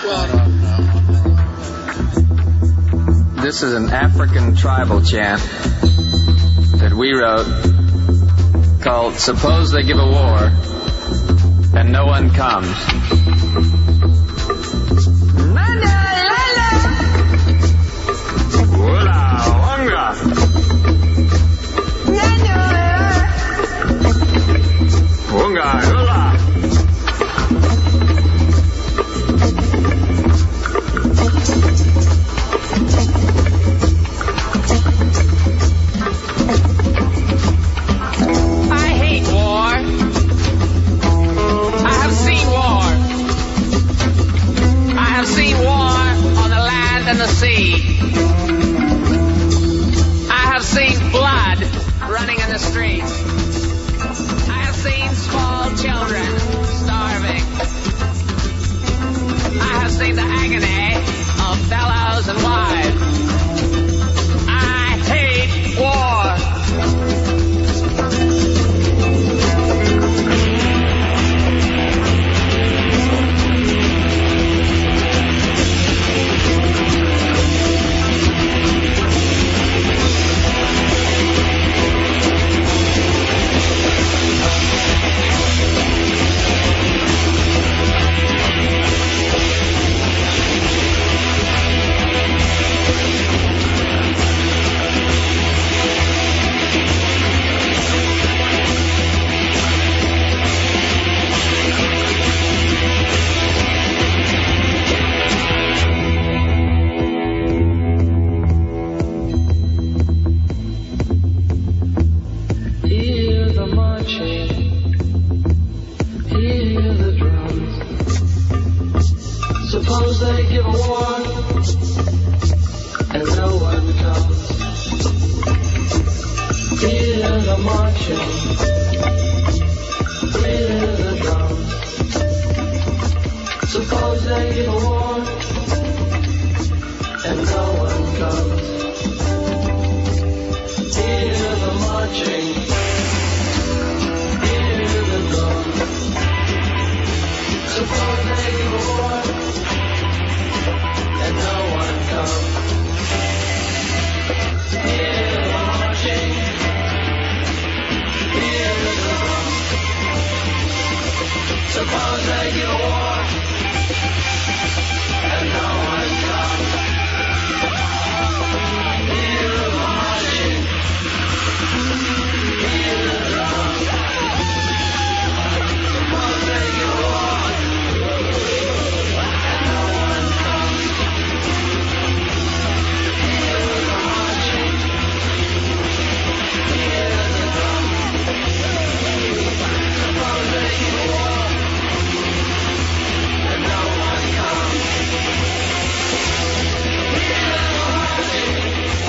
This is an African tribal chant that we wrote called Suppose They Give a War and No One Comes. And the sea. I have seen blood running in the streets. I have seen small children starving. I have seen the agony of fellows and wives. I hate war. Suppose they give a war and no one comes. Hear the marching, hear the drums. Suppose they give a war and no one comes. Hear the marching, hear the drums. Suppose they give a war and no one comes. Hear the marching, hear the drums. Suppose they give a war and no one comes. Hear the marching, hear the drums. Suppose they give a war and no one comes. Hear the marching, hear the drums. Suppose they give a war and no one comes. Hear the marching,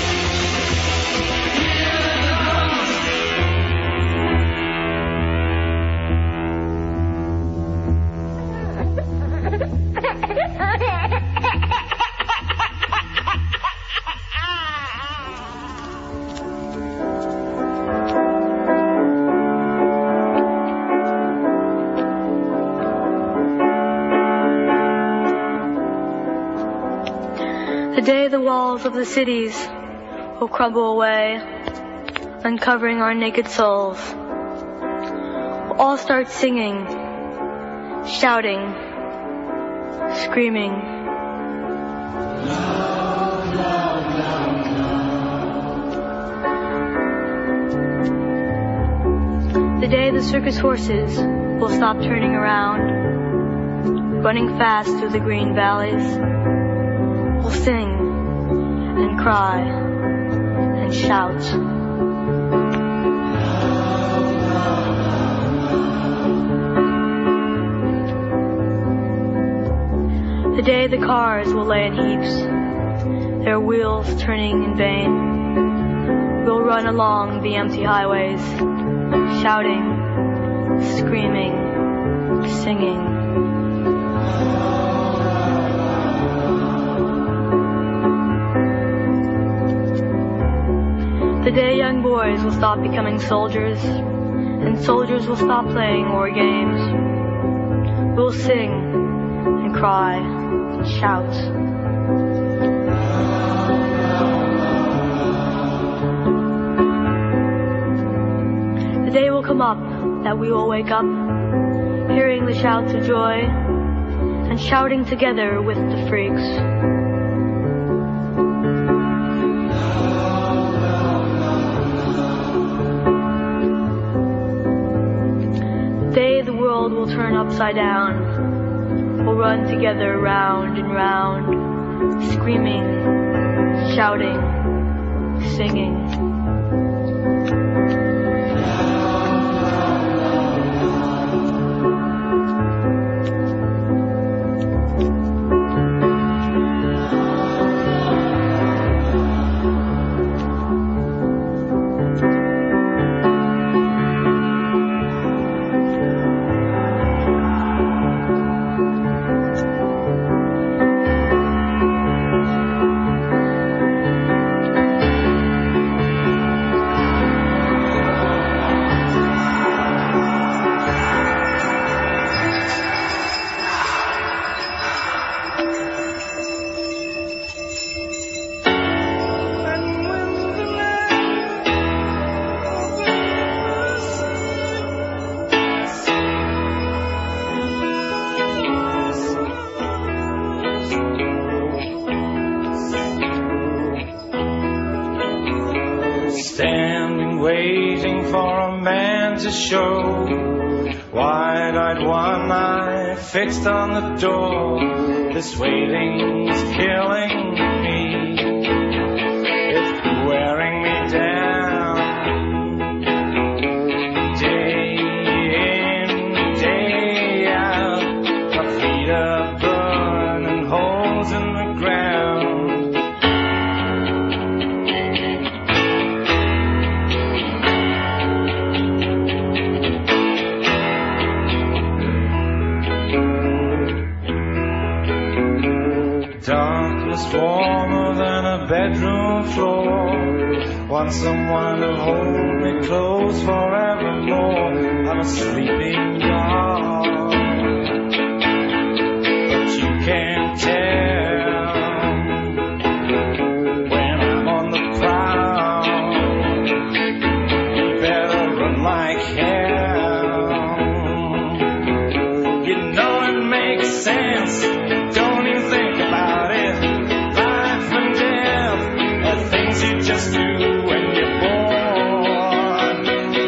hear the drums. The day the walls of the cities will crumble away, uncovering our naked souls. We'll all start singing, shouting, screaming. The day the circus horses will stop turning around, running fast through the green valleys. We'll sing and cry and shout. The day the cars will lay in heaps, their wheels turning in vain. We'll run along the empty highways, shouting, screaming, singing. The day young boys will stop becoming soldiers, and soldiers will stop playing war games. We'll sing and cry and shout. The day will come up that we will wake up, hearing the shouts of joy and shouting together with the freaks. The day the world will turn upside down, we'll run together round and round, screaming, shouting, singing. Standing, waiting for a man to show, wide-eyed, one eye fixed on the door. This waiting's killing me, it's wearing me down. Day in, day out, my feet are burning holes in the ground. Darkness warmer than a bedroom floor. Want someone to hold me close forevermore. I'm a sleeping dog, but you can't tell when I'm on the prowl. You better run like hell. You know it makes sense. Don't even think about it. Life and death are things you just do when you're born.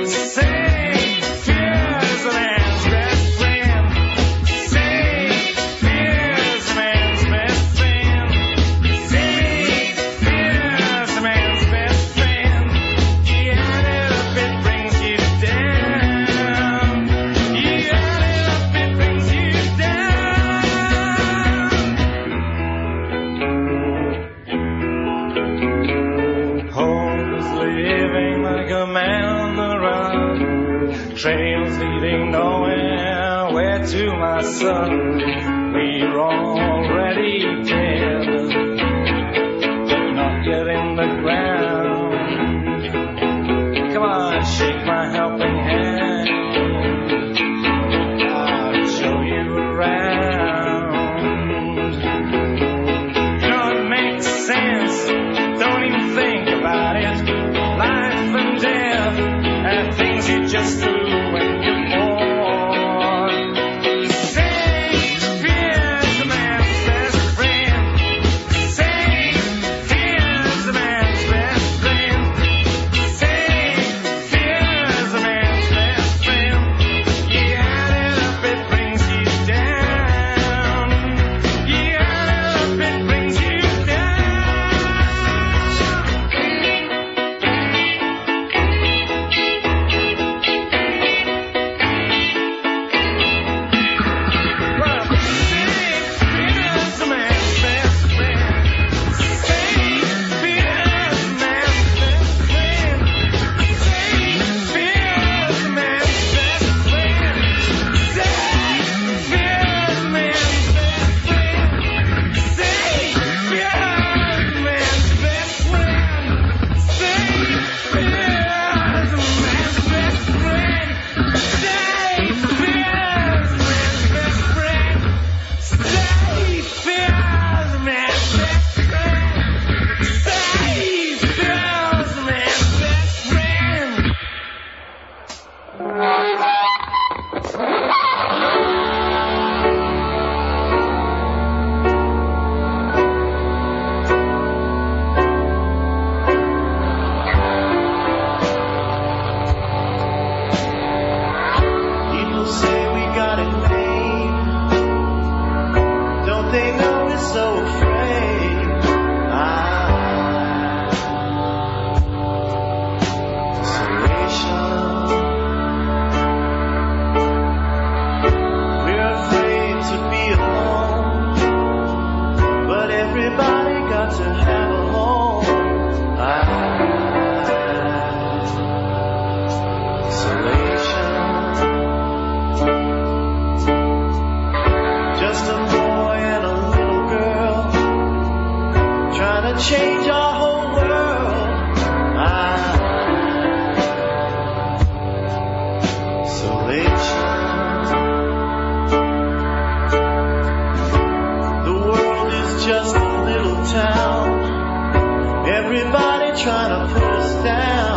Savior is a man's best friend. Savior is a man's best friend. Savior is a man's best friend. You add it up, it brings you down. You add it up, it brings you down. Homes living like a man on the run, trails leading nowhere. Where to, my son? We're already dead, but not yet in the ground. Come on, shake my helping hand. I'll show you around. You know it makes sense. Don't even think about it. Life and death are things you just do when you're born. Savior we know we're so afraid. Isolation. We're afraid to be alone, but everybody got to have a home. Isolation. Just a boy and a little girl trying to change our whole world. Isolation. The world is just a little town. Everybody trying to put us down.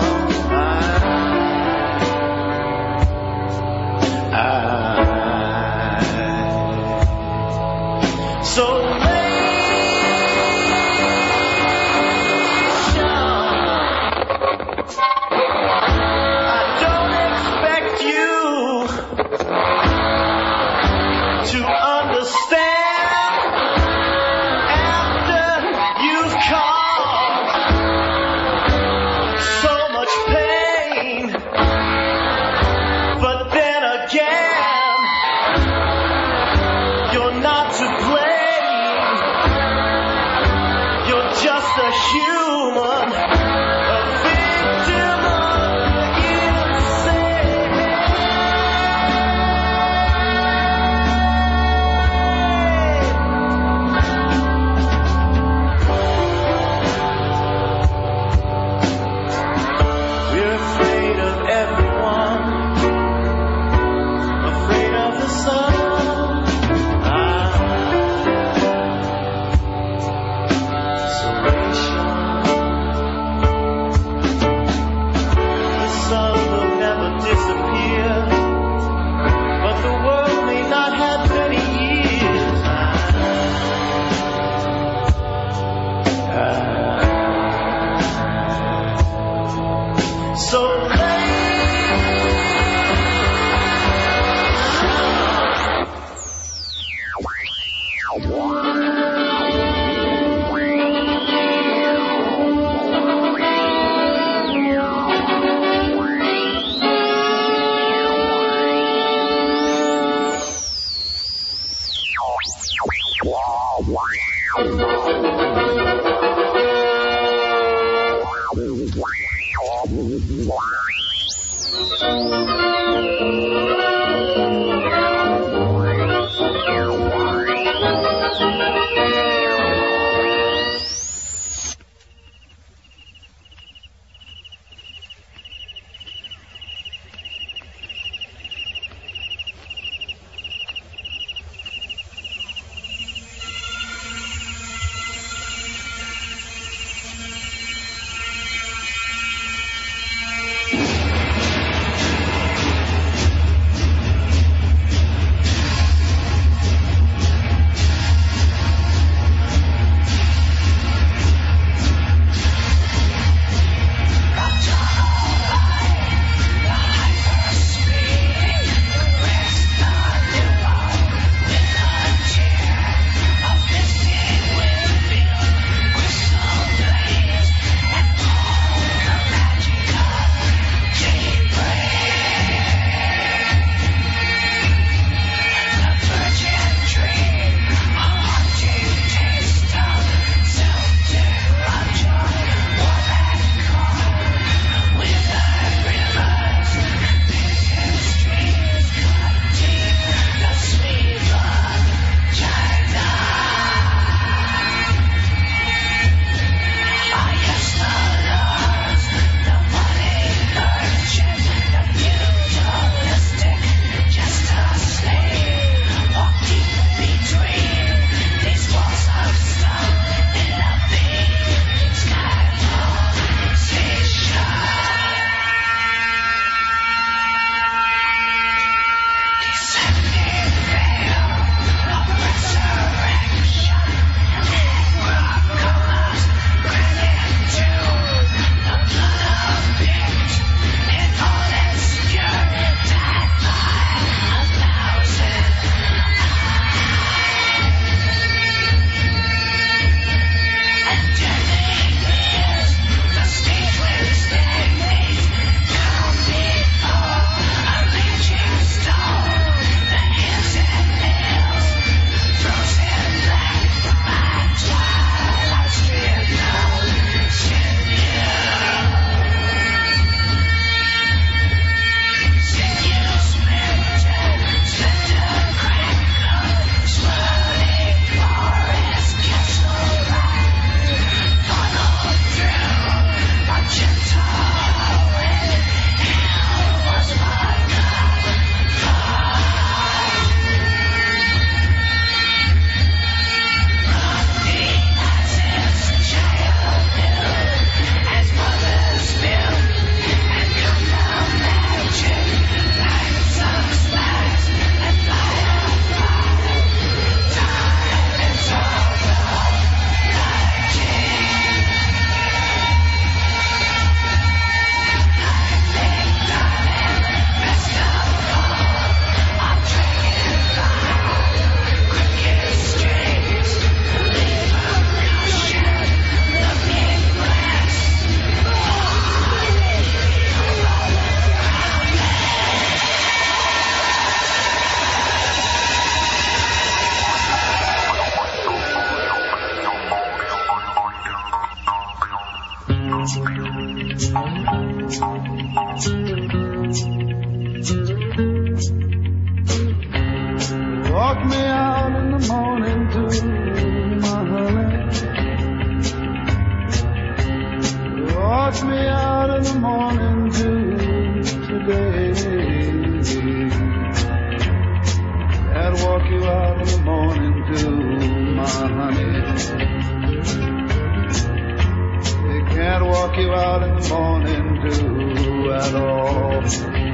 you out in the morning dew at all.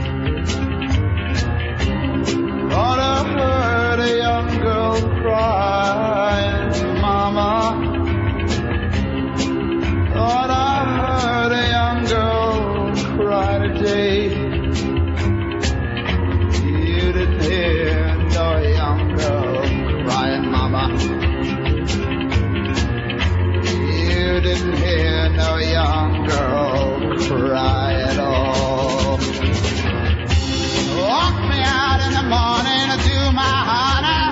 Thought I heard a young girl crying, Mama. Thought I heard a young girl cry today. You didn't hear no young girl crying, Mama. You didn't hear no young girl cry at all. Walk me out in the morning to do my honor.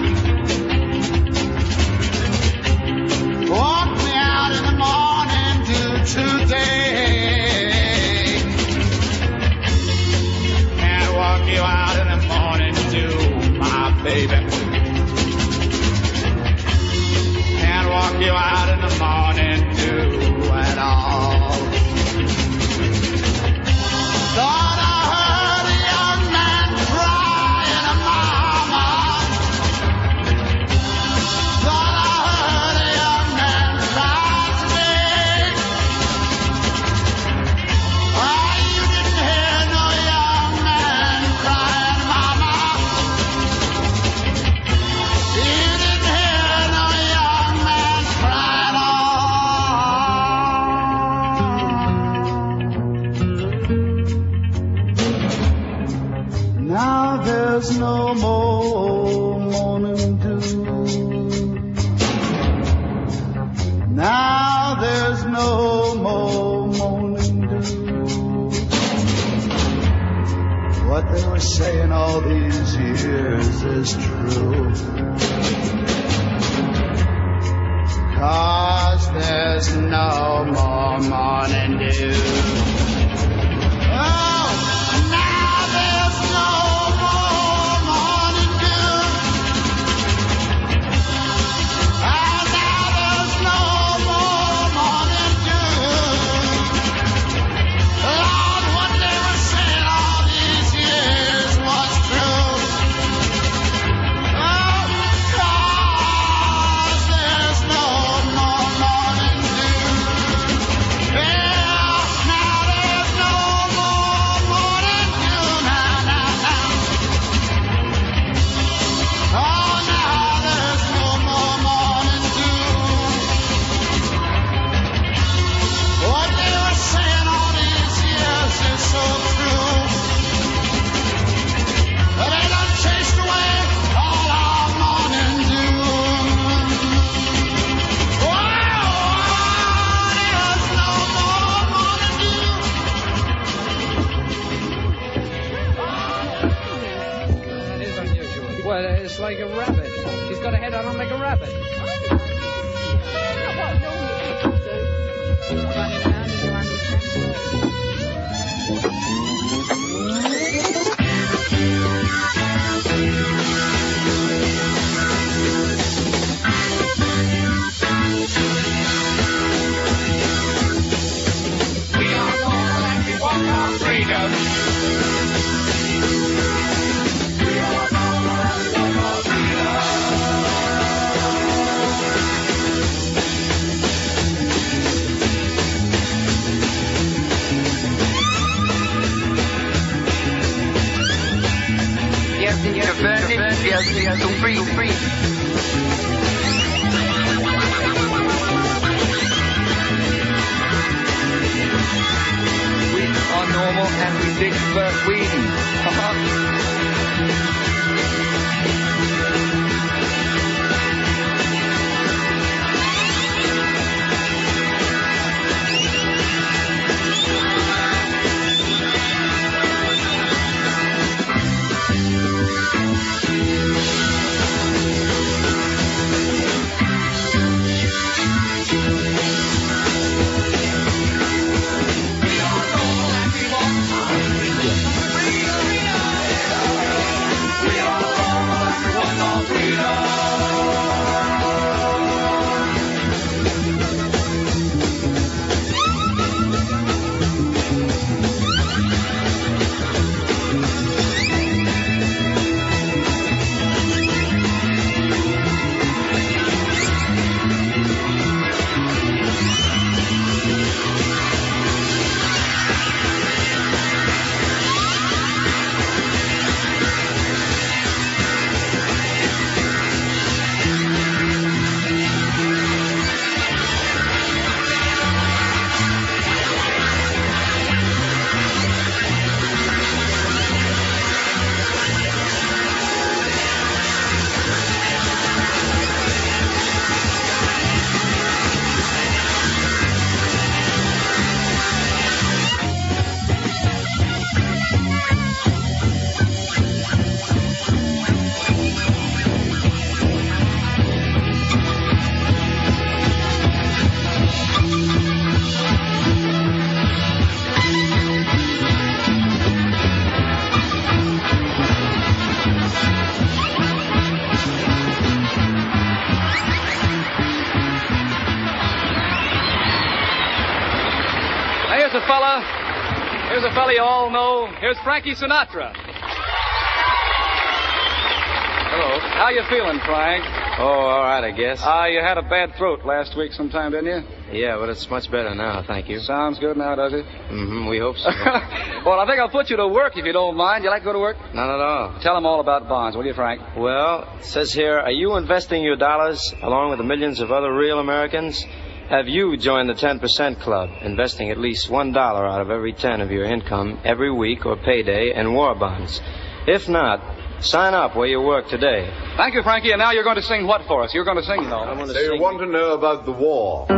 Walk me out in the morning to today. And walk you out in the morning to my baby. And walk you out in the morning to at all. Thought I heard a young man crying, Mama. Thought I heard a young man cry today. Oh, you didn't hear no young man crying, Mama. You didn't hear no young man crying all. Now there's no more morning dew. Now there's no more morning dew. What they were saying all these years is true. 'Cause there's no more morning dew. Oh, now there's no more morning dew. Oh, now there's no more morning dew. Lord, what they were saying all these years was true. Oh, 'cause there's no more morning dew. Yeah, now there's no more morning dew. Now, now, now. Oh, now there's no more morning dew. What they were saying all these years is so true. But they done chased away all our morning dew. Oh, there's no more morning dew. That is unusual. Well, it's like a rabbit. She's got a head on like a rabbit. We are born and we want our freedom. We are born and we want our freedom. Yes, so free. We are normal and we dig for weeding. fella. Here's a fella you all know. Here's Frankie Sinatra. Hello. How you feeling, Frank? Oh, all right, I guess. You had a bad throat last week sometime, didn't you? Yeah, but it's much better now, thank you. Sounds good now, does it? Mm-hmm, we hope so. Well, I think I'll put you to work if you don't mind. You like to go to work? Not at all. Tell them all about bonds, will you, Frank? Well, it says here, are you investing your dollars along with the millions of other real Americans? Have you joined the 10% club, investing at least $1 out of every 10 of your income every week or payday in war bonds? If not, sign up where you work today. Thank you, Frankie. And now you're going to sing what for us? You're going to sing, though. You want to know about the war.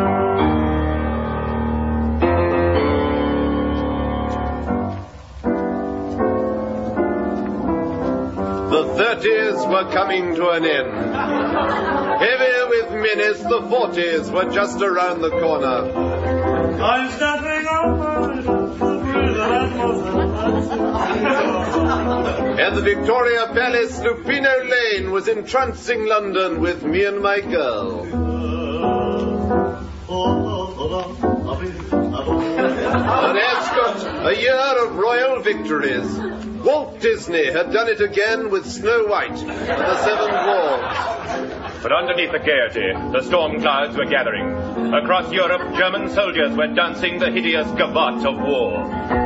The 30s were coming to an end. Heavy with menace, the 40s were just around the corner. I'm stepping over And the Victoria Palace, Lupino Lane, was entrancing London with me and my girl. And Ascot, a year of royal victories. Walt Disney had done it again with Snow White and the Seven Dwarfs. But underneath the gaiety, the storm clouds were gathering. Across Europe, German soldiers were dancing the hideous gavotte of war.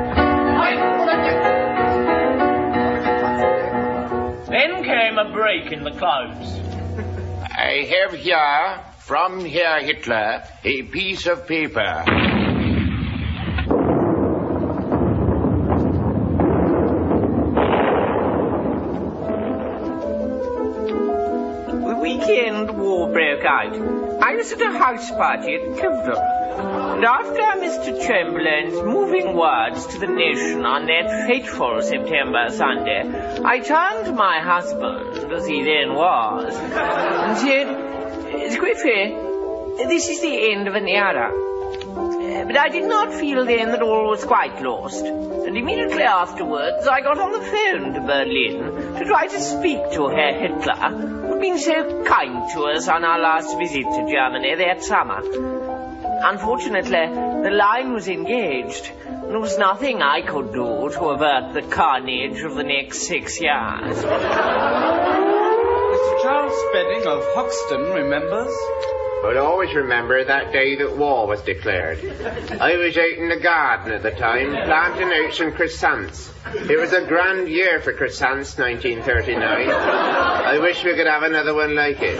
Then came a break in the clouds. I have here, from Herr Hitler, a piece of paper. The weekend war broke out. I was at a house party at Clifton. And after Mr. Chamberlain's moving words to the nation on that fateful September Sunday, I turned to my husband, as he then was, and said, Squiffy, this is the end of an era. But I did not feel then that all was quite lost. And immediately afterwards, I got on the phone to Berlin to try to speak to Herr Hitler, who'd been so kind to us on our last visit to Germany that summer. Unfortunately, the line was engaged, and there was nothing I could do to avert the carnage of the next 6 years. Mr. Charles Spedding of Hoxton remembers? I'll always remember that day that war was declared. I was out in the garden at the time, planting out some croissants. It was a grand year for croissants, 1939. I wish we could have another one like it.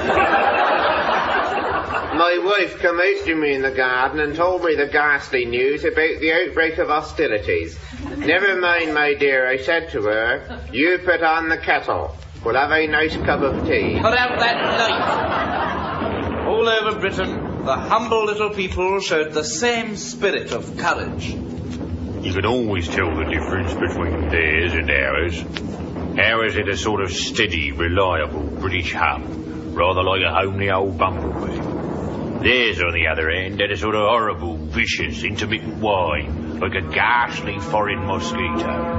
My wife came out to me in the garden and told me the ghastly news about the outbreak of hostilities. Never mind, my dear, I said to her, you put on the kettle. We'll have a nice cup of tea. Put out that light. All over Britain, the humble little people showed the same spirit of courage. You can always tell the difference between theirs and ours. Ours had a sort of steady, reliable British hum, rather like a homely old bumblebee. Theirs, on the other hand, had a sort of horrible, vicious, intermittent whine, like a ghastly foreign mosquito.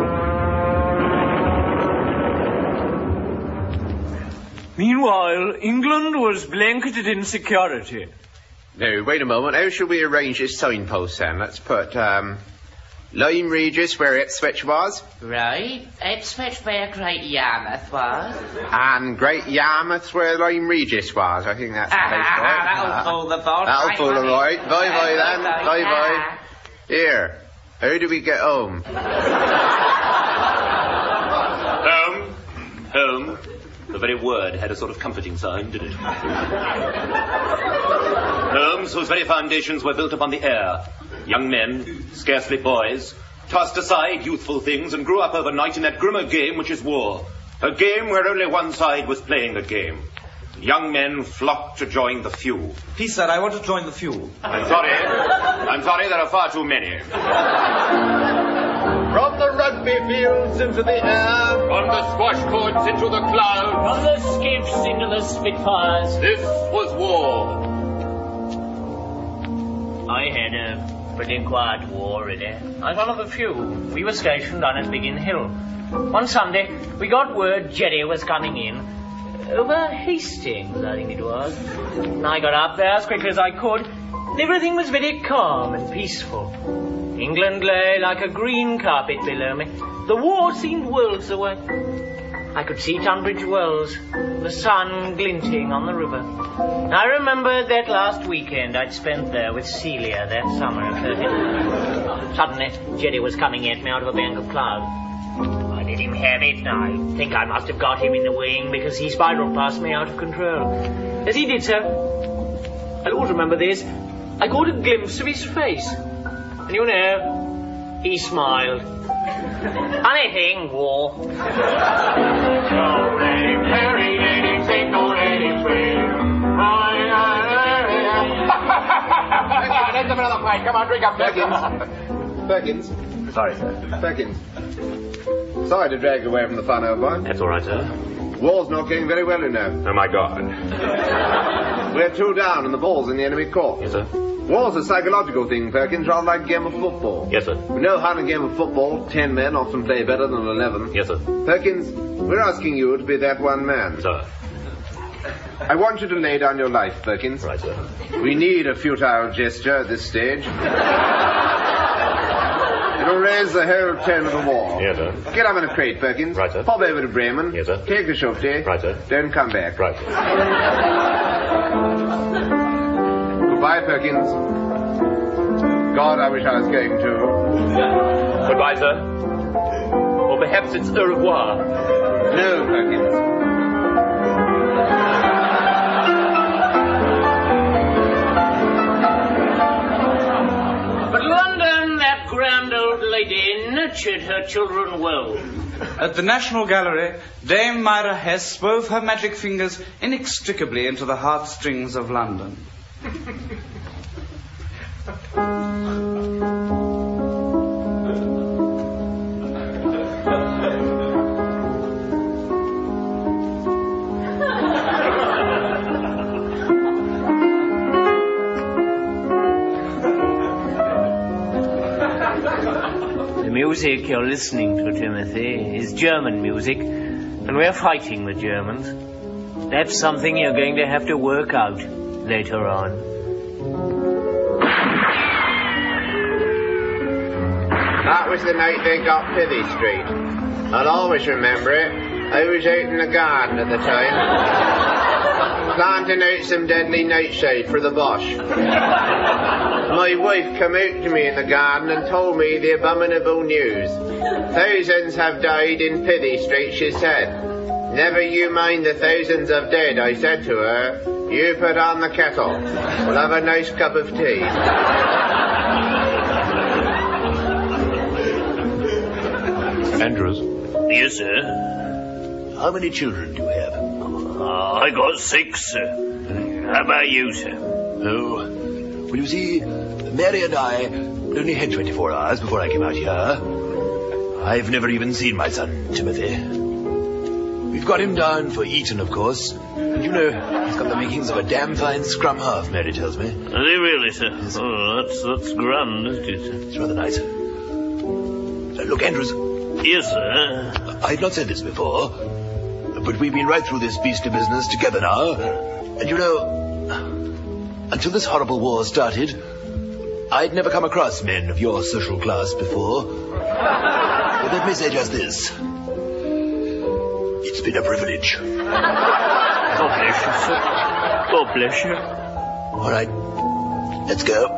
Meanwhile, England was blanketed in security. Now, wait a moment. How should we arrange this signpost then? Let's put, Lyme Regis where Ipswich was. Right. Ipswich where Great Yarmouth was. And Great Yarmouth where Lyme Regis was. I think that's the place, right? That'll fool the boat. That'll fool them, right. Bye-bye then. Bye-bye. Here. How do we get home? Home. The very word had a sort of comforting sound, didn't it? Homes whose very foundations were built upon the air. Young men, scarcely boys, tossed aside youthful things and grew up overnight in that grimmer game which is war. A game where only one side was playing the game. Young men flocked to join the few. Please, sir, I want to join the few. I'm sorry, there are far too many. From the rugby fields into the air. From the squash courts into the clouds. From the skiffs into the Spitfires. This was war. I had a pretty quiet war, really. I was one of the few. We were stationed on Biggin Hill. One Sunday, we got word Jerry was coming in. Over Hastings, I think it was. And I got up there as quickly as I could. And everything was very calm and peaceful. England lay like a green carpet below me. The war seemed worlds away. I could see Tunbridge Wells, the sun glinting on the river. I remembered that last weekend I'd spent there with Celia that summer of 30. Suddenly, Jerry was coming at me out of a bank of cloud. I let him have it, and I think I must have got him in the wing because he spiraled past me out of control. As he did so, I'll always remember this, I caught a glimpse of his face. And you know, he smiled. Funny thing, war. Don't let him carry anything, don't let him swim. Let's have another pint. Come on, drink up, Perkins. Sorry, sir. Perkins. Sorry to drag you away from the fun, old boy. That's all right, sir. War's not going very well, you know. Oh, my God. We're 2 down and the ball's in the enemy court. Yes, sir. War's a psychological thing, Perkins, rather like a game of football. Yes, sir. We know how in a game of football, 10 men often play better than 11. Yes, sir. Perkins, we're asking you to be that one man. Sir. I want you to lay down your life, Perkins. Right, sir. We need a futile gesture at this stage. It'll raise the whole tone of the war. Yes, sir. Get up in a crate, Perkins. Right, sir. Pop over to Bremen. Yes, sir. Take the shufti. Right, sir. Don't come back. Right, sir. Goodbye, Perkins. God, I wish I was going to. Goodbye, sir. Or perhaps it's au revoir. No, Perkins. But London, that grand old lady, nurtured her children well. At the National Gallery, Dame Myra Hess wove her magic fingers inextricably into the heartstrings of London. The music you're listening to, Timothy, is German music, and we're fighting the Germans. That's something you're going to have to work out later on. That was the night they got Pithy Street. I'll always remember it. I was out in the garden at the time, planting out some deadly nightshade for the Bosch. My wife came out to me in the garden and told me the abominable news. Thousands have died in Pithy Street, she said. Never you mind the thousands of dead, I said to her. You put on the kettle. We'll have a nice cup of tea. Andrews? Yes, sir. How many children do you have? I got 6, sir. How about you, sir? Oh, well, you see, Mary and I only had 24 hours before I came out here. I've never even seen my son, Timothy. We've got him down for Eton, of course. And you know, he's got the makings of a damn fine scrum half, Mary tells me. Is he really, sir? Yes. Oh, that's grand, isn't it? It's rather nice. Look, Andrews. Yes, sir. I've not said this before, but we've been right through this beastly business together now. And you know, until this horrible war started, I'd never come across men of your social class before. But let me say just this. It's been a privilege. God bless you, sir. God bless you. All right, let's go.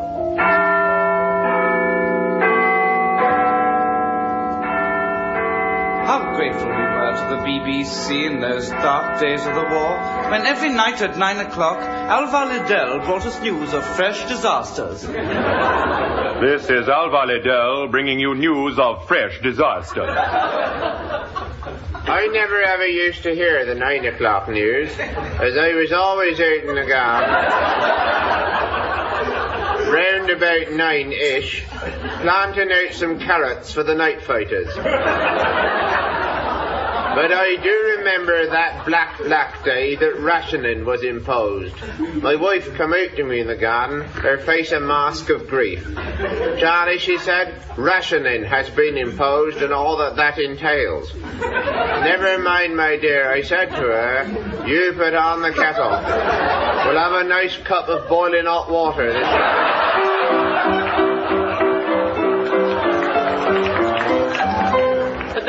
How grateful we were to the BBC in those dark days of the war, when every night at 9 o'clock, Alvar Liddell brought us news of fresh disasters. This is Alvar Liddell bringing you news of fresh disaster. I never ever used to hear the 9 o'clock news, as I was always out in the garden. Round about 9-ish, planting out some carrots for the night fighters. But I do remember that black day that rationing was imposed. My wife come out to me in the garden, her face a mask of grief. Charlie, she said, rationing has been imposed and all that entails. Never mind, my dear, I said to her, you put on the kettle. We'll have a nice cup of boiling hot water this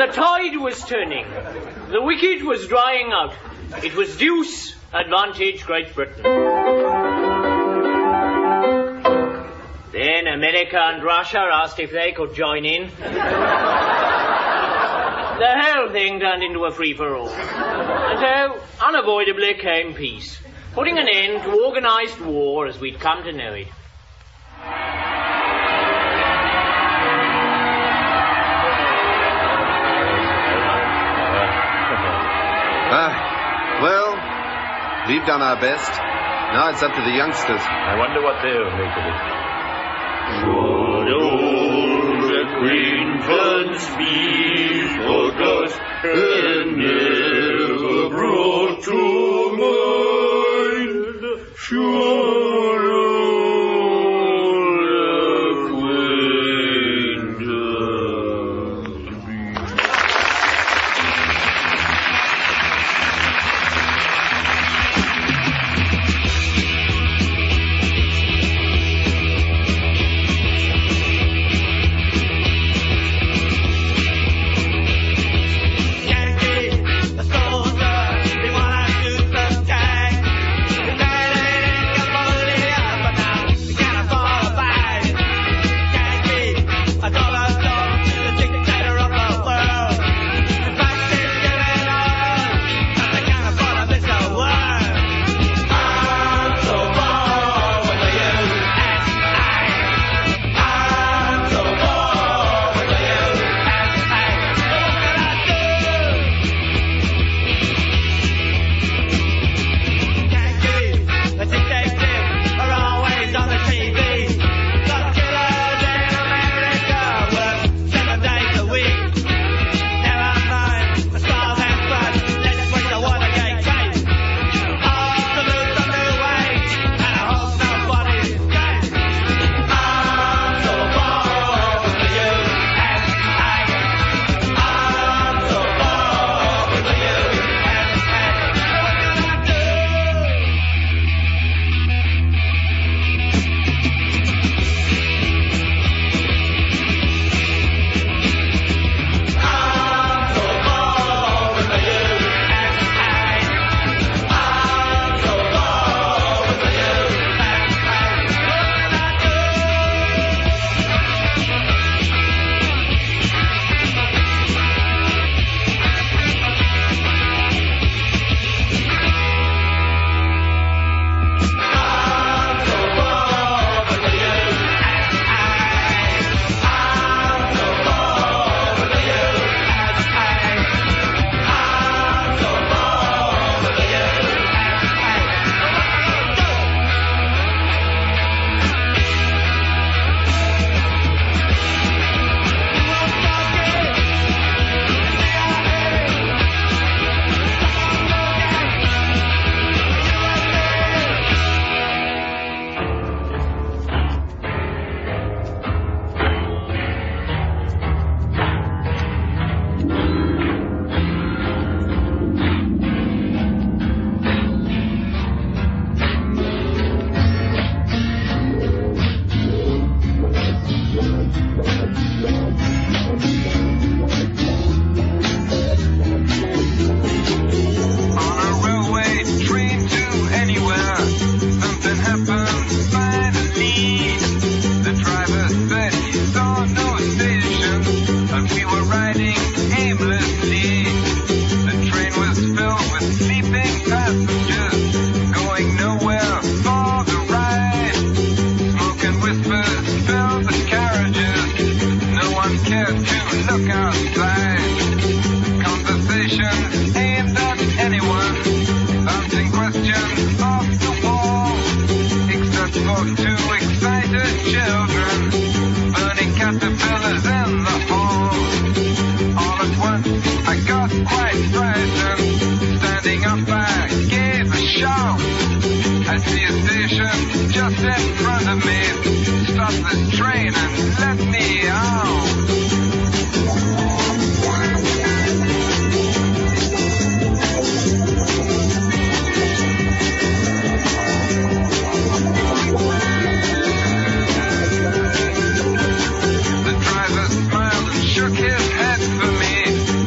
The tide was turning. The wicket was drying out. It was deuce, advantage Great Britain. Then America and Russia asked if they could join in. The whole thing turned into a free-for-all. And so, unavoidably came peace, putting an end to organised war as we'd come to know it. Well, we've done our best. Now it's up to the youngsters. I wonder what they'll make of it. Should old acquaintance be forgot and never brought to mind? Should old acquaintance be... The driver smiled and shook his head for me.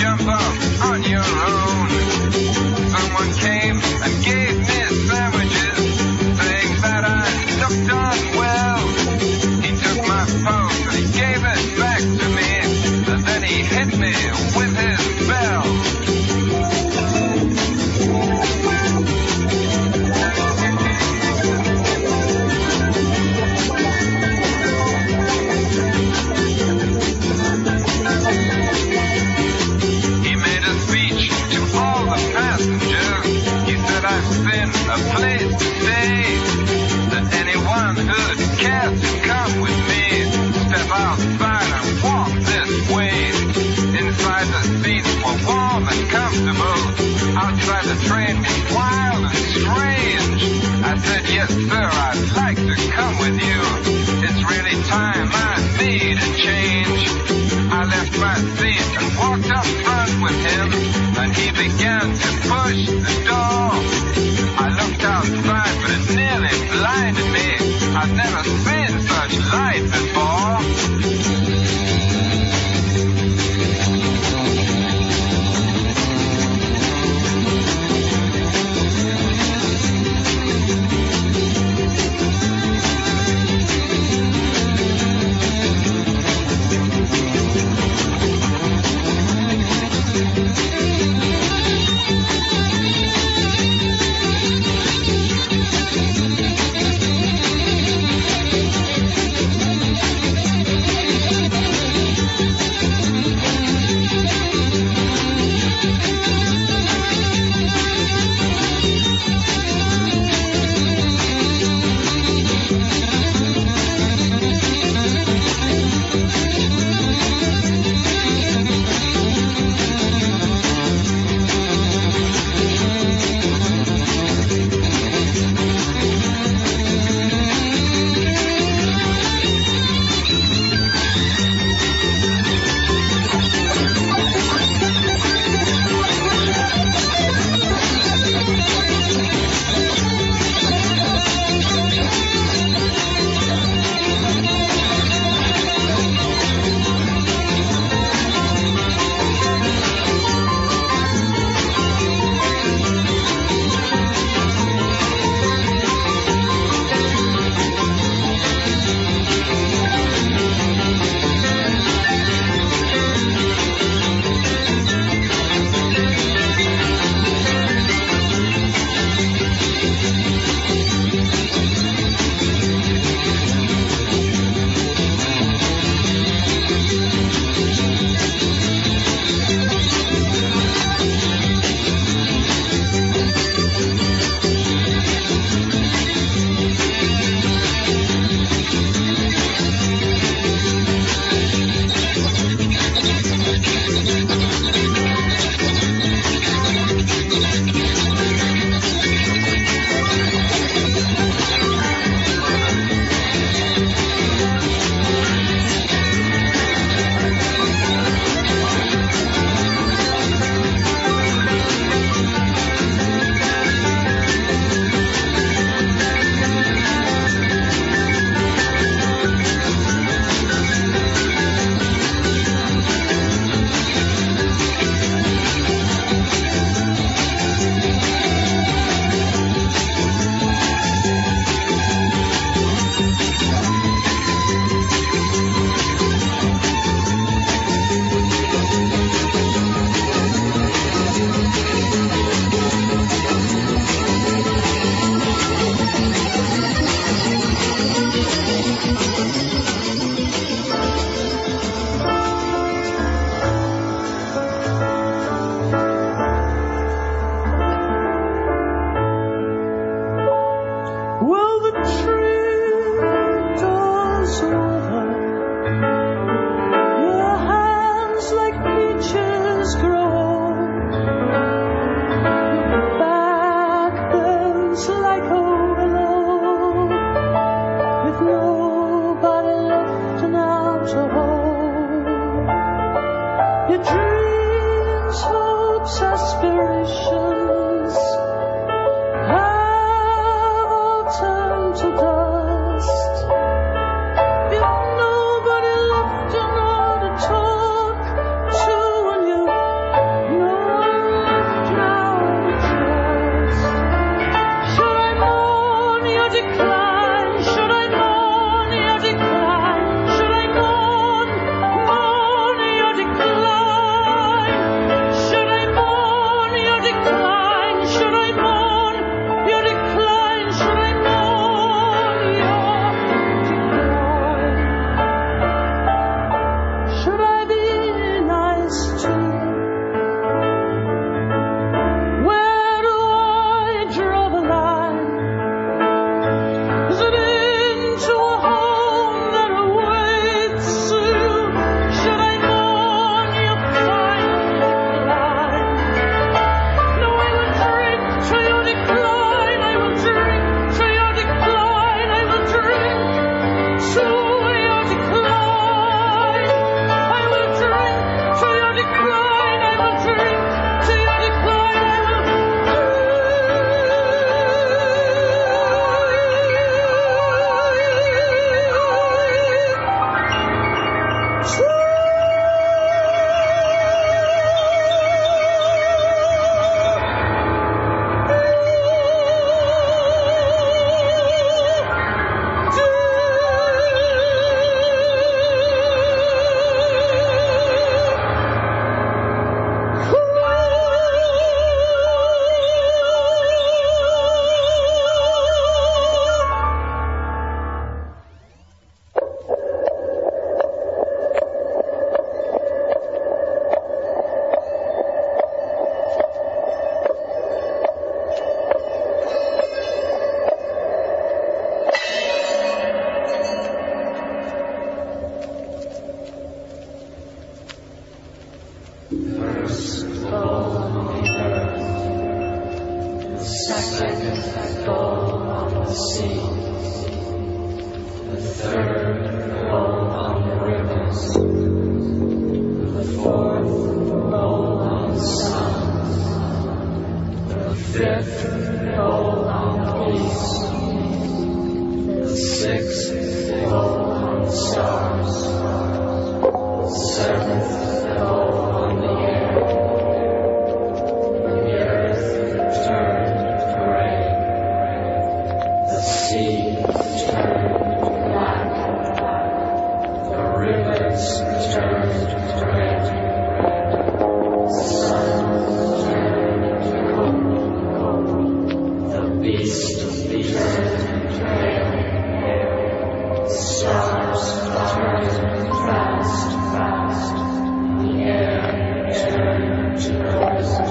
jump up on your own. Someone came and gave me sandwiches, saying that I looked on well. He took my phone and he gave it back to me, and then he hit me with his bell. A place to stay, that anyone who'd care to come with me, step outside and walk this way. Inside the seats were warm and comfortable, outside the train was wild and strange. I said, yes sir, I'd like to come with you, it's really time I made a change. I left my seat and walked up front with him, and he began to push the door. I looked outside, but it nearly blinded me. I've never seen such light before. second goal on the sea, the third goal on the rivers, the fourth goal on the sun, the fifth goal on the beast, the sixth goal on the stars, the seventh goal on the air. The earth turned gray, the sea turned black, the rivers turned red, the sun turned cold, the beast turned pale, the stars turned fast, the air turned to poison.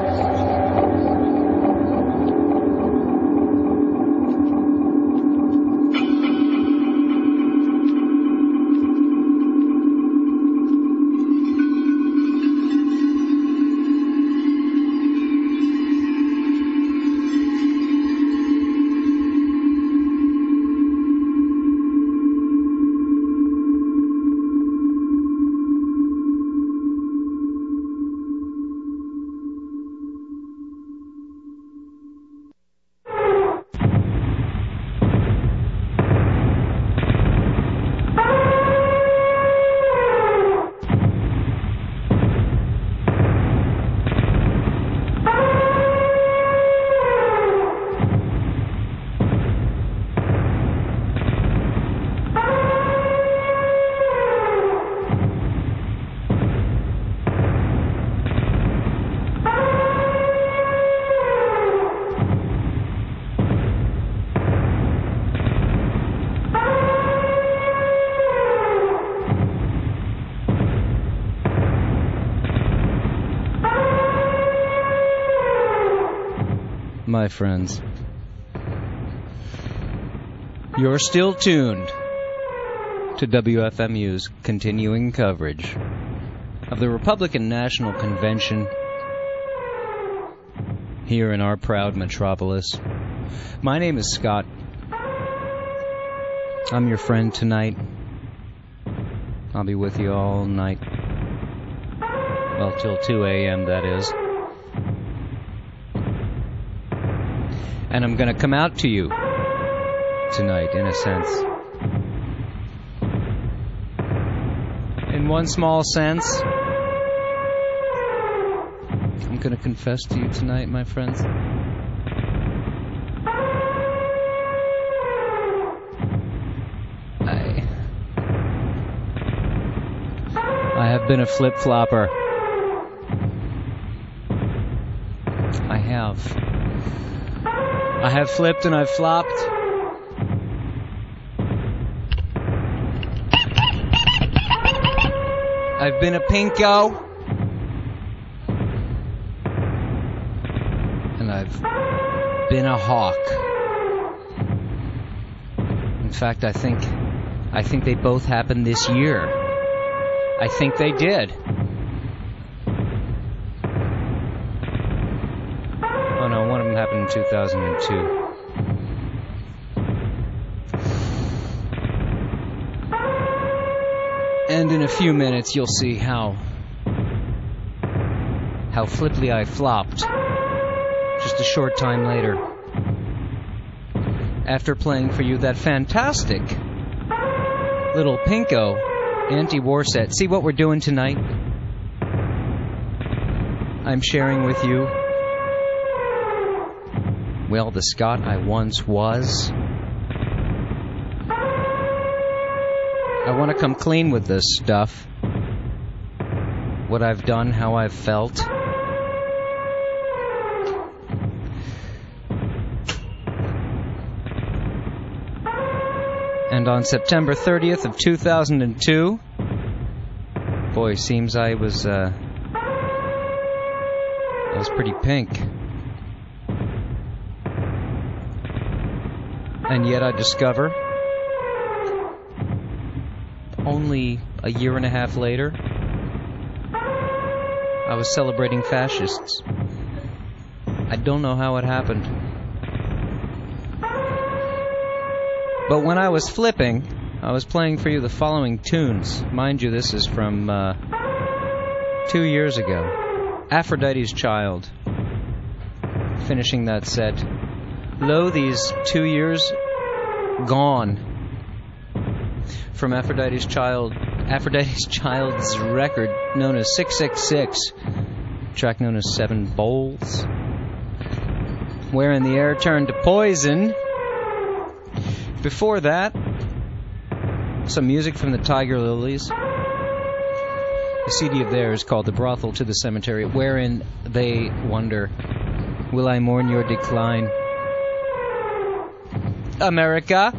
My friends, you're still tuned to WFMU's continuing coverage of the Republican National Convention here in our proud metropolis. My name is Scott. I'm your friend tonight. I'll be with you all night. Well, till 2 a.m., that is. And I'm going to come out to you tonight, in a sense. In one small sense, I'm going to confess to you tonight, my friends. I have been a flip-flopper. I have. I have flipped and I've flopped. I've been a pinko. And I've been a hawk. In fact, I think they both happened this year. I think they did. Oh no, one of them happened in 2002. And in a few minutes you'll see how flippantly I flopped just a short time later. After playing for you that fantastic little pinko anti-war set. See what we're doing tonight? I'm sharing with you, well, the Scott I once was. I want to come clean with this stuff. What I've done, how I've felt. And on September 30th of 2002, boy, seems I was pretty pink. And yet I discover, only a year and a half later, I was celebrating fascists. I don't know how it happened. But when I was flipping, I was playing for you the following tunes. Mind you, this is from 2 years ago. Aphrodite's Child. Finishing that set. Lo, these 2 years gone. From Aphrodite's Child's record known as 666. Track known as Seven Bowls. Wherein the Air Turned to Poison. Before that, some music from the Tiger Lilies. A CD of theirs called The Brothel to the Cemetery, wherein they wonder, will I mourn your decline? America?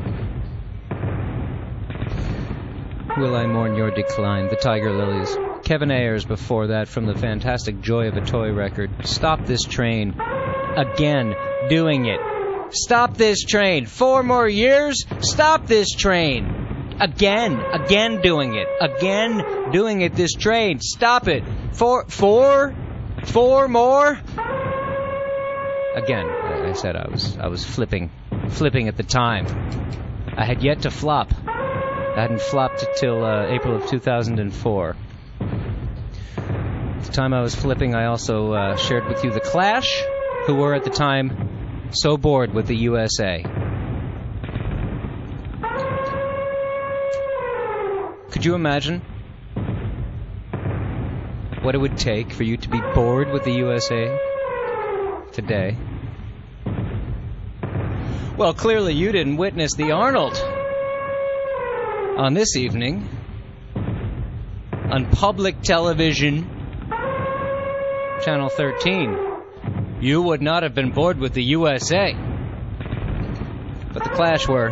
Will I mourn your decline? The Tiger Lilies. Kevin Ayers before that from the fantastic Joy of a Toy record. Stop This Train. Again, doing it. Stop this train. 4 more years? Stop this train. Again doing it. Again doing it, this train. Stop it. Four more? Again, I said I was flipping at the time. I had yet to flop. I hadn't flopped till April of 2004. At the time I was flipping, I also shared with you The Clash, who were at the time so bored with the USA. Could you imagine what it would take for you to be bored with the USA today? Well, clearly you didn't witness the Arnold on this evening on public television, Channel 13. You would not have been bored with the USA. But the Clash were.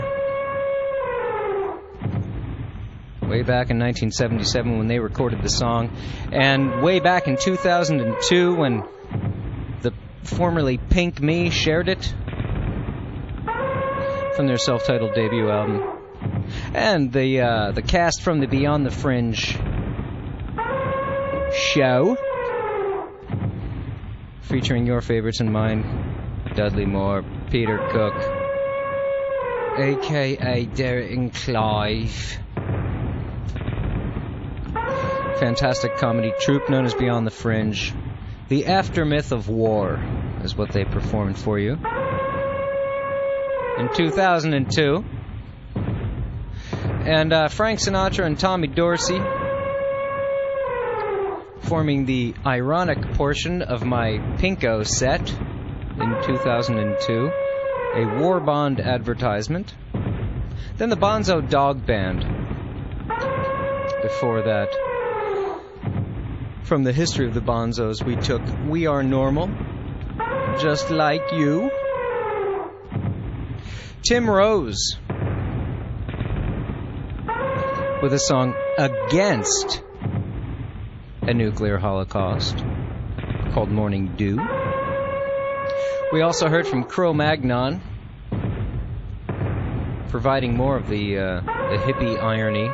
Way back in 1977 when they recorded the song, and way back in 2002 when the formerly Pink Me shared it from their self-titled debut album. And the cast from the Beyond the Fringe show, featuring your favorites and mine, Dudley Moore, Peter Cook, a.k.a. Derek and Clive. Fantastic comedy troupe known as Beyond the Fringe. The Aftermath of War is what they performed for you. In 2002. And Frank Sinatra and Tommy Dorsey forming the ironic portion of my Pinko set in 2002, a War Bond advertisement. Then the Bonzo Dog Band before that. From the history of the Bonzos, we took We Are Normal, Just Like You. Tim Rose with a song against a nuclear holocaust called Morning Dew. We also heard from Cro-Magnon, providing more of the hippie irony,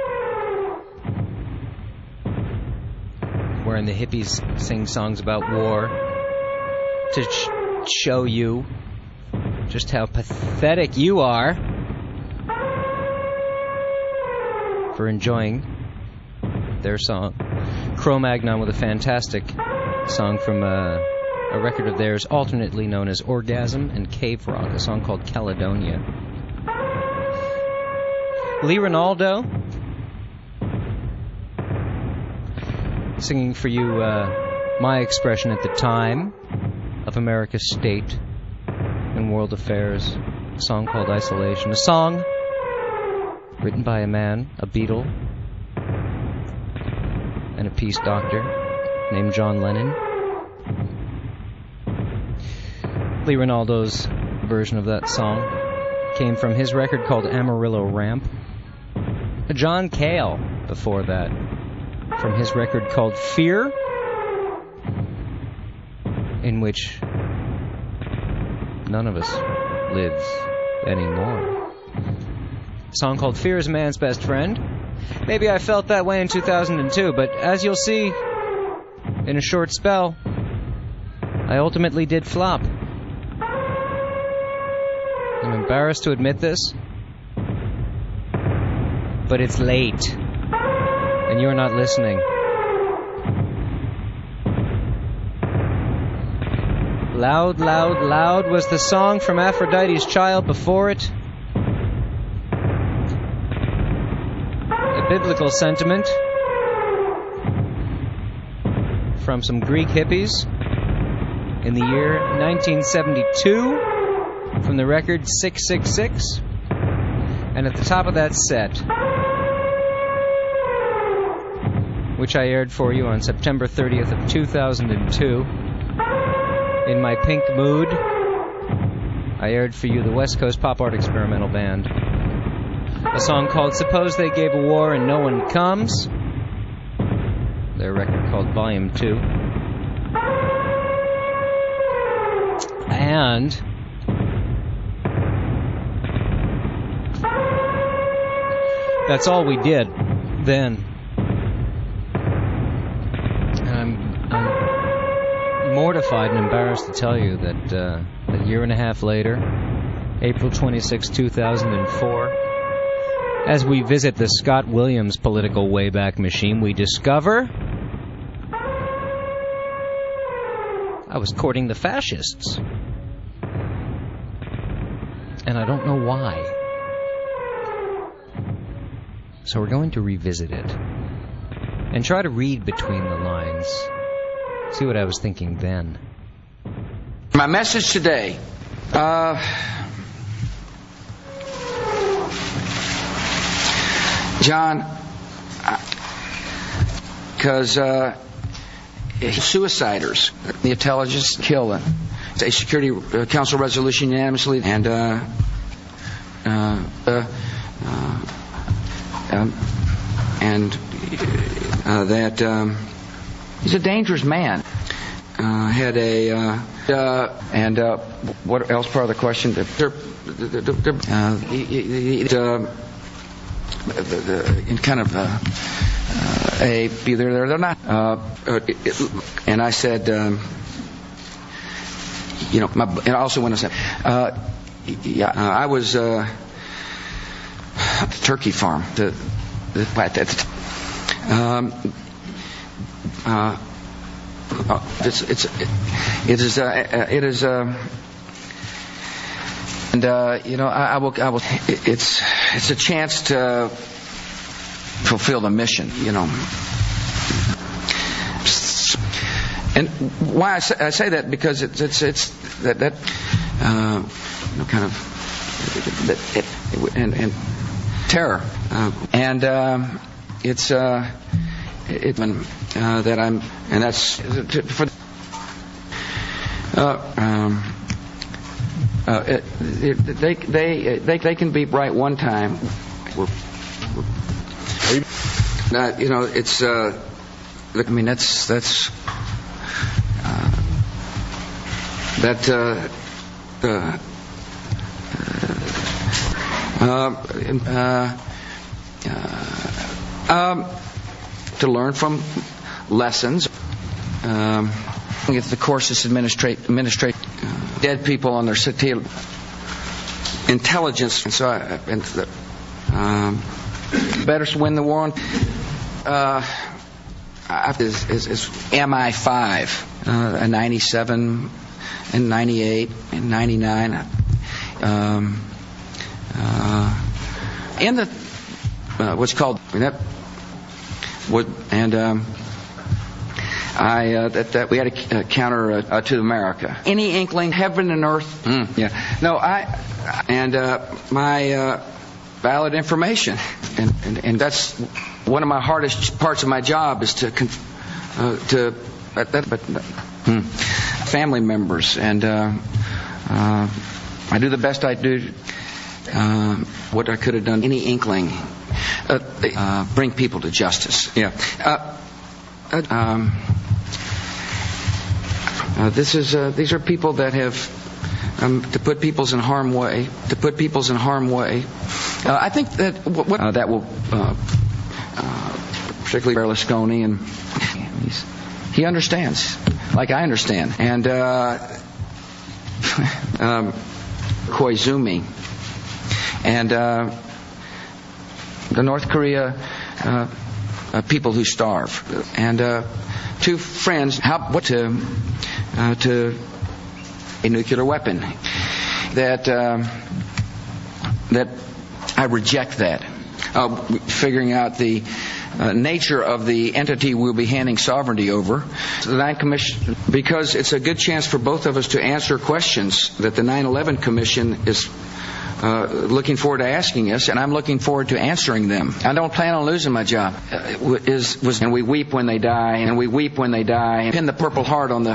wherein the hippies sing songs about war to show you just how pathetic you are for enjoying their song. Cro-Magnon with a fantastic song from a record of theirs alternately known as Orgasm and Cave Rock, a song called Caledonia. Lee Ronaldo singing for you my expression at the time of America's state and world affairs, a song called Isolation. A song written by a man, a Beatle, and a peace doctor named John Lennon. Lee Ronaldo's version of that song came from his record called Amarillo Ramp. John Cale before that, from his record called Fear, in which none of us lives anymore. A song called Fear is Man's Best Friend. Maybe I felt that way in 2002, but as you'll see in a short spell, I ultimately did flop. I'm embarrassed to admit this, but it's late, and you're not listening. Loud, Loud, Loud was the song from Aphrodite's Child before it. A biblical sentiment from some Greek hippies in the year 1972 from the record 666. And at the top of that set, which I aired for you on September 30th of 2002, in my pink mood, I aired for you the West Coast Pop Art Experimental Band. A song called Suppose They Gave a War and No One Comes. Their record called Volume 2. And that's all we did then. And I'm mortified and embarrassed to tell you that a year and a half later, April 26, 2004, as we visit the Scott Williams political Wayback Machine, we discover I was courting the fascists. And I don't know why. So we're going to revisit it and try to read between the lines. See what I was thinking then. My message today. John, because suiciders, the intelligence kill them. It's a Security Council resolution unanimously, and that he's a dangerous man. Had a and what else? Part of the question? In kind of they're not. And I said, you know, and I also want to say, I was at the turkey farm. It is and you know, I will. It's a chance to fulfill the mission, you know. And why I say that, because it's that you know, kind of and terror, and it's that I'm, and that's for they can be right one time. You know, it's I mean, that's that to learn from lessons. If the courses administrate dead people on their city intelligence, and so better to win the war on is MI5, in 97, in 98, in 99, in the what's called that that we had a counter to America. Any inkling, heaven and earth? Yeah. No, my valid information, and that's one of my hardest parts of my job is to family members, and I do the best I do. What I could have done, any inkling, bring people to justice. Yeah. These are people that have to put people's in harm's way. I think that that will particularly Berlusconi, and he understands, like I understand, and Koizumi, and the North Korea people who starve. And 2 friends help to a nuclear weapon. That I reject that. Figuring out the nature of the entity we'll be handing sovereignty over. The 9 Commission, because it's a good chance for both of us to answer questions that the 9/11 Commission is looking forward to asking us, and I'm looking forward to answering them. I don't plan on losing my job. And we weep when they die, and we weep when they die. Pin the purple heart on the.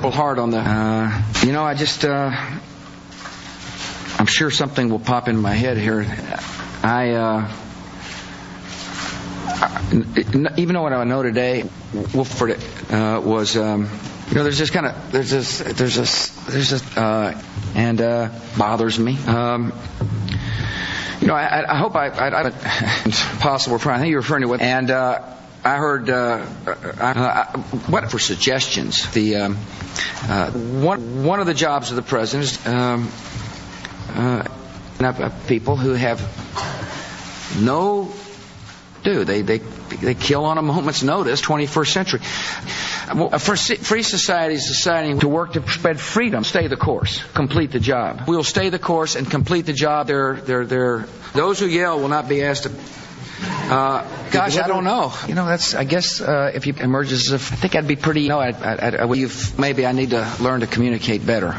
I just. I'm sure something will pop in my head here. Even though what I know today, Wolford was. There's this and bothers me. I hope it's possible. I think you're referring to what. And I heard what for suggestions. The one of the jobs of the president is people who have no. They kill on a moment's notice. 21st century. A free society is deciding to work to spread freedom. Stay the course. Complete the job. We'll stay the course and complete the job. Those who yell will not be asked to. Gosh, I don't know. That's. I guess if you emerges, I think I'd be pretty. No, maybe I need to learn to communicate better.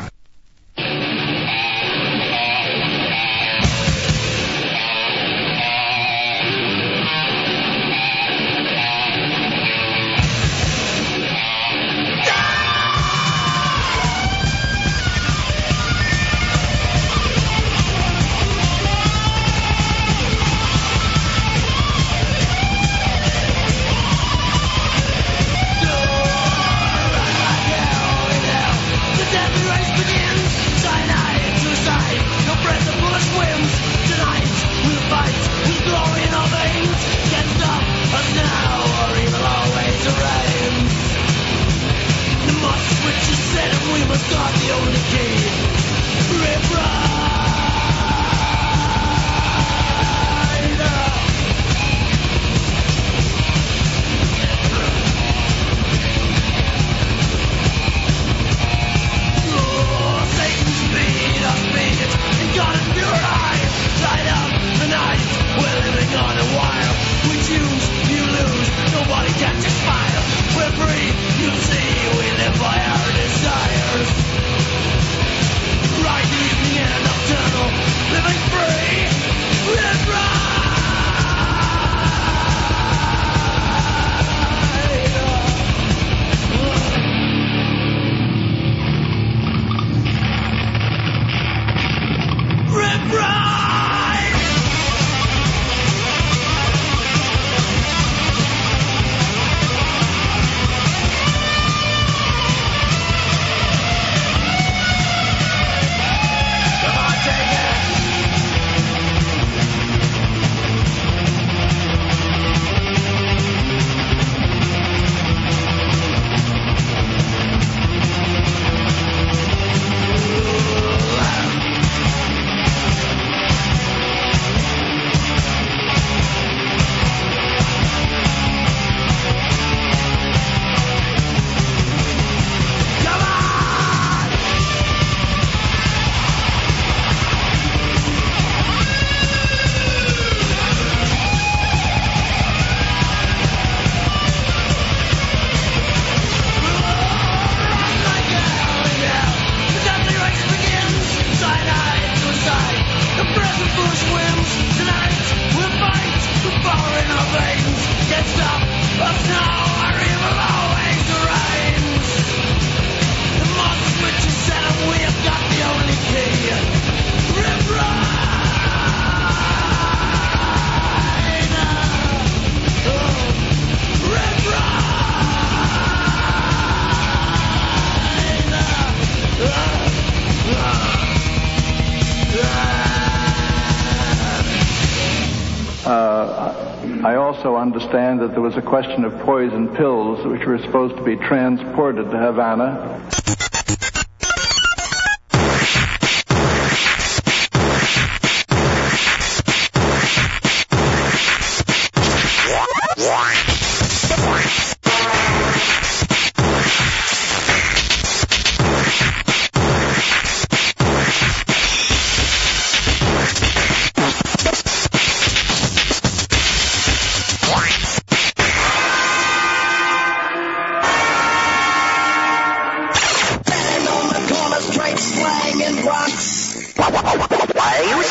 I also understand that there was a question of poison pills which were supposed to be transported to Havana.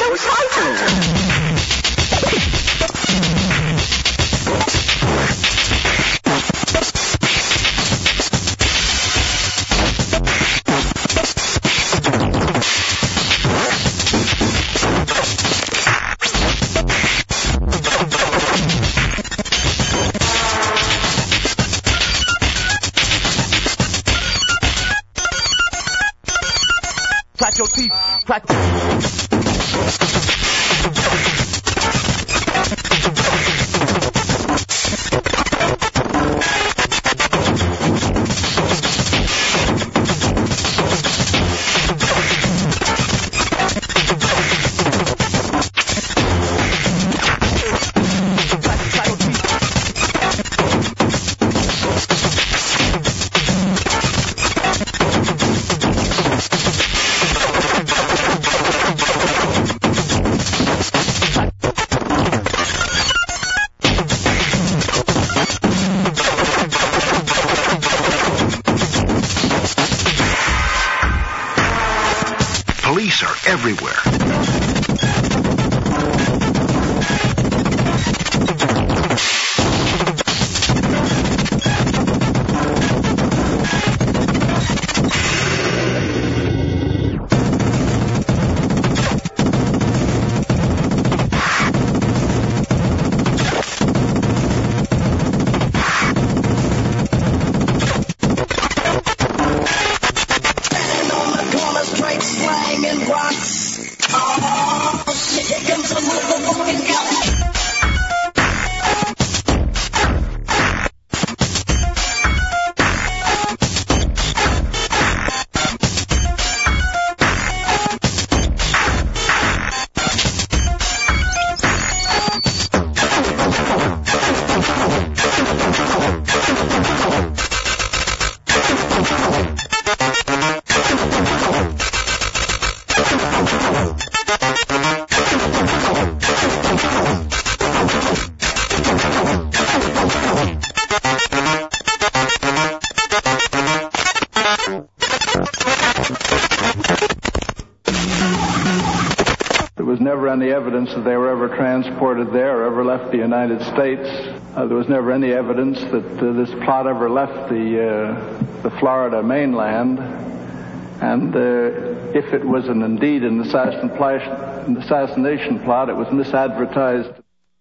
Who's heightened? Crack your teeth. Crack. Police are everywhere. There was never any evidence that they were ever transported there or ever left the United States. There was never any evidence that this plot ever left the Florida mainland. And if it was indeed an assassination plot, it was misadvertised.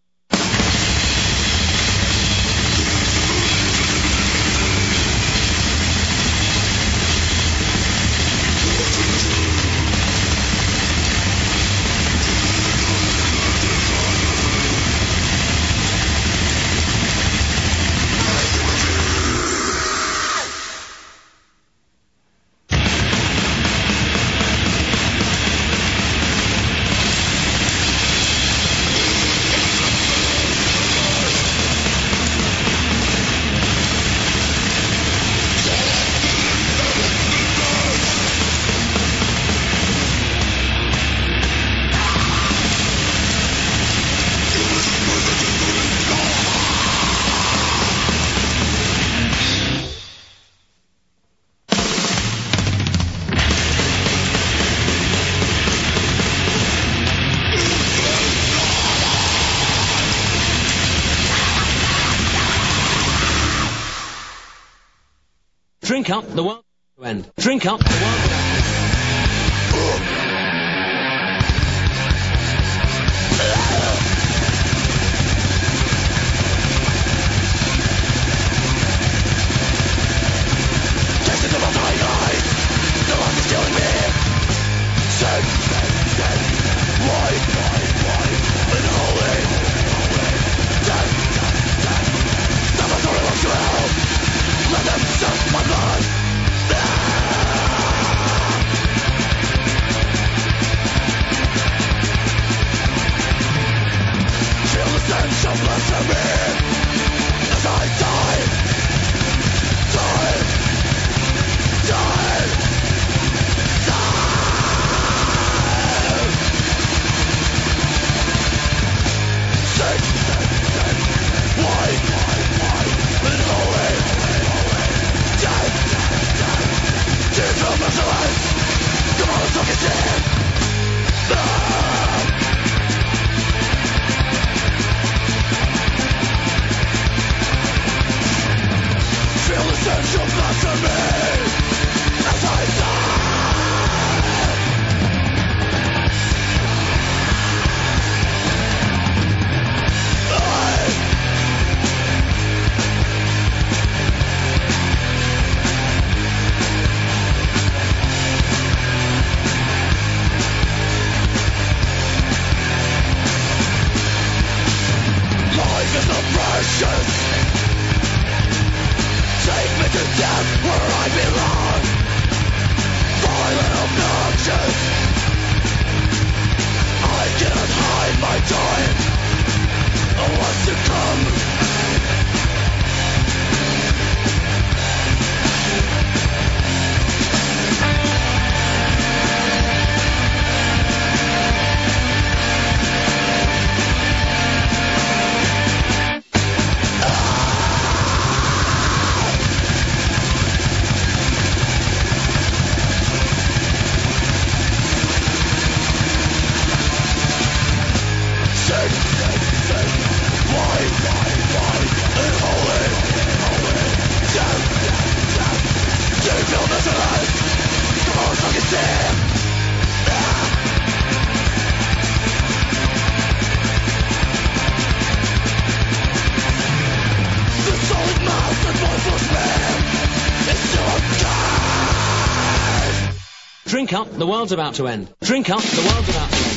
Drink up, the world to end. Drink up, the world to end. Tasted of my eye, the life is killing me. Sin, white, unholy. Death, Salvatore wants you out. Let them suck my blood. Drink up, the world's about to end. Drink up, the world's about to end.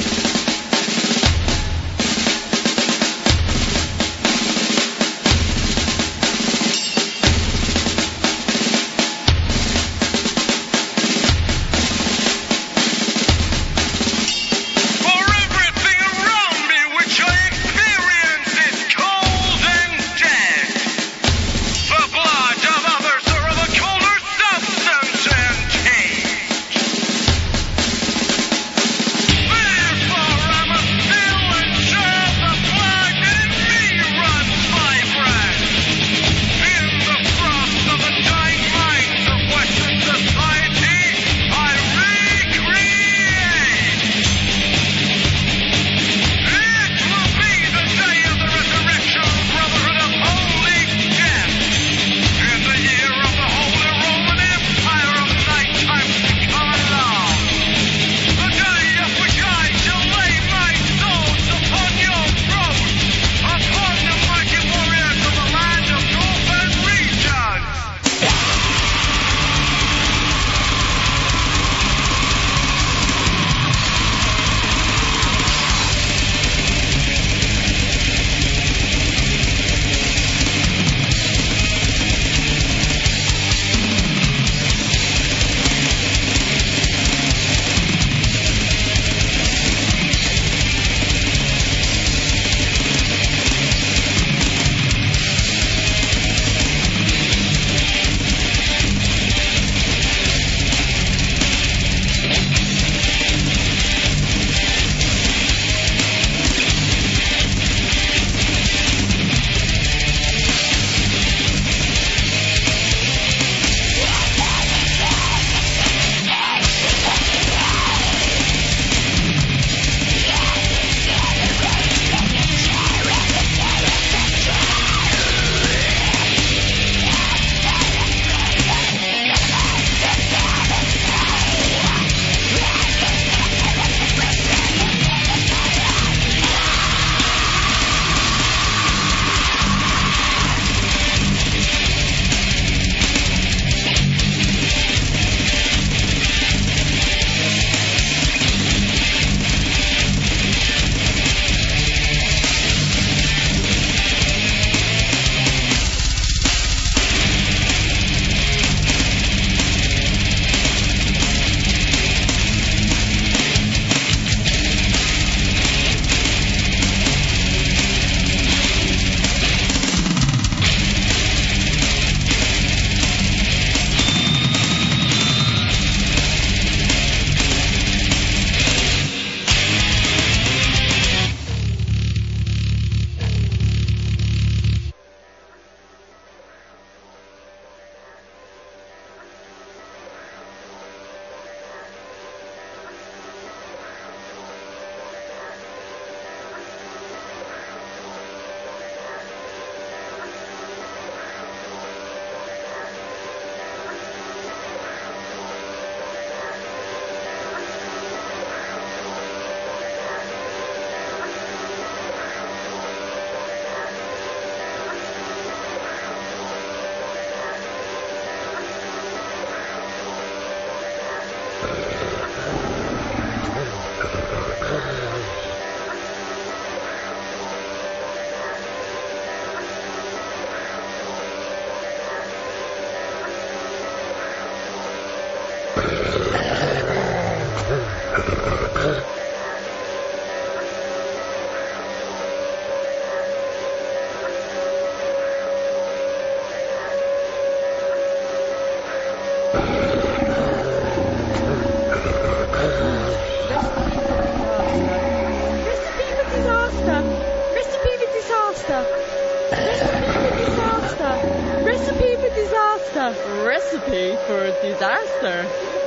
Recipe for disaster.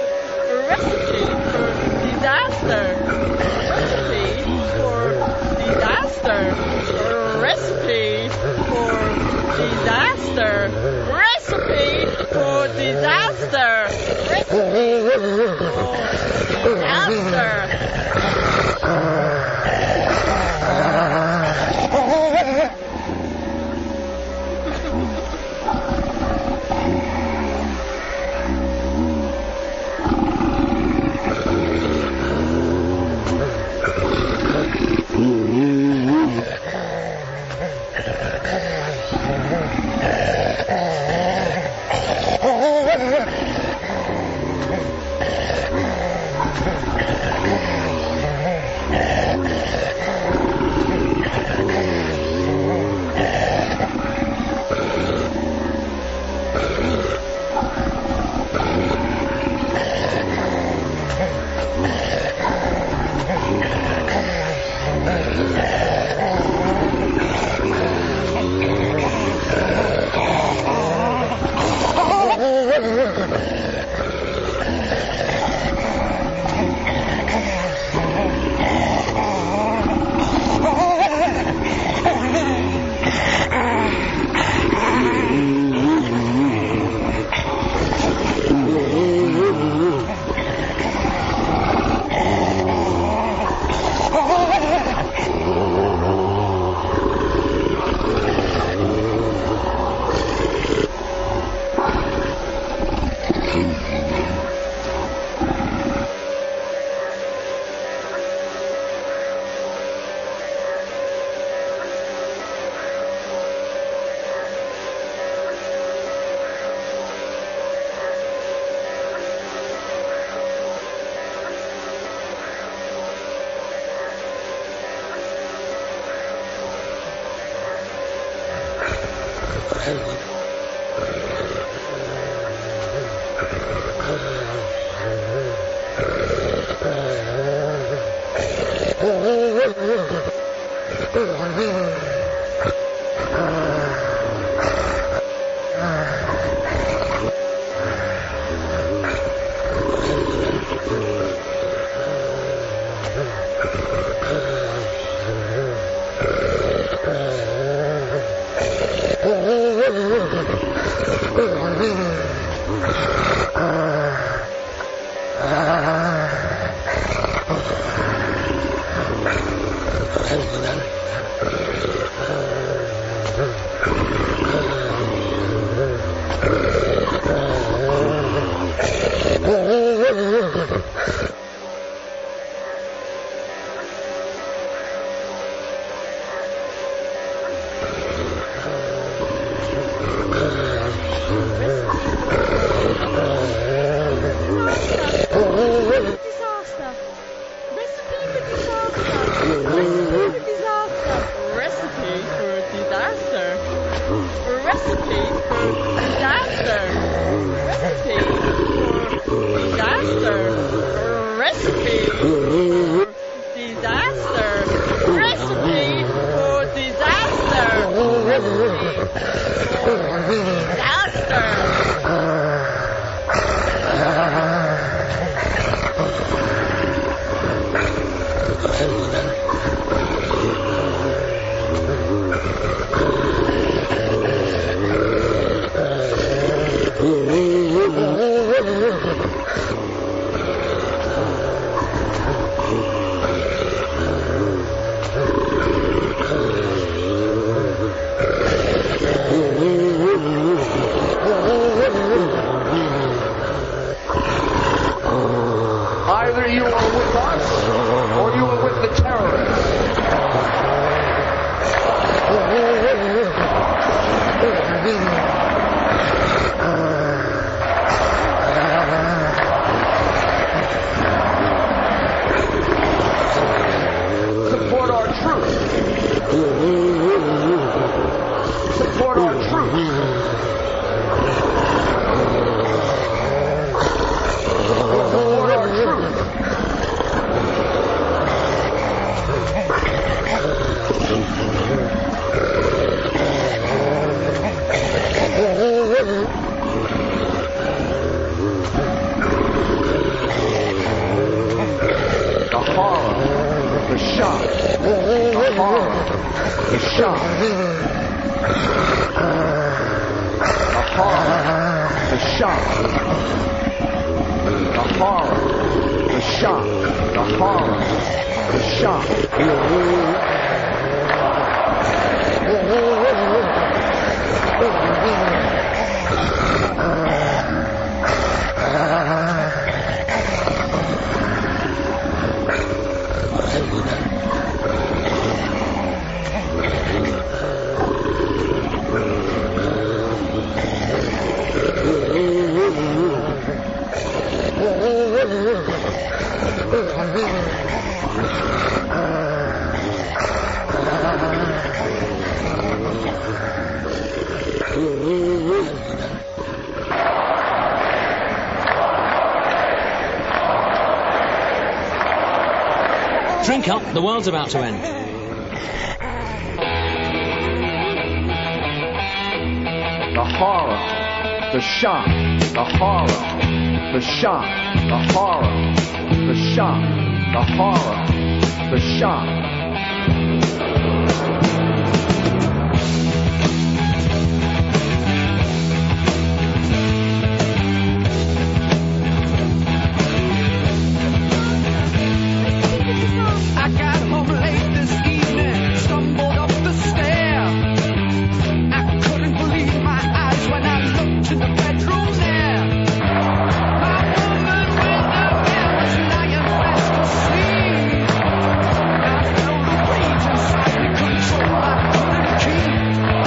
Recipe for disaster. Recipe for disaster. Recipe for disaster. Recipe for disaster. Recipe for disaster. Either you are with us or you are with the terrorists. Support our troops. Support our troops. Support our troops. The horror, the shock, the horror, the shock, the horror, the shock, the horror, the shock, the horror, the shock. Drink up, the world's about to end. The horror, the shock, the horror, the shock, the horror, the shock, the horror, the shock. I got home late this evening, stumbled up the stair. I couldn't believe my eyes when I looked in the bedroom there. My woman with the hair was lying fast asleep. I felt a rage inside me, control I couldn't keep.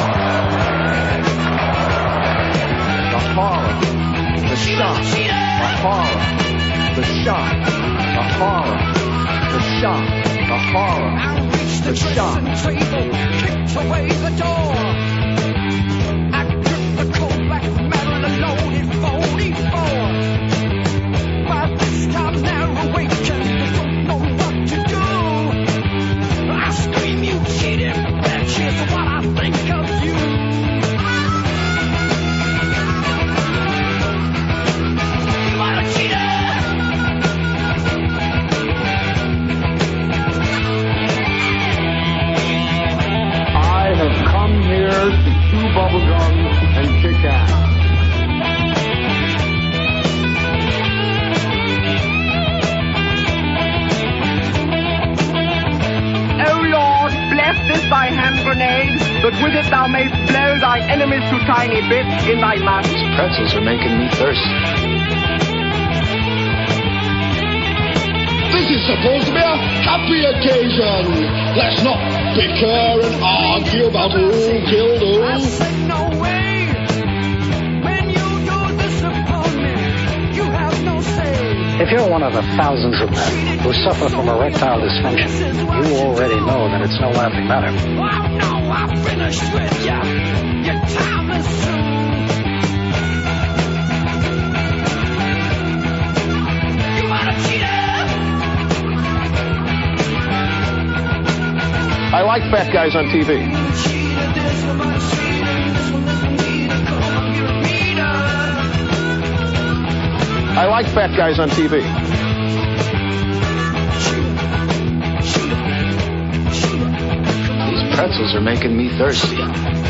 The horror, the shock, the horror, the shock, the horror, the shock, the horror, I reached the dressing table, kicked away the door. I gripped the cold black Marin, a loaded 44. By this time they're awakened, they don't know what to do. I scream, you cheated bitch, here's what I think of you. You are a cheater. I have come here to chew bubblegum and kick ass. O Lord, bless this thy hand grenade, that with it thou mayst blow thy enemies to tiny bits in thy mouth. These pretzels are making me thirsty. This is supposed to be a happy occasion. Let's not bicker and argue about who killed who. I said no way. When you do this upon me, you have no say. If you're one of the thousands of men who suffer from erectile dysfunction, you already know that it's no laughing matter. Oh no, I'm finished with you. Your time is through. You are a cheater. I like fat guys on TV. I like fat guys on TV. These pretzels are making me thirsty.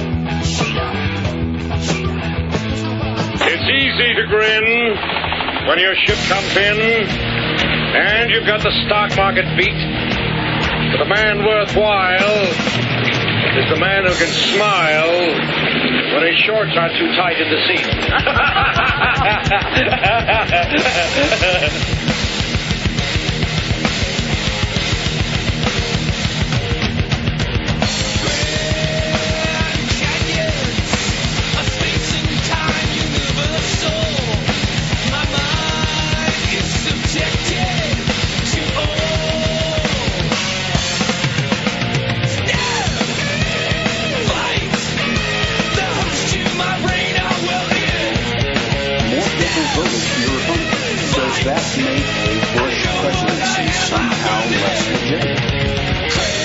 It's easy to grin when your ship comes in and you've got the stock market beat. But the man worthwhile is the man who can smile when his shorts aren't too tight in the seat. Does that make a Bush presidency somehow less legitimate?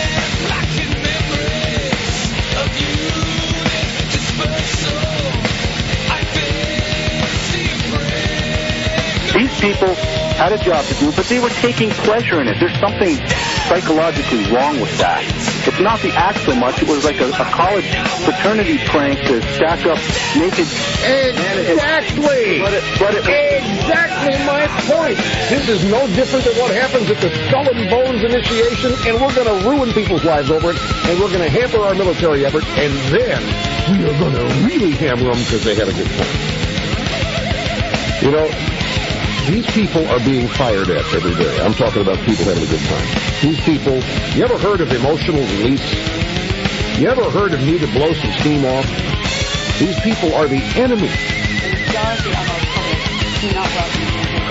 These people had a job to do, but they were taking pleasure in it. There's something psychologically wrong with that. It's not the act so much. It was like a college fraternity prank to stack up naked. Exactly. Exactly my point. This is no different than what happens at the Skull and Bones initiation, and we're going to ruin people's lives over it, and we're going to hamper our military effort, and then we are going to really hammer them because they had a good time. You know, these people are being fired at every day. I'm talking about people having a good time. These people, you ever heard of emotional release? You ever heard of need to blow some steam off? These people are the enemy.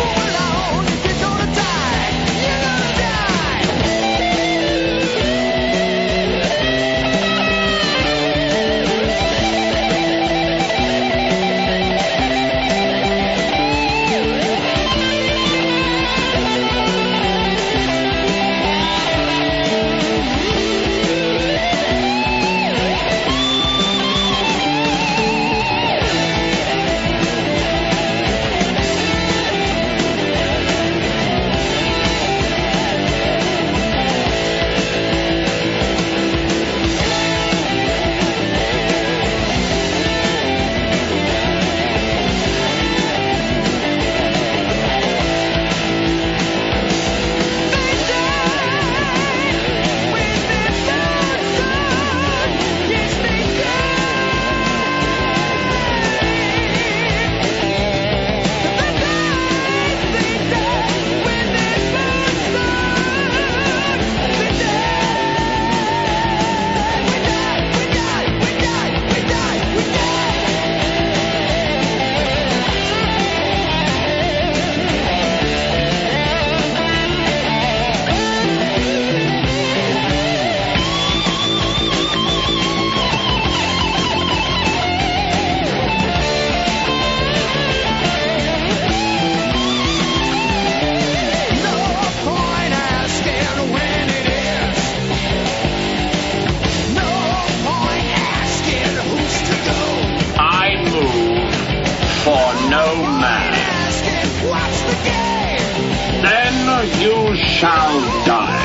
then you shall die.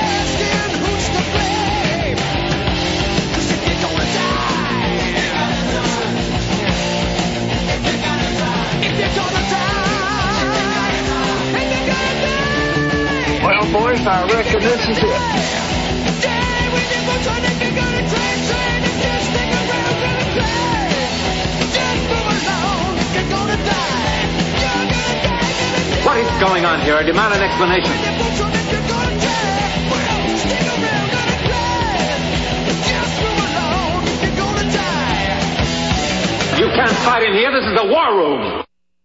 Well, boys, I reckon this is it. What is going on here? I demand an explanation. You can't fight in here. This is a war room.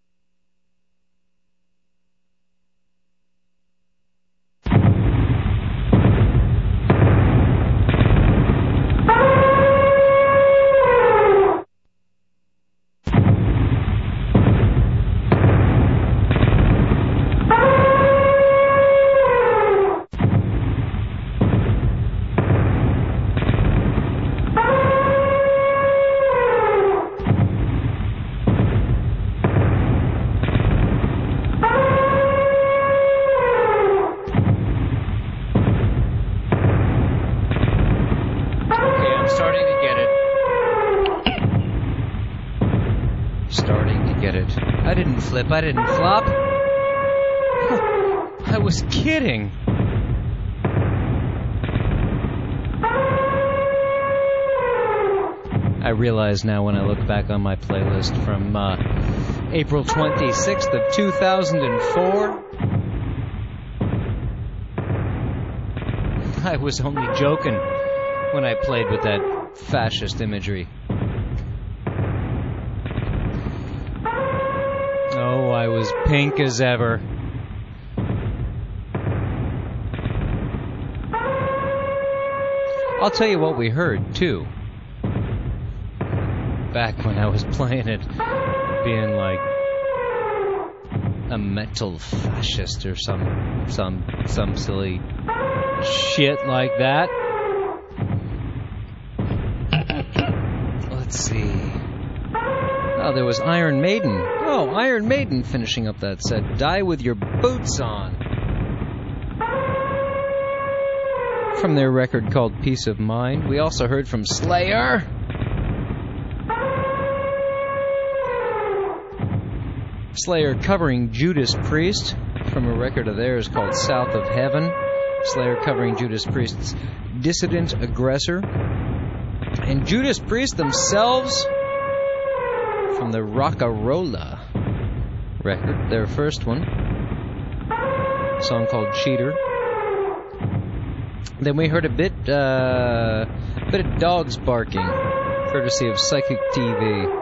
I didn't flop. I was kidding. I realize now when I look back on my playlist from April 26th of 2004, I was only joking when I played with that fascist imagery. Oh, I was pink as ever. I'll tell you what we heard, too. Back when I was playing it, being like a metal fascist or some silly shit like that. Let's see. Oh, there was Iron Maiden. Oh, Iron Maiden finishing up that set. Die with Your Boots On. From their record called Peace of Mind. We also heard from Slayer. Slayer covering Judas Priest from a record of theirs called South of Heaven. Slayer covering Judas Priest's Dissident Aggressor. And Judas Priest themselves from the Rock-a-Rolla record, their first one. A song called Cheater. Then we heard a bit of dogs barking, courtesy of Psychic TV.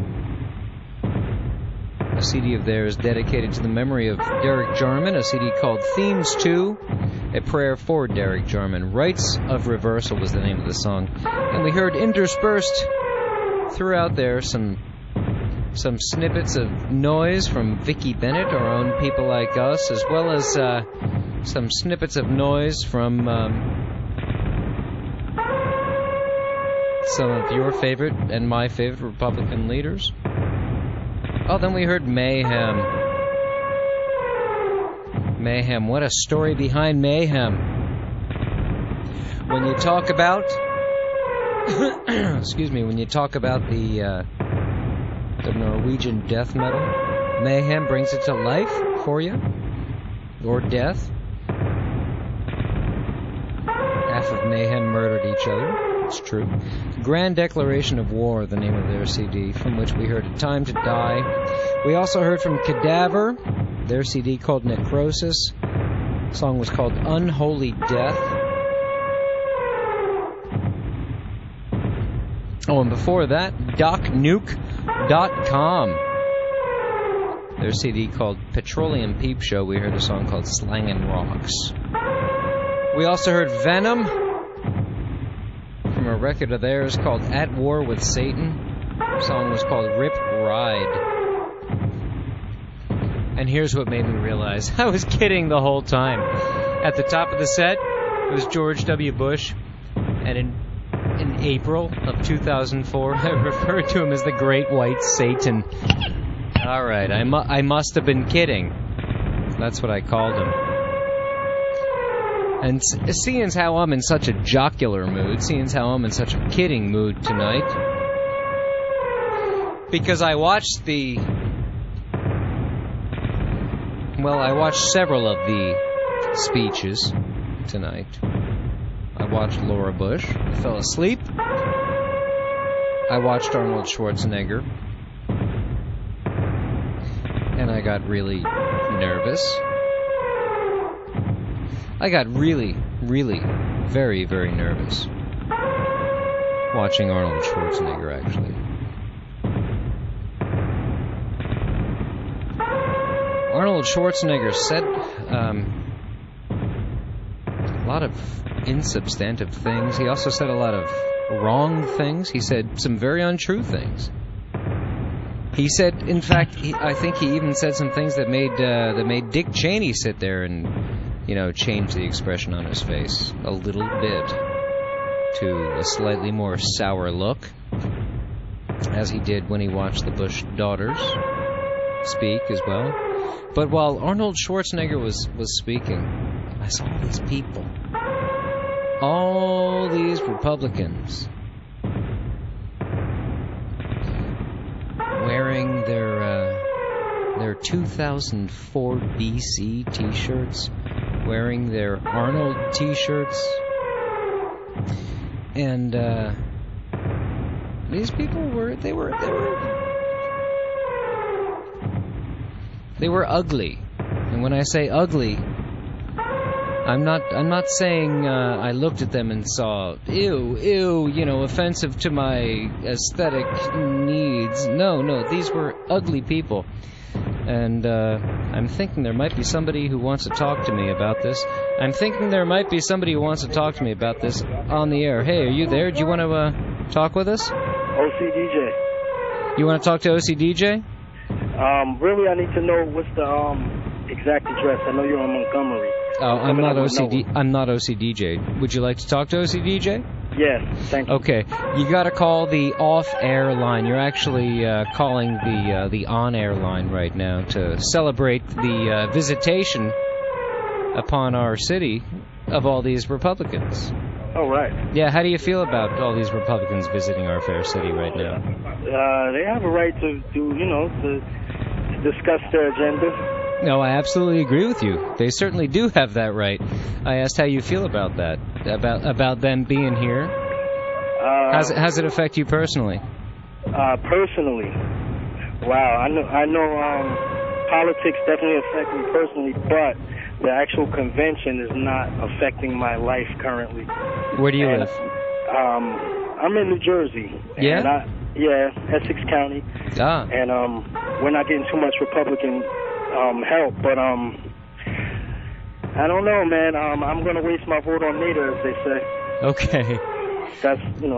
A CD of theirs dedicated to the memory of Derek Jarman, a CD called Themes 2, a prayer for Derek Jarman. Rites of Reversal was the name of the song. And we heard interspersed throughout there some snippets of noise from Vicki Bennett, Our Own People Like Us, as well as some snippets of noise from some of your favorite and my favorite Republican leaders. Oh, then we heard Mayhem. Mayhem. What a story behind Mayhem. When you talk about... excuse me, when you talk about the Norwegian death metal, Mayhem brings it to life for you. Or death. Half of Mayhem murdered each other. It's true. Grand Declaration of War, the name of their CD, from which we heard A Time to Die. We also heard from Cadaver, their CD called Necrosis. The song was called Unholy Death. Oh, and before that, DocNuke.com. Their CD called Petroleum Peep Show. We heard a song called Slangin' Rocks. We also heard Venom from a record of theirs called At War with Satan. The song was called Rip Ride. And here's what made me realize I was kidding the whole time. At the top of the set, it was George W. Bush, and in April of 2004, I referred to him as the Great White Satan. All right, I must have been kidding. That's what I called him. And seeing as how I'm in such a jocular mood, seeing as how I'm in such a kidding mood tonight, because I watched several of the speeches tonight. I watched Laura Bush. I fell asleep. I watched Arnold Schwarzenegger. And I got really nervous. I got really, really, very, very nervous watching Arnold Schwarzenegger, actually. Arnold Schwarzenegger said a lot of insubstantive things. He also said a lot of wrong things. He said some very untrue things. He said, in fact, I think he even said some things that made Dick Cheney sit there and, change the expression on his face a little bit to a slightly more sour look, as he did when he watched the Bush daughters speak as well. But while Arnold Schwarzenegger was speaking, I saw all these people, all these Republicans, wearing their 2004 BC T-shirts, wearing their Arnold T-shirts, and these people were ugly. And when I say ugly, I'm not saying I looked at them and saw ew, offensive to my aesthetic needs. No, these were ugly people. And I'm thinking there might be somebody who wants to talk to me about this. I'm thinking there might be somebody who wants to talk to me about this on the air. Hey, are you there? Do you want to talk with us? OCDJ. You want to talk to OCDJ? Really, I need to know what's the exact address. I know you're on Montgomery. Oh, I'm not OCDJ. Would you like to talk to OCDJ? Yes, thank you. Okay, you got to call the off-air line. You're actually calling the on-air line right now to celebrate the visitation upon our city of all these Republicans. Oh, right. Yeah, how do you feel about all these Republicans visiting our fair city right now? They have a right to discuss their agenda. No, I absolutely agree with you. They certainly do have that right. I asked how you feel about that, about them being here. How's it affect you personally? Personally, wow, I know politics definitely affect me personally, but the actual convention is not affecting my life currently. Where do you live? I'm in New Jersey. Yeah? Essex County. Ah. And we're not getting too much Republican help, but I don't know, man. I'm going to waste my vote on Nader, as they say. Okay. That's,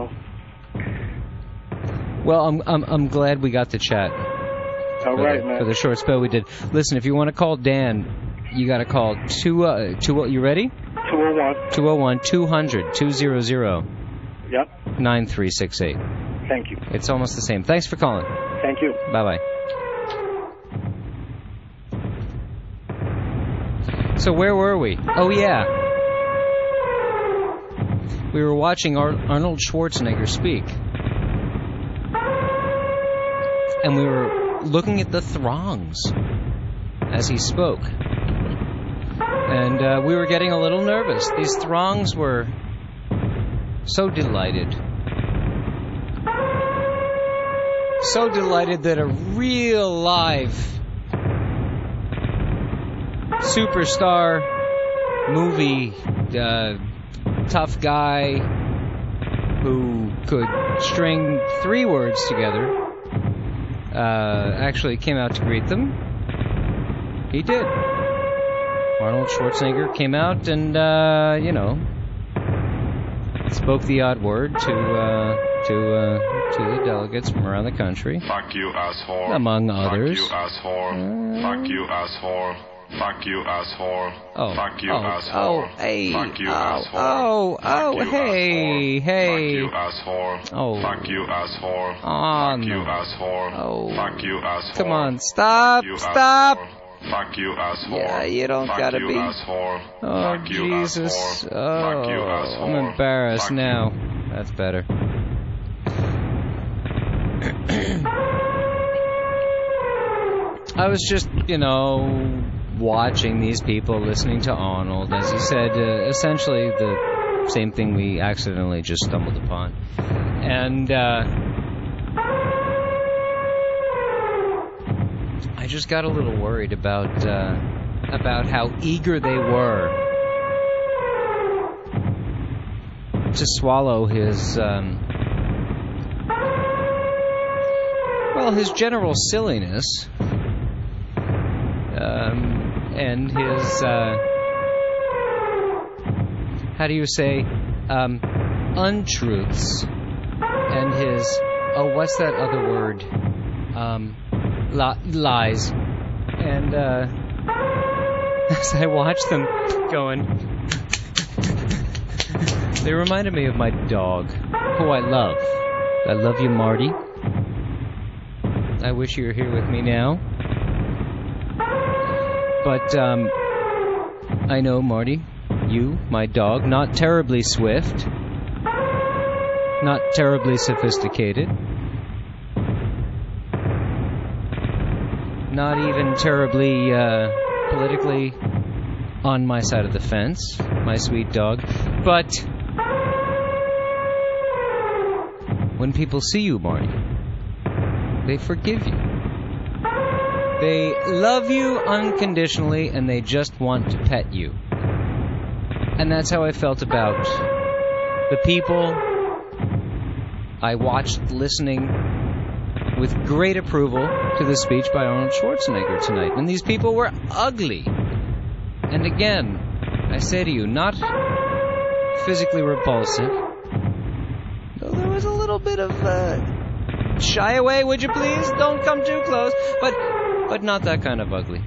Well, I'm glad we got to chat. All right, man. For the short spell we did. Listen, if you want to call Dan, you got to call you ready? 201-200-200. Yep. 9368. Thank you. It's almost the same. Thanks for calling. Thank you. Bye-bye. So where were we? Oh, yeah. We were watching Arnold Schwarzenegger speak. And we were looking at the throngs as he spoke. And we were getting a little nervous. These throngs were so delighted. So delighted that a real live superstar movie tough guy who could string 3 words together actually came out to greet them. He did. Arnold Schwarzenegger came out and spoke the odd word to the delegates from around the country. Fuck you, asshole. Among others. Fuck you, asshole. Fuck you, asshole. Fuck you, asshole. Oh. Fuck you, asshole. Oh, hey. Fuck you, asshole. Oh, hey. Fuck you, asshole. Oh. Fuck you, asshole. Oh, Fuck you, no. asshole. Oh. Fuck you, asshole. Come on, stop. Fuck you, Stop. asshole. Fuck you, asshole. Yeah, you don't Fuck gotta you, be. Asshole. Oh, Fuck you, Jesus. asshole. Oh, Fuck you, asshole. I'm embarrassed Fuck now. That's better. I was just, watching these people, listening to Arnold, as he said, essentially the same thing we accidentally just stumbled upon. And I just got a little worried about how eager they were to swallow his his general silliness. And his, how do you say, untruths, and his, what's that other word, lies. And, as I watched them going, they reminded me of my dog, who I love. I love you, Marty. I wish you were here with me now. But, I know, Marty, you, my dog, not terribly swift, not terribly sophisticated, not even terribly, politically on my side of the fence, my sweet dog, but when people see you, Marty, they forgive you. They love you unconditionally, and they just want to pet you. And that's how I felt about the people I watched listening with great approval to the speech by Arnold Schwarzenegger tonight. And these people were ugly. And again, I say to you, not physically repulsive, though there was a little bit of shy away, would you please? Don't come too close. But not that kind of ugly.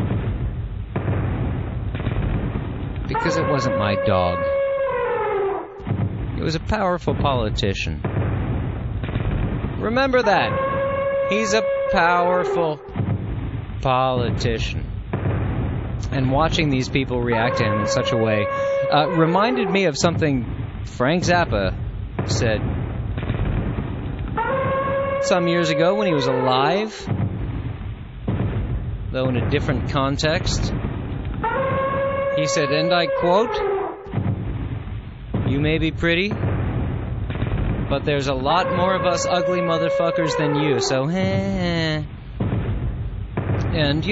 Because it wasn't my dog. It was a powerful politician. Remember that. He's a powerful politician. And watching these people react to him in such a way reminded me of something Frank Zappa said some years ago when he was alive, though in a different context. He said, and I quote, "You may be pretty, but there's a lot more of us ugly motherfuckers than you, so And,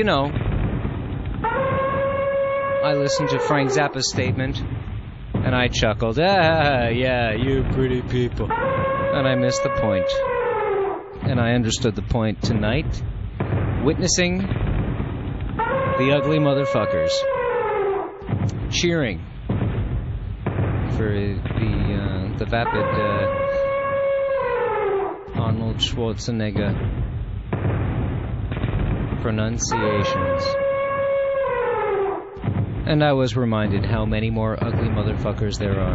I listened to Frank Zappa's statement, and I chuckled, yeah, you pretty people. And I missed the point. And I understood the point tonight, witnessing the ugly motherfuckers cheering for the vapid Arnold Schwarzenegger pronunciations. And I was reminded how many more ugly motherfuckers there are.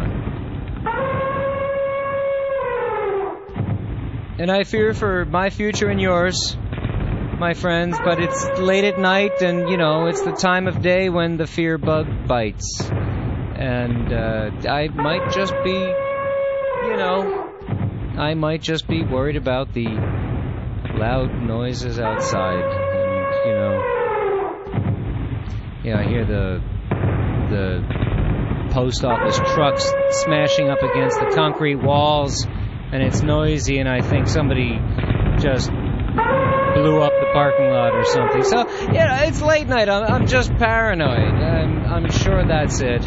And I fear for my future and yours, my friends, but it's late at night and, it's the time of day when the fear bug bites. And I might just be, worried about the loud noises outside. And, I hear the post office trucks smashing up against the concrete walls, and it's noisy, and I think somebody just blew up the parking lot or something. So, it's late night. I'm just paranoid. I'm sure that's it.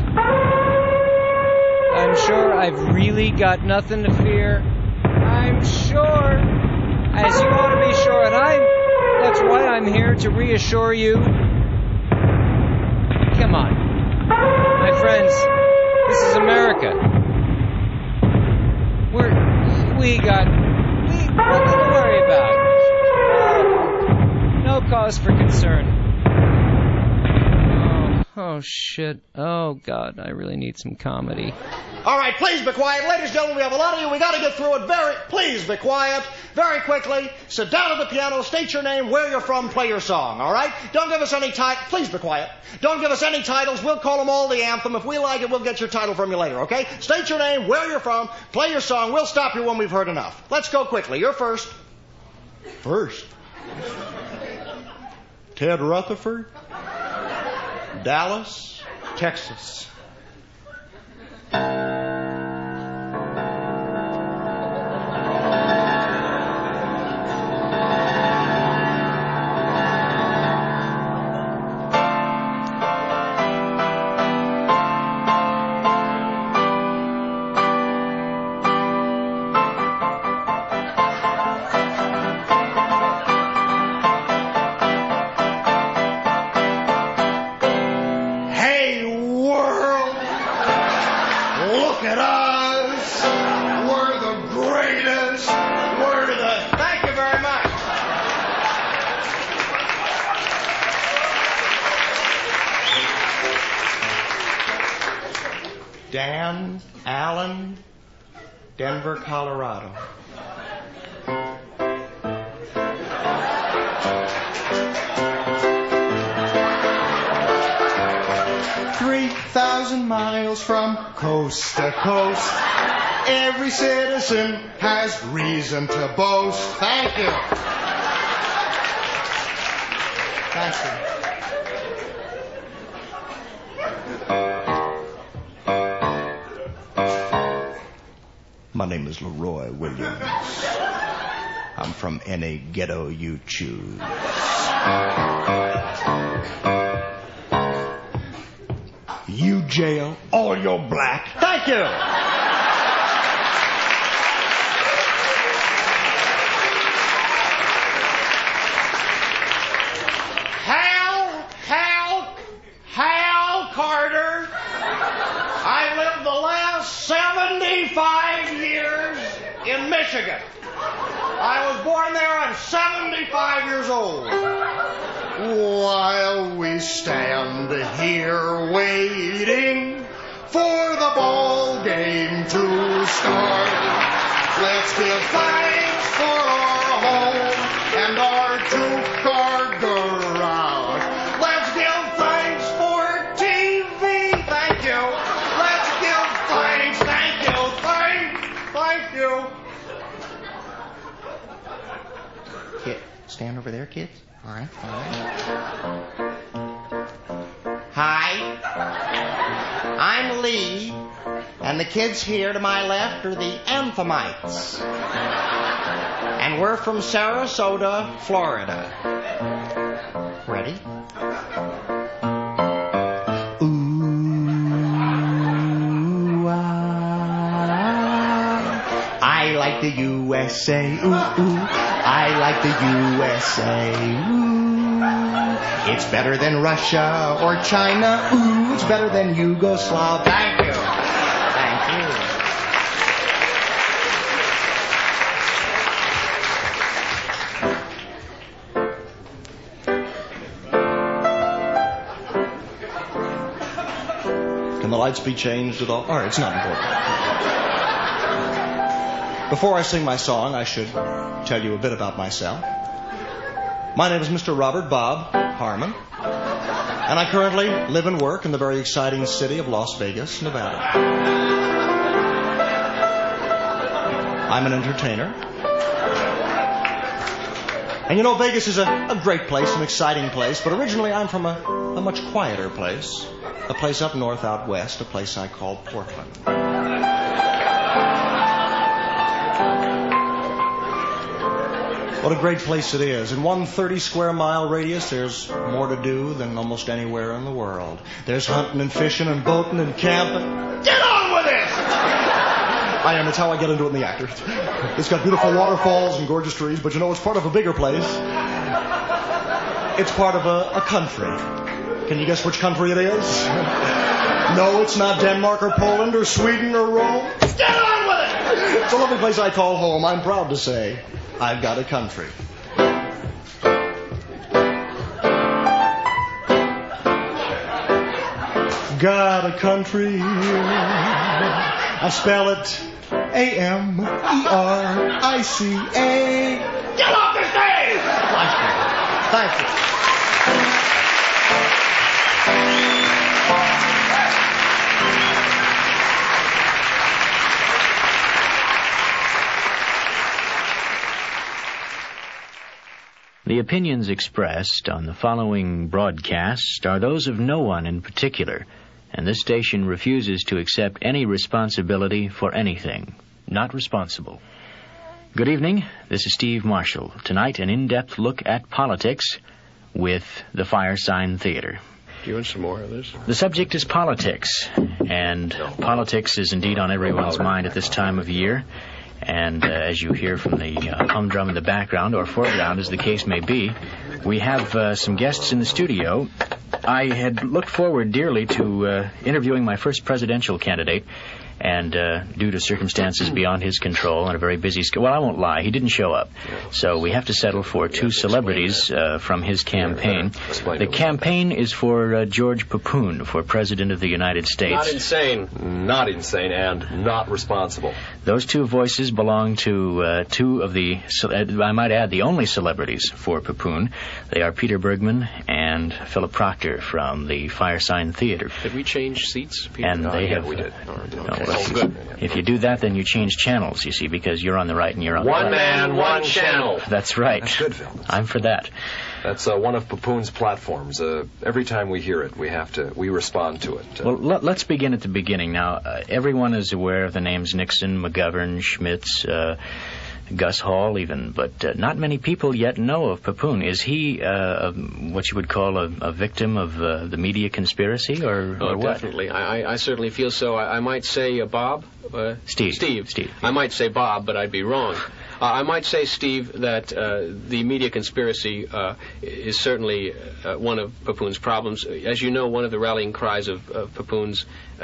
I'm sure I've really got nothing to fear. I'm sure, as you ought to be sure, and that's why I'm here to reassure you. Come on, my friends, this is America. We got nothing to worry about. No cause for concern. Oh shit. Oh God, I really need some comedy. All right, please be quiet. Ladies and gentlemen, we have a lot of you. We got to get through it. Please be quiet. Very quickly. Sit down at the piano. State your name, where you're from, play your song. All right? Don't give us any Please be quiet. Don't give us any titles. We'll call them all the anthem. If we like it, we'll get your title from you later, okay? State your name, where you're from, play your song. We'll stop you when we've heard enough. Let's go quickly. You're first. First. Ted Rutherford, Dallas, Texas. Dan Allen, Denver, Colorado. $3,000 from coast to coast. Every citizen has reason to boast. Thank you. Thank you. My name is Leroy Williams. I'm from any ghetto you choose. You jail all your black. Thank you. Hal Carter. I lived the last 75 years in Michigan. I was born there. I'm 75 years old. While we stand here waiting for the ball game to start, let's give thanks for our home and our two-car garage. Let's give thanks for TV. Thank you. Let's give thanks. Thank you. Thank you. Kid, stand over there, kids. All right. Hi. I'm Lee, and the kids here to my left are the Anthemites. And we're from Sarasota, Florida. Ready? Ooh, I like the USA. Ooh, ooh. I like the USA. Ooh. It's better than Russia or China. Ooh, it's better than Yugoslavia. Thank you. Thank you. Can the lights be changed at all? All right, it's not important. Before I sing my song, I should tell you a bit about myself. My name is Mr. Robert Bob Harmon, and I currently live and work in the very exciting city of Las Vegas, Nevada. I'm an entertainer. And you know, Vegas is a great place, an exciting place, but originally I'm from a much quieter place, a place up north, out west, a place I call Portland. What a great place it is. In one 30-square-mile radius, there's more to do than almost anywhere in the world. There's hunting and fishing and boating and camping. Get on with it! I am. It's how I get into it in the actor. It's got beautiful waterfalls and gorgeous trees, but you know, it's part of a bigger place. It's part of a country. Can you guess which country it is? No, it's not Denmark or Poland or Sweden or Rome. Get on with it! It's a lovely place I call home. I'm proud to say I've got a country. Got a country. I spell it A-M-E-R-I-C-A. Get off the stage! Thank you. The opinions expressed on the following broadcast are those of no one in particular, and this station refuses to accept any responsibility for anything. Not responsible. Good evening. This is Steve Marshall. Tonight, an in-depth look at politics with the Firesign Theater. Do you want some more of this? The subject is politics, and politics is indeed on everyone's mind at this time of year. And as you hear from the humdrum in the background, or foreground, as the case may be, we have some guests in the studio. I had looked forward dearly to interviewing my first presidential candidate, and due to circumstances beyond his control and a very busy schedule, well, I won't lie, he didn't show up. So we have to settle for two celebrities from his campaign. The campaign is for George Pepoon, for President of the United States. Not insane, and not responsible. Those two voices belong to two of the, I might add, the only celebrities for Pepoon. They are Peter Bergman and Philip Proctor from the Firesign Theater. Did we change seats, Peter? And they have. We did. Okay. Good. If you do that, then you change channels, you see, because you're on the right and you're on the left. One man, one channel. That's right. That's good, Phil. I'm for that. That's one of Pepoon's platforms. Every time we hear it, we respond to it. Well, let's begin at the beginning. Now, everyone is aware of the names Nixon, McGovern, Schmitz, Gus Hall even, but not many people yet know of Pepoon. Is he what you would call a victim of the media conspiracy, or what? Definitely. I certainly feel so. I might say Bob? Steve. I might say Bob, but I'd be wrong. I might say, Steve, that the media conspiracy is certainly one of Pepoon's problems. As you know, one of the rallying cries of Pepoon's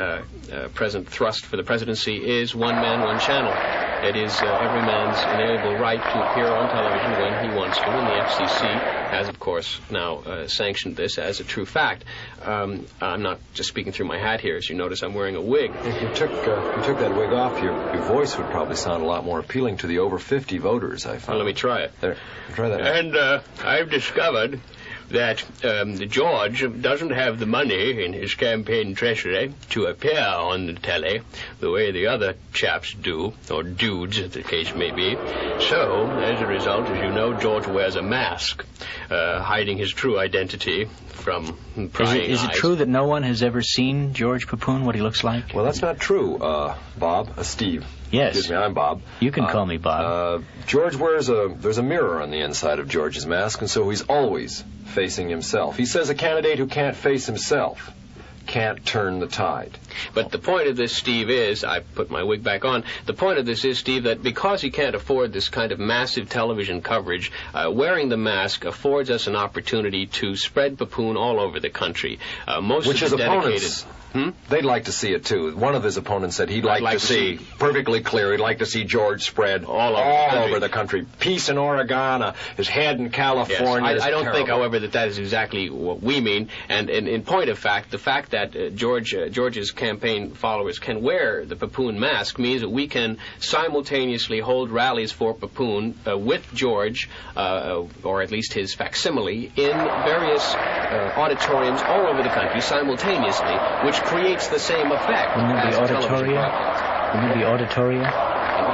present thrust for the presidency is one man, one channel. It is every man's inalienable right to appear on television when he wants to, and the FCC has, of course, now sanctioned this as a true fact. I'm not just speaking through my hat here. As you notice, I'm wearing a wig. If you took that wig off, your voice would probably sound a lot more appealing to the over 50 voters, I found. Well, let me try it. There, try that. And I've discovered that George doesn't have the money in his campaign treasury to appear on the telly the way the other chaps do, or dudes, as the case may be. So, as a result, as you know, George wears a mask, hiding his true identity from prying eyes. Is it true that no one has ever seen George Pepoon, what he looks like? Well, that's not true, Bob. Steve. Yes. Excuse me, I'm Bob. You can call me Bob. George there's a mirror on the inside of George's mask, and so he's always facing himself. He says a candidate who can't face himself can't turn the tide. But the point of this, Steve, is, I put my wig back on, the point of this is, Steve, that because he can't afford this kind of massive television coverage, wearing the mask affords us an opportunity to spread Pepoon all over the country. Most Which of his the opponents, they'd like to see it, too. One of his opponents said he'd like to see, perfectly clear, he'd like to see George spread all over the country. Peace in Oregon, his head in California. Yes, I don't think, however, that is exactly what we mean. And in point of fact, the fact that George's campaign followers can wear the Pepoon mask means that we can simultaneously hold rallies for Pepoon with George, or at least his facsimile, in various auditoriums all over the country simultaneously, which creates the same effect. Will there be auditoria? Will there be auditoria?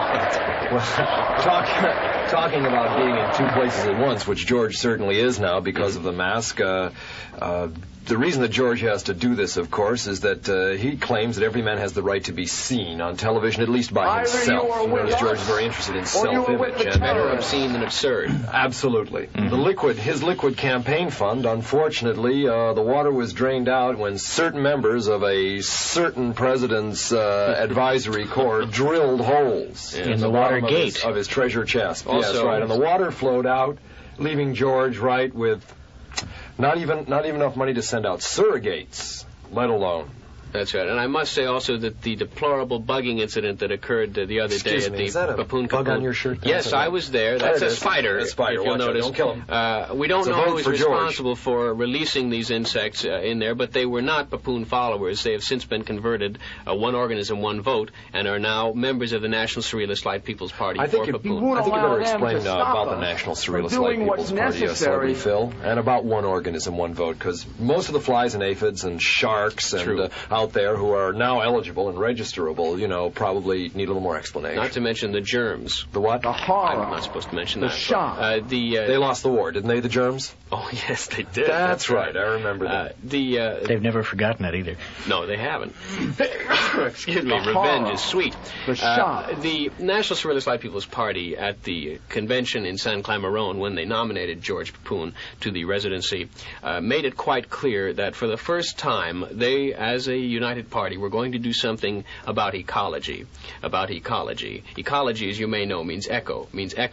Well, talking about being in two places at once, which George certainly is now because of the mask, the reason that George has to do this, of course, is that he claims that every man has the right to be seen on television, at least by himself. Whereas George is very interested in self-image and better obscene than absurd. Absolutely. His liquid campaign fund, unfortunately, the water was drained out when certain members of a certain president's advisory corps drilled holes in the water gate of his treasure chest. Also, yes, right. And the water flowed out, leaving George with not even enough money to send out surrogates, let alone That's right. And I must say also that the deplorable bugging incident that occurred the other Excuse day at me, the is that a Papoon bug Capoon. on your shirt? Yes, I was there. That's a spider. A spider. If you'll Watch out. notice. Don't kill him. We don't It's a know vote who is for George. responsible for releasing these insects in there, but they were not Papoon followers. They have since been converted, one organism, one vote, and are now members of the National Surrealist Light People's Party I think for you Papoon. better explain about the National Surrealist Light People's Party, Celebrity Phil, and about one organism, one vote, because most of the flies and aphids and sharks and out there who are now eligible and registerable, probably need a little more explanation. Not to mention the germs. The what? The horror. I'm not supposed to mention The that. shock. They lost the war, didn't they, the germs? Oh, yes, they did. That's right. I remember that. They've never forgotten it either. No, they haven't. Excuse me. The Revenge horror. is sweet. The shock. The National Surrealist Light People's Party at the convention in San Clamaron, when they nominated George Papoon to the residency, made it quite clear that for the first time, they, as a united party, were going to do something about ecology. Ecology, as you may know, means echo,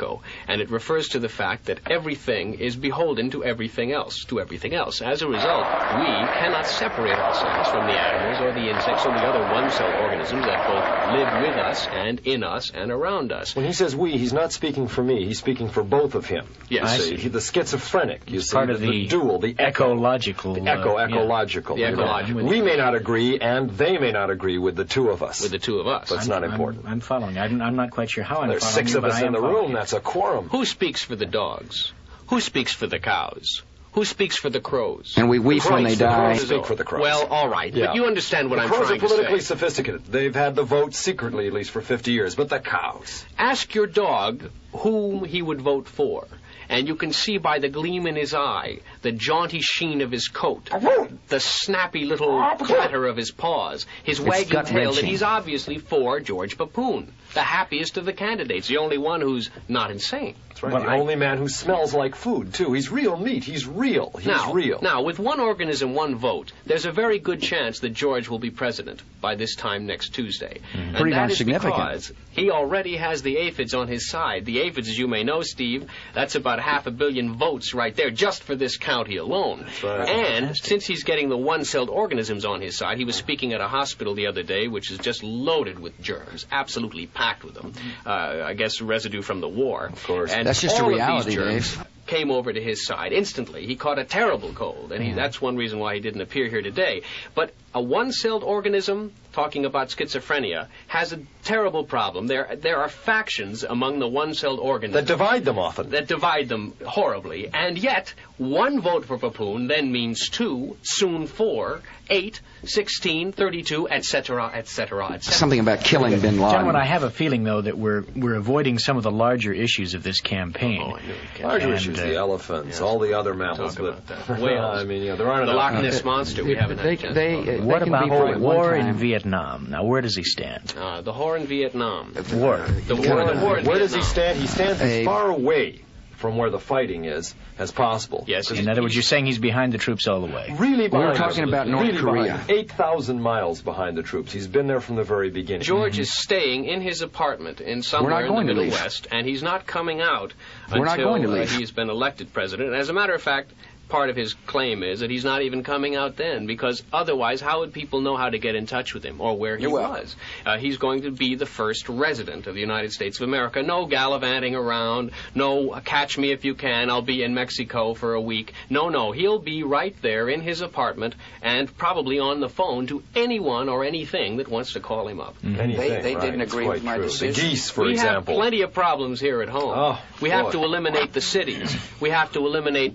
and it refers to the fact that everything is beholden to everything else. As a result, we cannot separate ourselves from the animals or the insects or the other one-celled organisms that both live with us and in us and around us. When he says we, he's not speaking for me. He's speaking for both of him. Yes. The schizophrenic, you see. Part of the dual, the ecological. Ecological. The ecological. We may not agree, and they may not agree with the two of us. But it's not important. I'm following. I'm not quite sure how I'm There's following 6 you, of but us I in am the following room. you. That's a quorum. Who speaks for the dogs? Who speaks for the cows? Who speaks for the crows? And we weep when they die. The crows speak for the crows. Well, all right, but you understand what I'm trying to say. The crows are politically sophisticated. They've had the vote secretly, at least for 50 years. But the cows. Ask your dog whom he would vote for, and you can see by the gleam in his eye, the jaunty sheen of his coat, the snappy little clatter of his paws, his wagging tail, that gut-wrenching. he's obviously for George Papoon, the happiest of the candidates, the only one who's not insane. That's right. The only man who smells like food, too. He's real meat. He's real. Real. Now, with one organism, one vote, there's a very good chance that George will be president by this time next Tuesday. And Pretty darn that is significant. because he already has the aphids on his side. The aphids, as you may know, Steve, that's about 500 million votes right there just for this county alone. That's right. And since he's getting the one-celled organisms on his side, he was speaking at a hospital the other day, which is just loaded with germs, absolutely packed with them. I guess residue from the war. Of course. And That's just a all reality, of these germs Dave. came over to his side instantly. He caught a terrible cold, and that's one reason why he didn't appear here today. But a one-celled organism, talking about schizophrenia, has a terrible problem. There are factions among the one-celled organisms. That divide them often. That divide them horribly. And yet, one vote for Papoon then means 2, soon 4, 8, 16, 32, etc., etc., etc. Something about killing bin Laden. Gentlemen, I have a feeling, though, that we're avoiding some of the larger issues of this campaign. Larger issues, the elephants, all the other mammals. Talk about But, that. Whales. I mean, there aren't The enough. Loch Ness Monster, we haven't had a chance to talk about. What can about be right one war time. in Vietnam? Now, where does he stand? The whore in Vietnam. War. The war in Where does he Vietnam. stand? He stands as far away from where the fighting is as possible. Yes. In other words, you're saying he's behind the troops all the way. Really behind. We're talking about North really Korea. behind. 8,000 miles behind the troops. He's been there from the very beginning. George is staying in his apartment in somewhere in the going to Middle leave. West, and he's not coming out We're not until going to leave. He's been elected president. As a matter of fact, part of his claim is that he's not even coming out then, because otherwise, how would people know how to get in touch with him or where he was? He's going to be the first resident of the United States of America. No gallivanting around, no catch me if you can, I'll be in Mexico for a week. No, he'll be right there in his apartment and probably on the phone to anyone or anything that wants to call him up. Anything, They right, didn't it's agree quite with my true. decision. The geese, for we example. have plenty of problems here at home. Oh, we have boy. to eliminate the cities. We have to eliminate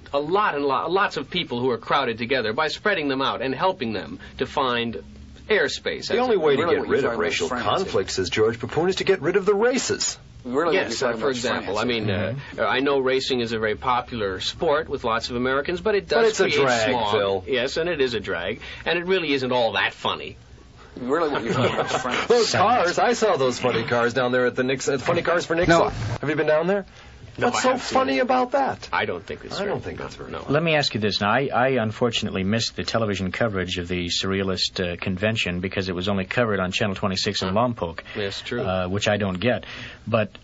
lots of people who are crowded together by spreading them out and helping them to find airspace. The only way to Really get what rid you're of talking racial about friends. conflicts, says George Papoon, is to get rid of the races. Really, Yes, for example, I mean, I know racing is a very popular sport with lots of Americans, but it does But it's a create drag, smog. Phil. Yes, and it is a drag, and it really isn't all that funny. Really, what you're talking about friends. Those cars, I saw those funny cars down there at the Nixon. Funny cars for Nixon. No. Have you been down there? No, What's I so haven't seen funny it. about that? I don't think it's. I don't think that's very. No. Let me ask you this. Now, I unfortunately missed the television coverage of the Surrealist convention because it was only covered on Channel 26 in Lompoc. Yes, true. Which I don't get. But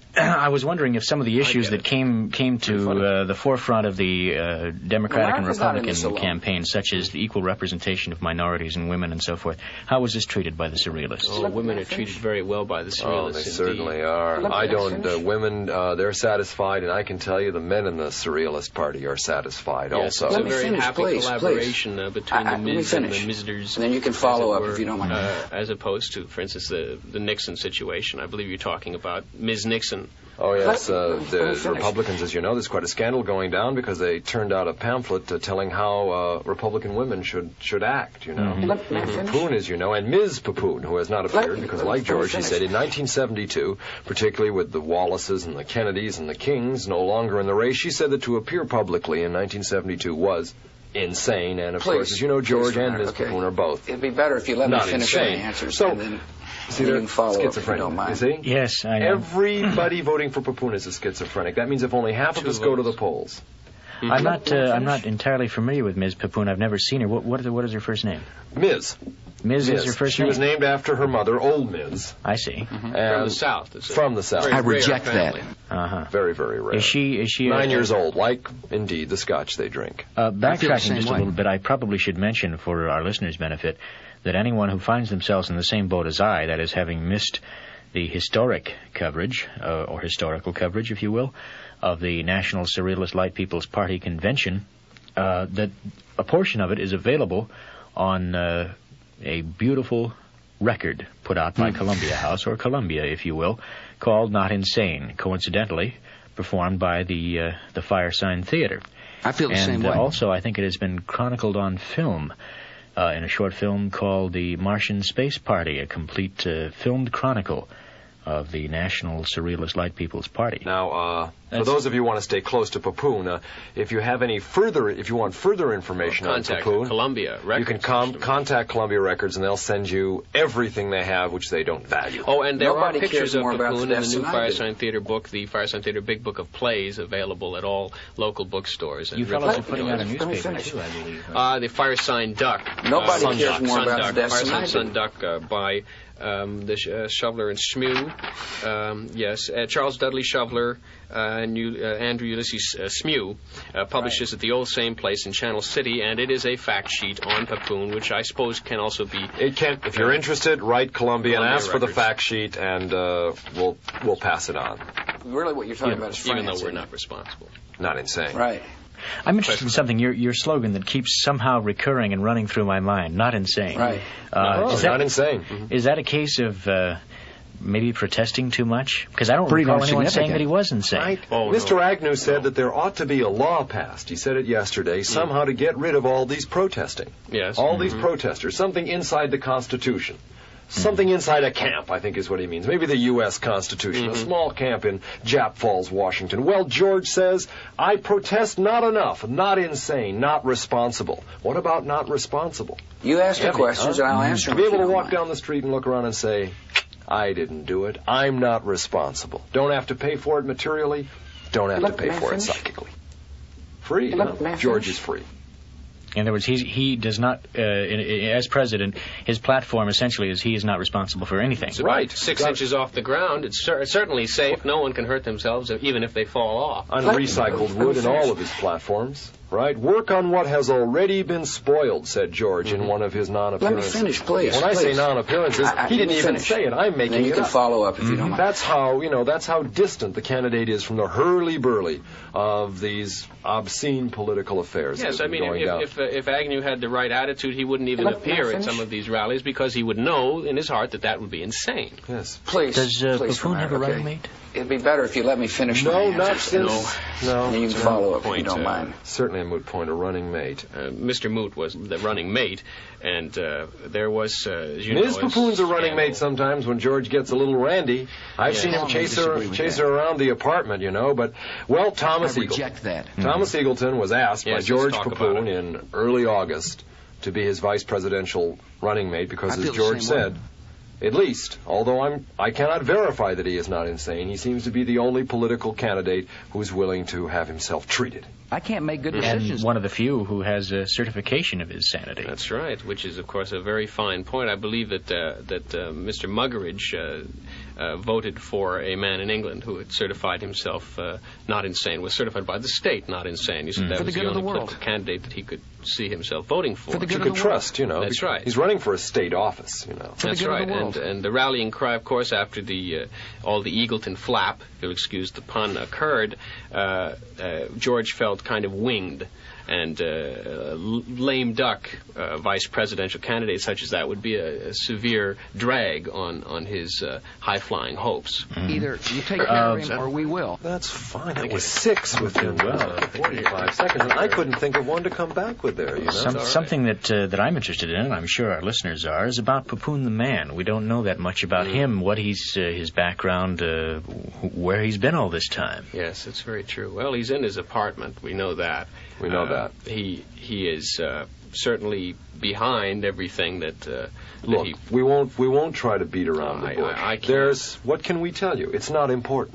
I was wondering if some of the issues that came to the forefront of the Democratic and Republican campaigns, such as the equal representation of minorities and women and so forth, how was this treated by the Surrealists? Oh, women are treated very well by the Surrealists. Oh, they certainly are. I don't. Women, they're satisfied, and I can tell you the men in the Surrealist Party are satisfied also. It's a very happy collaboration between the Ms. and the Misders. And then you can follow up if you don't mind. As opposed to, for instance, the Nixon situation. I believe you're talking about Ms. Nixon. Oh, yes. The Republicans, as you know, there's quite a scandal going down because they turned out a pamphlet telling how Republican women should act, you know. Papoon, as you know, and Ms. Papoon, who has not appeared because, like George, she said in 1972, particularly with the Wallaces and the Kennedys and the Kings no longer in the race, she said that to appear publicly in 1972 was insane. And, of course, as you know, George and Ms. Papoon are both It'd be better if you let me finish my answers. So, and then see, you they're can follow up if you schizophrenic, don't mind. you see? Yes, I know. Everybody voting for Papoon is a schizophrenic. That means if only half of us go to the polls. I'm not entirely familiar with Ms. Papoon. I've never seen her. What is her first name? Ms. Ms. is her first She name? was named after her mother, Old Ms. I see. From the South. From the South. I reject that. Uh-huh. Very, very rare. Is she 9 years old, like, indeed, the Scotch they drink. Backtracking just a little bit, I probably should mention for our listeners' benefit that anyone who finds themselves in the same boat as I, that is, having missed the historic coverage, or historical coverage, if you will, of the National Surrealist Light People's Party Convention, that a portion of it is available on a beautiful record put out by Columbia House, or Columbia, if you will, called Not Insane, coincidentally performed by the Firesign Theater. I feel the same way. And also, I think it has been chronicled on film in a short film called The Martian Space Party, a complete filmed chronicle of the National Surrealist Light People's Party. Now, for those of you who want to stay close to Papoon, if you want further information on Papoon, Columbia Records. You can contact Columbia Records, and they'll send you everything they have, which they don't value. Oh, and there are pictures of more about Papoon in the new than I Firesign Theater book, the Firesign Theater Big Book of Plays, available at all local bookstores. You fellows are putting out a newspaper, too, I believe. The Firesign Duck. Nobody cares more about deaths than I Firesign do. Sunduck by the Shoveler and Smew. Yes, Charles Dudley Shoveler and Andrew Ulysses Smew publishes at the old same place in Channel City, and it is a fact sheet on Papoon, which I suppose can also be... It can. If you're interested, write Columbia and ask for the Records. fact sheet, and we'll pass it on. Really what you're talking about is even France, though we're not responsible. Not insane. Right. I'm interested in something, your slogan that keeps somehow recurring and running through my mind. Not insane. Right. Is that, not insane. Is that a case of maybe protesting too much? Because I don't Pretty recall darn anyone saying significant. that he was insane. Right. Oh, Mr. Agnew said that there ought to be a law passed. He said it yesterday, somehow to get rid of all these protesting. Yes. All these protesters. Something inside the Constitution. Something inside a camp, I think is what he means. Maybe the U.S. Constitution. A small camp in Jap Falls, Washington. Well, George says, I protest not enough, not insane, not responsible. What about not responsible? You ask the Heavy, questions and I'll answer To them. be if able you to don't walk mind. down the street and look around and say, I didn't do it. I'm not responsible. Don't have to pay for it materially. Don't have to pay for it psychically. Free. Huh? George is free. In other words, he does not, as president, his platform essentially is he is not responsible for anything. Right. 6 inches off the ground, it's certainly safe. No one can hurt themselves, even if they fall off. Unrecycled wood in all of his platforms. Right? Work on what has already been spoiled, said George in one of his non-appearances. Let me finish, please. When I say please. non-appearances, he didn't even say it. I'm making Then you it can up. follow up if you don't mind. That's how distant the candidate is from the hurly-burly of these obscene political affairs. Yes, that I have been mean, going down. if Agnew had the right attitude, he wouldn't even appear at some of these rallies because he would know in his heart that would be insane. Yes. Please. Does please, Papoon have a okay. running mate? It'd be better if you let me finish my No, not answers. since... No. And you can follow up if you don't mind. Certainly a moot point, a running mate. Mr. Moot was the running mate, and there was, as you Ms. know... Papoon's a running mate sometimes when George gets a little randy. I've seen him chase her around the apartment, but, well, Thomas I Eagle. reject that. Thomas Eagleton was asked by Yes, George let's talk Papoon about it. in early August to be his vice presidential running mate because, I as feel the George same way. said, at least, although I cannot verify that he is not insane, he seems to be the only political candidate who's willing to have himself treated. I can't make good And decisions. one of the few who has a certification of his sanity. That's right, which is, of course, a very fine point. I believe that Mr. Muggeridge voted for a man in England who had certified himself not insane, was certified by the state not insane. He said that was the only political candidate that he could see himself voting for. You could trust, That's right. He's running for a state office, That's right. And the rallying cry, of course, after all the Eagleton flap, if you'll excuse the pun, occurred, George felt kind of winged. And lame duck vice presidential candidate such as that would be a severe drag on his high-flying hopes. Either you take care of him or we will. That's fine. That was 6 within 45 seconds. And I couldn't think of one to come back with there. Something that I'm interested in, and I'm sure our listeners are, is about Papoon the man. We don't know that much about him, what he's his background, where he's been all this time. Yes, that's very true. Well, he's in his apartment. We know that. We know that. He is certainly behind everything that. Look, we won't try to beat around the bush. What can we tell you? It's not important.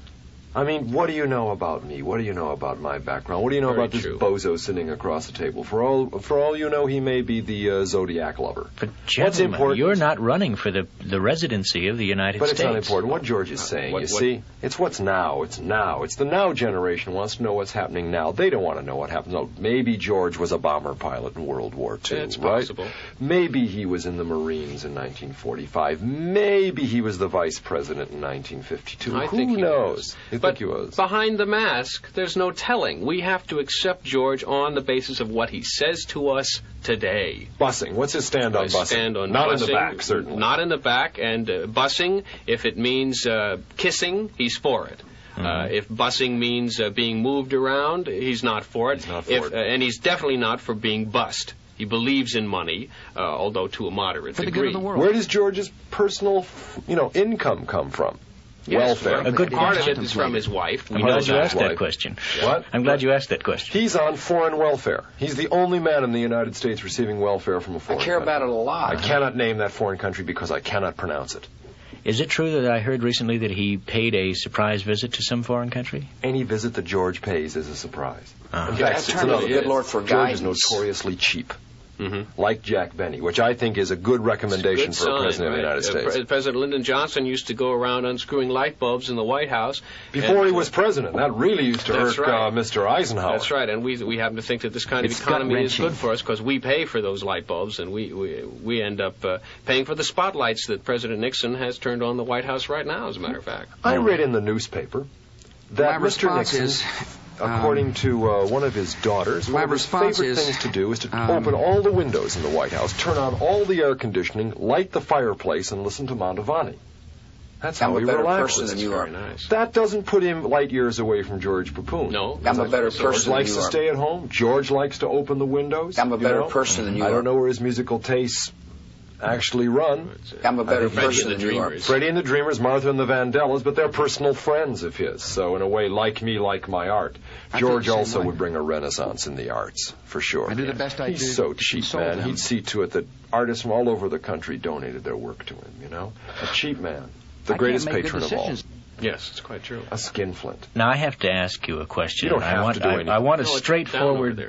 I mean, what do you know about me? What do you know about my background? What do you know about this bozo sitting across the table? For all you know, he may be the Zodiac lover. But gentlemen, you're not running for the residency of the United States. But it's not important. What George is saying, see? It's what's now. It's now. It's the now generation who wants to know what's happening now. They don't want to know what happens. No, maybe George was a bomber pilot in World War II, That's right? possible. Maybe he was in the Marines in 1945. Maybe he was the vice president in 1952. Who knows? But behind the mask, there's no telling. We have to accept George on the basis of what he says to us today. Busing. What's his stand on busing? Not busing, in the back, certainly. Not in the back. And busing, if it means kissing, he's for it. If busing means being moved around, he's not for it. He's not for it. And he's definitely not for being bussed. He believes in money, although to a moderate degree. For the good of the world. Where does George's personal, income come from? Yes, welfare. A good part of it is from his wife. I'm glad you asked that question. What? I'm glad you asked that question. He's on foreign welfare. He's the only man in the United States receiving welfare from a foreign country. I care about it a lot. I cannot name that foreign country because I cannot pronounce it. Is it true that I heard recently that he paid a surprise visit to some foreign country? Any visit that George pays is a surprise. In fact, it's another good Lord for guidance. George is notoriously cheap. Like Jack Benny, which I think is a good recommendation for a president of the United States. President Lyndon Johnson used to go around unscrewing light bulbs in the White House. Before he was president. That really used to hurt Mr. Eisenhower. That's right, and we happen to think that this kind of economy is good for us because we pay for those light bulbs, and we end up paying for the spotlights that President Nixon has turned on the White House right now, as a matter of fact. I read in the newspaper that Mr. Nixon... According to one of his daughters, one of his favorite things to do is to open all the windows in the White House, turn on all the air conditioning, light the fireplace, and listen to Mantovani. That's how he relaxes. Than you are. Nice. That doesn't put him light years away from George Papoon. No. I'm a better person than you are. George likes to stay at home. George likes to open the windows. I'm a better person than you are. I don't know where his musical tastes actually run. I'm a better person than you are. Freddie and the Dreamers, Martha and the Vandellas, but they're personal friends of his. So in a way, like me, like my art. George also would bring a renaissance in the arts, for sure. I do the best I do. He's so cheap, man. He'd see to it that artists from all over the country donated their work to him, A cheap man. The greatest patron of all. Yes, it's quite true. A skinflint. Now I have to ask you a question. You don't have to do anything. I want a straightforward,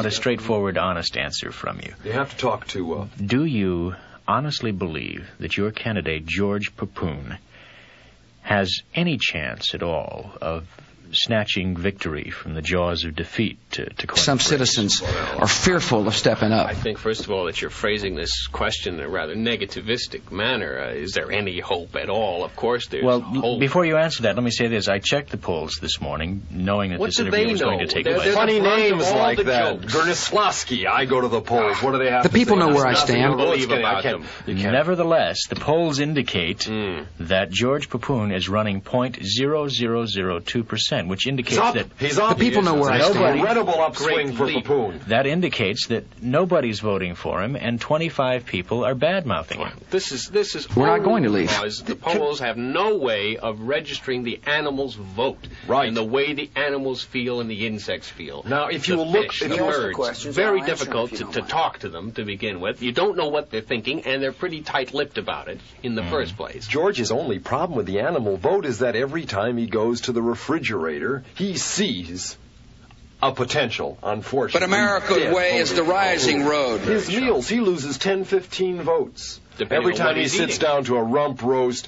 honest answer from you. You have to talk to... Do you honestly believe that your candidate, George Papoon, has any chance at all of snatching victory from the jaws of defeat to some citizens are fearful of stepping up? I think, first of all, that you're phrasing this question in a rather negativistic manner. Is there any hope at all? Of course there's hope. Before you answer that, let me say this. I checked the polls this morning, knowing that this interview was going to take place. Funny names like that. Gernislavsky, I go to the polls. What do they have to say? The people know where I stand. Nevertheless, the polls indicate that George Papoon is running 0.0002%, which indicates that the people know where I stand. Incredible upswing for Papoon. That indicates that nobody's voting for him, and 25 people are bad-mouthing him. This is we're not going to leave. The polls have no way of registering the animals' vote, and the way the animals feel and the insects feel. Now, if you look at the birds, it's very difficult to talk to them to begin with. You don't know what they're thinking, and they're pretty tight-lipped about it in the first place. George's only problem with the animal vote is that every time he goes to the refrigerator, he sees a potential, unfortunately. But America's way is the rising road. His meals, he loses 10, 15 votes. Every time he sits down to a rump roast,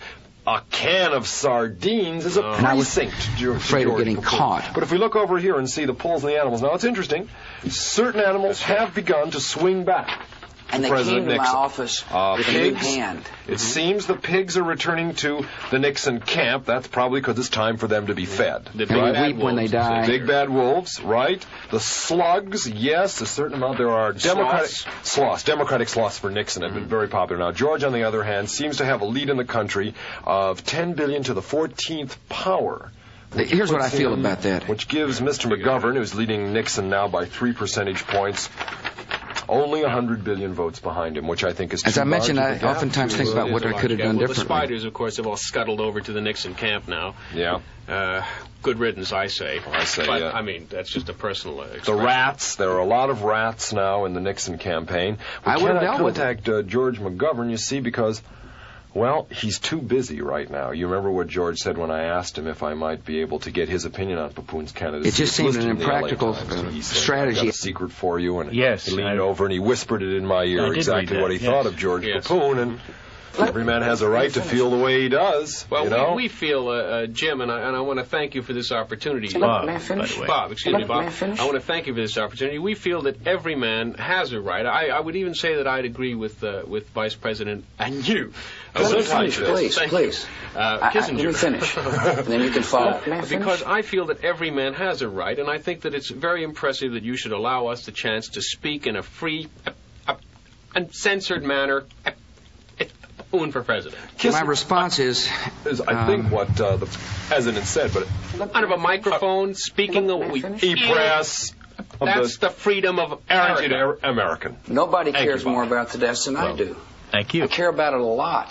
a can of sardines is a And I was precinct to George afraid of getting Pappoon. caught. But if we look over here and see the polls in the animals, now it's interesting. Certain animals have begun to swing back. And they President came to my Nixon. office with a new Pigs, hand. it seems the pigs are returning to the Nixon camp. That's probably because it's time for them to be fed. The big bad weep when they die. The big bad wolves, right? The slugs, yes, a certain amount. There are democratic sloths for Nixon have been very popular. Now, George, on the other hand, seems to have a lead in the country of 10 billion to the 14th power. Here's what I feel about that. Which gives Mr. McGovern, who's leading Nixon now by 3 percentage points, only 100 billion votes behind him, which I think is too As I mentioned, large I of a gap. oftentimes think about what I could have done The differently. spiders, of course, have all scuttled over to the Nixon camp now. Yeah. Good riddance, I say. I say, but, yeah. I mean, that's just a personal The expression. rats, there are a lot of rats now in the Nixon campaign. We I would have cannot dealt with contact George McGovern, you see, because, well, he's too busy right now. You remember what George said when I asked him if I might be able to get his opinion on Pappoon's candidacy. It just It's seemed listed an in the LA impractical Times. He said, strategy. "I've got a secret for you," and Yes, he leaned I- over and he whispered it in my I ear did exactly read what that, he yes. thought of George Yes. Pappoon, and every man has a right to feel the way he does. Well, you know? we feel, Jim, and I want to thank you for this opportunity. Bob, May I finish? by the way. Bob, excuse me, Bob. May I finish? I want to thank you for this opportunity. We feel that every man has a right. I would even say that I'd agree with Vice President and you. Let me Sometimes, finish, please, thank please. you. Let Kissinger. me finish. And then you can follow. May I finish? Because I feel that every man has a right, and I think that it's very impressive that you should allow us the chance to speak in a free, uncensored manner. Pappoon for president. My response is... I think what the president said, but Out of a microphone, speaking what we e-press... That's the freedom of America. American. Nobody Thank cares you, Bob. more about the deaths than I do. Thank you. I care about it a lot.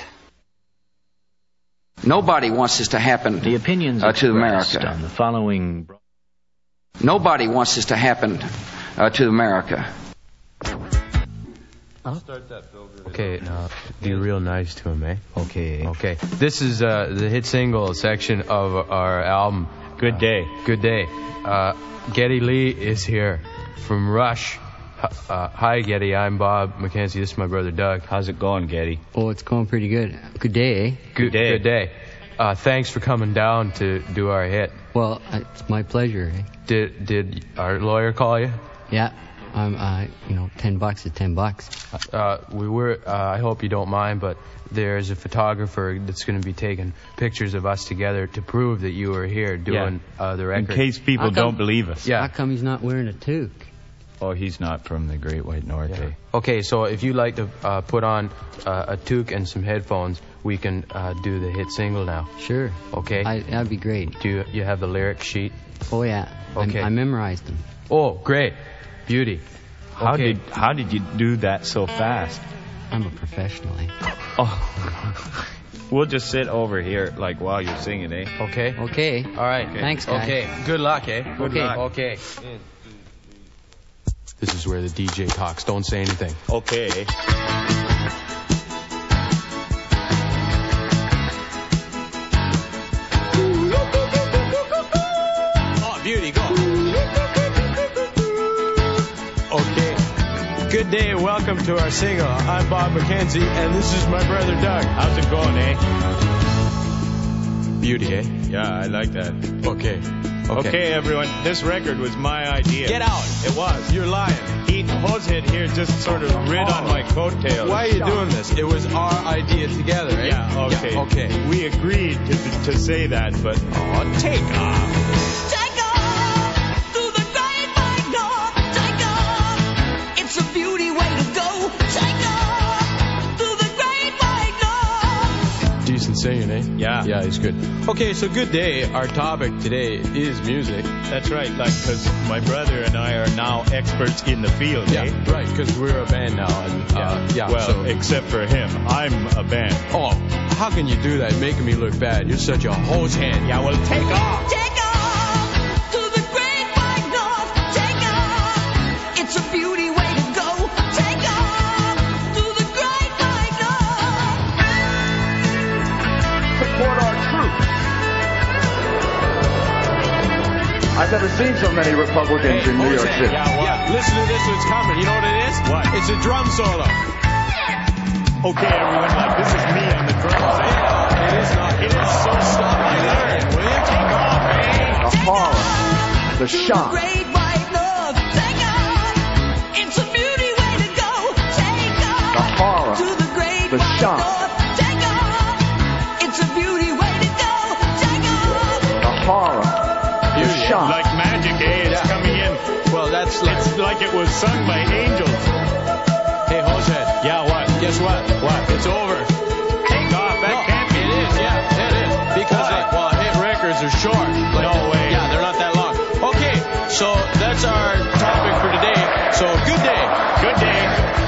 Nobody wants this to happen The opinions to expressed America. on the following... Nobody wants this to happen to America. Okay, now be real nice to him, eh? Okay. Okay. This is the hit single section of our album. Good day. Good day. Geddy Lee is here from Rush. Hi, Geddy. I'm Bob McKenzie. This is my brother Doug. How's it going, Geddy? Oh, it's going pretty good. Good day, eh? Good day. Good day. Thanks for coming down to do our hit. Well, it's my pleasure, eh? Did our lawyer call you? Yeah. $10 is $10. We were. I hope you don't mind, but there's a photographer that's going to be taking pictures of us together to prove that you were here doing the record. In case people don't believe us. How come he's not wearing a toque? Oh, he's not from the Great White North, eh? Okay, so if you'd like to put on a toque and some headphones, we can do the hit single now. Sure. Okay. That'd be great. Do you have the lyric sheet? Oh yeah. Okay. I memorized them. Oh, great. Beauty. How did you do that so fast? I'm a professional, eh? Oh. We'll just sit over here, like, while you're singing, eh? Okay. Okay. All right. Thanks, guys. Okay. Good luck, eh? Good luck. Okay. This is where the DJ talks. Don't say anything. Okay. Oh, beauty, go. Okay. Good day and welcome to our single. I'm Bob McKenzie, and this is my brother Doug. How's it going, eh? Beauty, eh? Yeah, I like that. Okay. Okay, everyone, this record was my idea. Get out. It was. You're lying. Hosehead here just sort of rid on my coattails. Why are you doing this? It was our idea together, eh? Yeah, okay. Yeah, okay. We agreed to say that, but... Oh, take off. It's a beauty way to go. Take off through the great white north. Decent singing, eh? Yeah. Yeah, he's good. Okay, so good day. Our topic today is music. That's right, because my brother and I are now experts in the field, Yeah, eh? right, because we're a band now. And, well, so, except for him. I'm a band. oh, how can you do that? Making me look bad. You're such a hose hand. Yeah, well, take off. Take off to the great white north. Take off. It's a beauty way to go. Take off to the great white north. Support our troops. I've never seen so many Republicans in New York City. Yeah, listen to this one's coming. You know what it is? What? It's a drum solo. Okay, everyone, like, this is me on the drums, eh? It is not. It is so stop there. Will you take off, eh? The horror. The shock. The horror. The shock. The horror. The shock. Like magic, eh? It's coming in. Well, it's like it was sung by angels. Hey, Hosehead. Yeah, what? Guess what? What? It's over. Take off. That can't be. It is, yeah, it is. Because, hit records are short. No way. Yeah, they're not that long. Okay, so that's our topic for today. So, good day. Good day.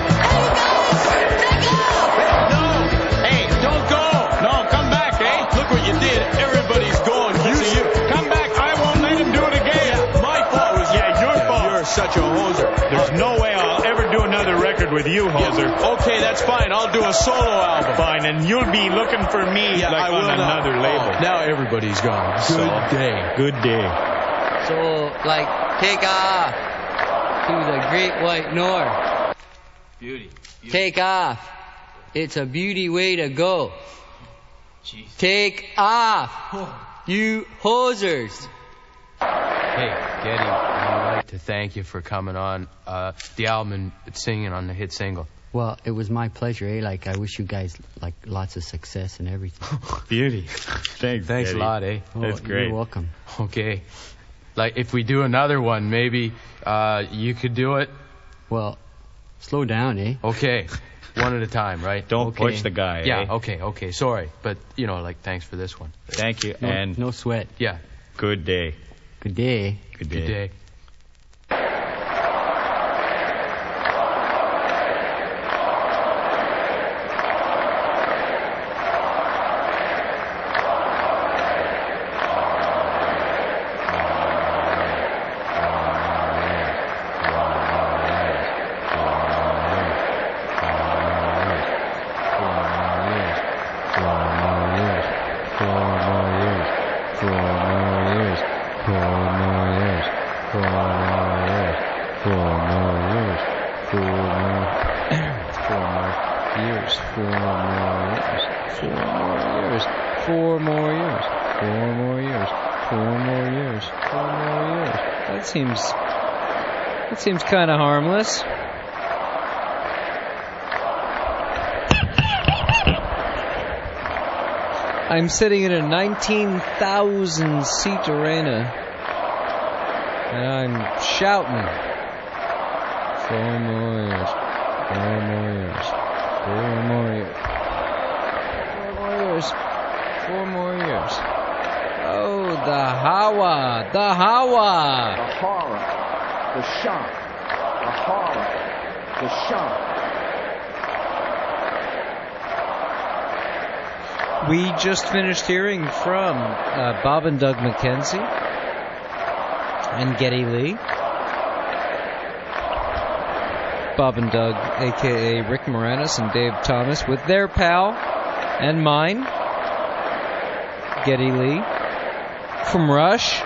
No! Hey, don't go! No, come back, eh? Look what you did. Everybody's going. You come back. I won't let him do it again. Yeah, my fault was your fault. You're such a hoser. There's no way I'll ever do another record with you, hoser. Yeah. Okay, that's fine. I'll do a solo album. Fine, and you'll be looking for me I on another label. Now everybody's gone. Good day. Good day. So, take off to the Great White North. Beauty. Take off. It's a beauty way to go. Take off, you hosers. Hey, Getty, I'd like to thank you for coming on the album and singing on the hit single. Well, it was my pleasure, eh? I wish you guys, lots of success and everything. Beauty. Thanks a lot, eh? That's great. You're welcome. Okay. If we do another one, maybe you could do it? Well, slow down, eh? Okay. One at a time, right? Don't push the guy, Yeah, eh? okay. Sorry. But, thanks for this one. Thank you. No sweat. Yeah. Good day. Good day. Good day. Good day. That seems kind of harmless. I'm sitting in a 19,000-seat arena, and I'm shouting. 4 more years. 4 more years. 4 more years. 4 more years. 4 more years. Oh, the Hawa. The Hawa. The horror. The shock. The horror. The shock. We just finished hearing from Bob and Doug McKenzie and Geddy Lee. Bob and Doug, a.k.a. Rick Moranis and Dave Thomas, with their pal and mine, Geddy Lee, from Rush,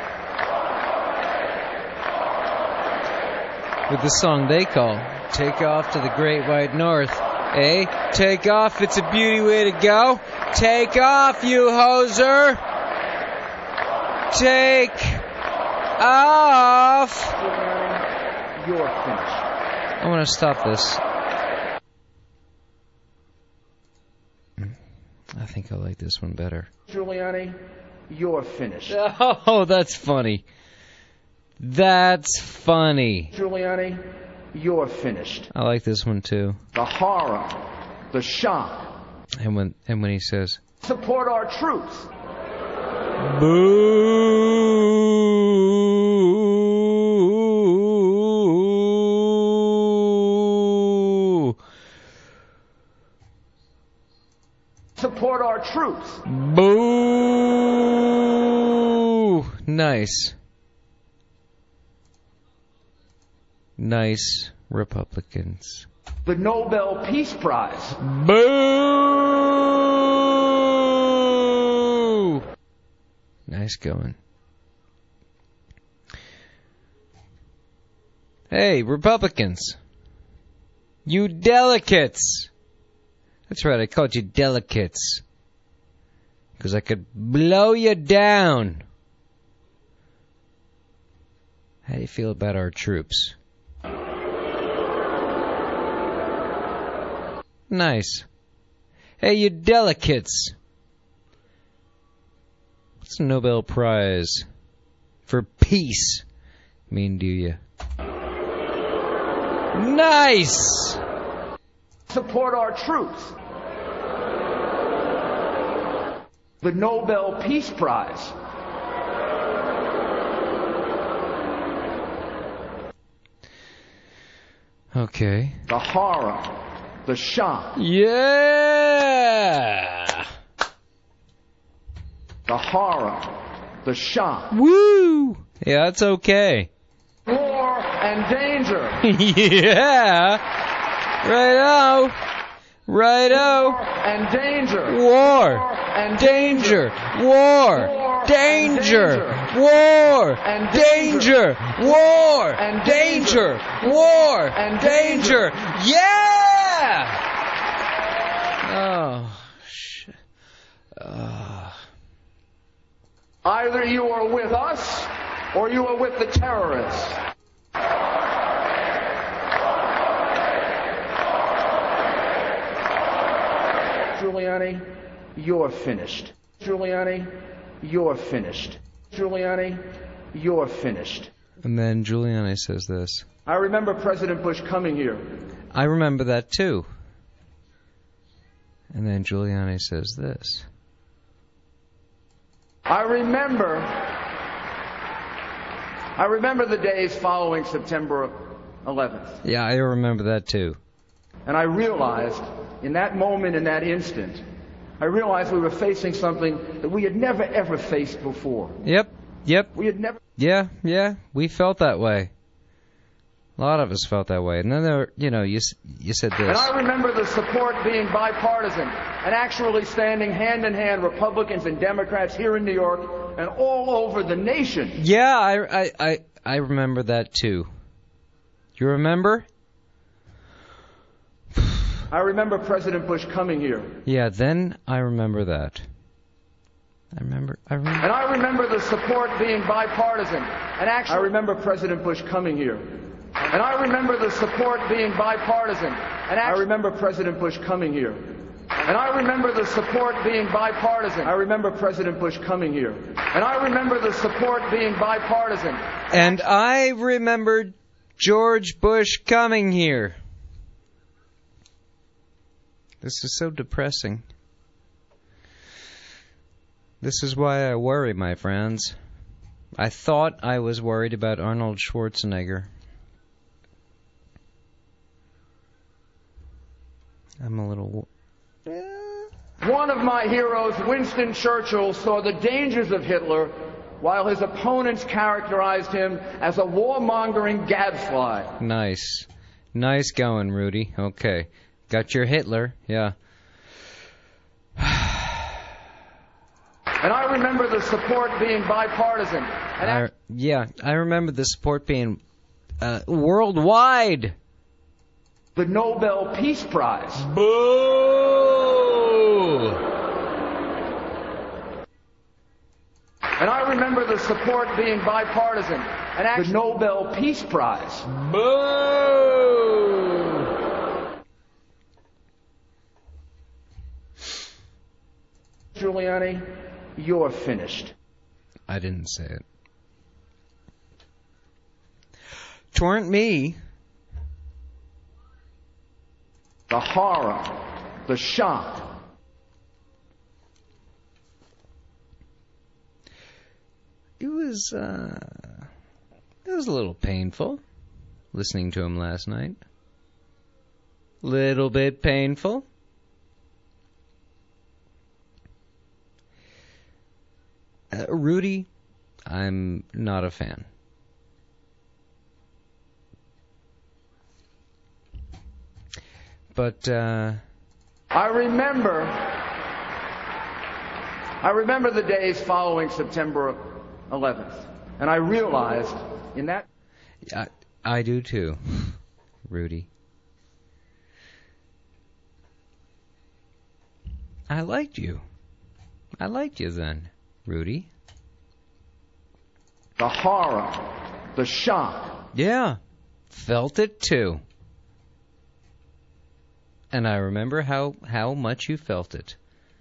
with the song they call Take Off to the Great White North. Eh? Take off, it's a beauty way to go. Take off, you hoser. Take off. You're finished. I want to stop this. I think I like this one better. Giuliani, you're finished. Oh, that's funny. That's funny. Giuliani, you're finished. I like this one too. The horror, the shock. And when he says, support our troops. Boo! Support our troops. Boo! Nice. Nice Republicans. The Nobel Peace Prize. Boo! Nice going. Hey, Republicans. You delicates. That's right, I called you delicates. Because I could blow you down. How do you feel about our troops? Nice. Hey, you delicates. What's the Nobel Prize for peace mean to you? Nice! Support our troops. The Nobel Peace Prize. Okay. The horror. The shock. Yeah! The horror. The shock. Woo! Yeah, that's okay. War and danger. Yeah! Righto! Righto! War and danger. War! And danger! War! Danger! War! And danger! War! And danger! War! And danger! Yeah! Oh, shit. Either you are with us or you are with the terrorists. Giuliani, you're finished. Giuliani, you're finished. Giuliani, you're finished. And then Giuliani says this. I remember President Bush coming here. I remember that too. And then Giuliani says this. I remember the days following September 11th. Yeah, I remember that too. And I realized, in that moment, in that instant, I realized we were facing something that we had never, ever faced before. Yep. We had never... Yeah, we felt that way. A lot of us felt that way. And then there, you said this. And I remember the support being bipartisan and actually standing hand in hand, Republicans and Democrats here in New York and all over the nation. Yeah, I remember that too. You remember? I remember President Bush coming here. Yeah, then I remember that. I remember. And I remember the support being bipartisan and actually I remember President Bush coming here. And I remember the support being bipartisan. And I remember President Bush coming here. And I remember the support being bipartisan. I remember President Bush coming here. And I remember the support being bipartisan. And I remembered George Bush coming here. This is so depressing. This is why I worry, my friends. I thought I was worried about Arnold Schwarzenegger. I'm a little... One of my heroes, Winston Churchill, saw the dangers of Hitler while his opponents characterized him as a warmongering gadfly. Nice. Nice going, Rudy. Okay. Got your Hitler, yeah. And I remember the support being bipartisan. And I remember the support being worldwide. The Nobel Peace Prize. Boo! And I remember the support being bipartisan. And the Nobel Peace Prize. Boo! Giuliani, you're finished. I didn't say it. 'Tweren't me. The horror, the shock. It was a little painful listening to him last night. Little bit painful. Rudy, I'm not a fan. But I remember the days following September 11th, and I realized in that... I do too, Rudy. I liked you. I liked you then, Rudy. The horror, the shock. Yeah, felt it too. And I remember how much you felt it.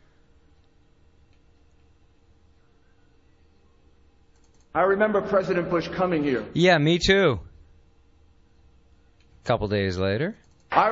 I remember President Bush coming here. Yeah, me too. A couple days later. I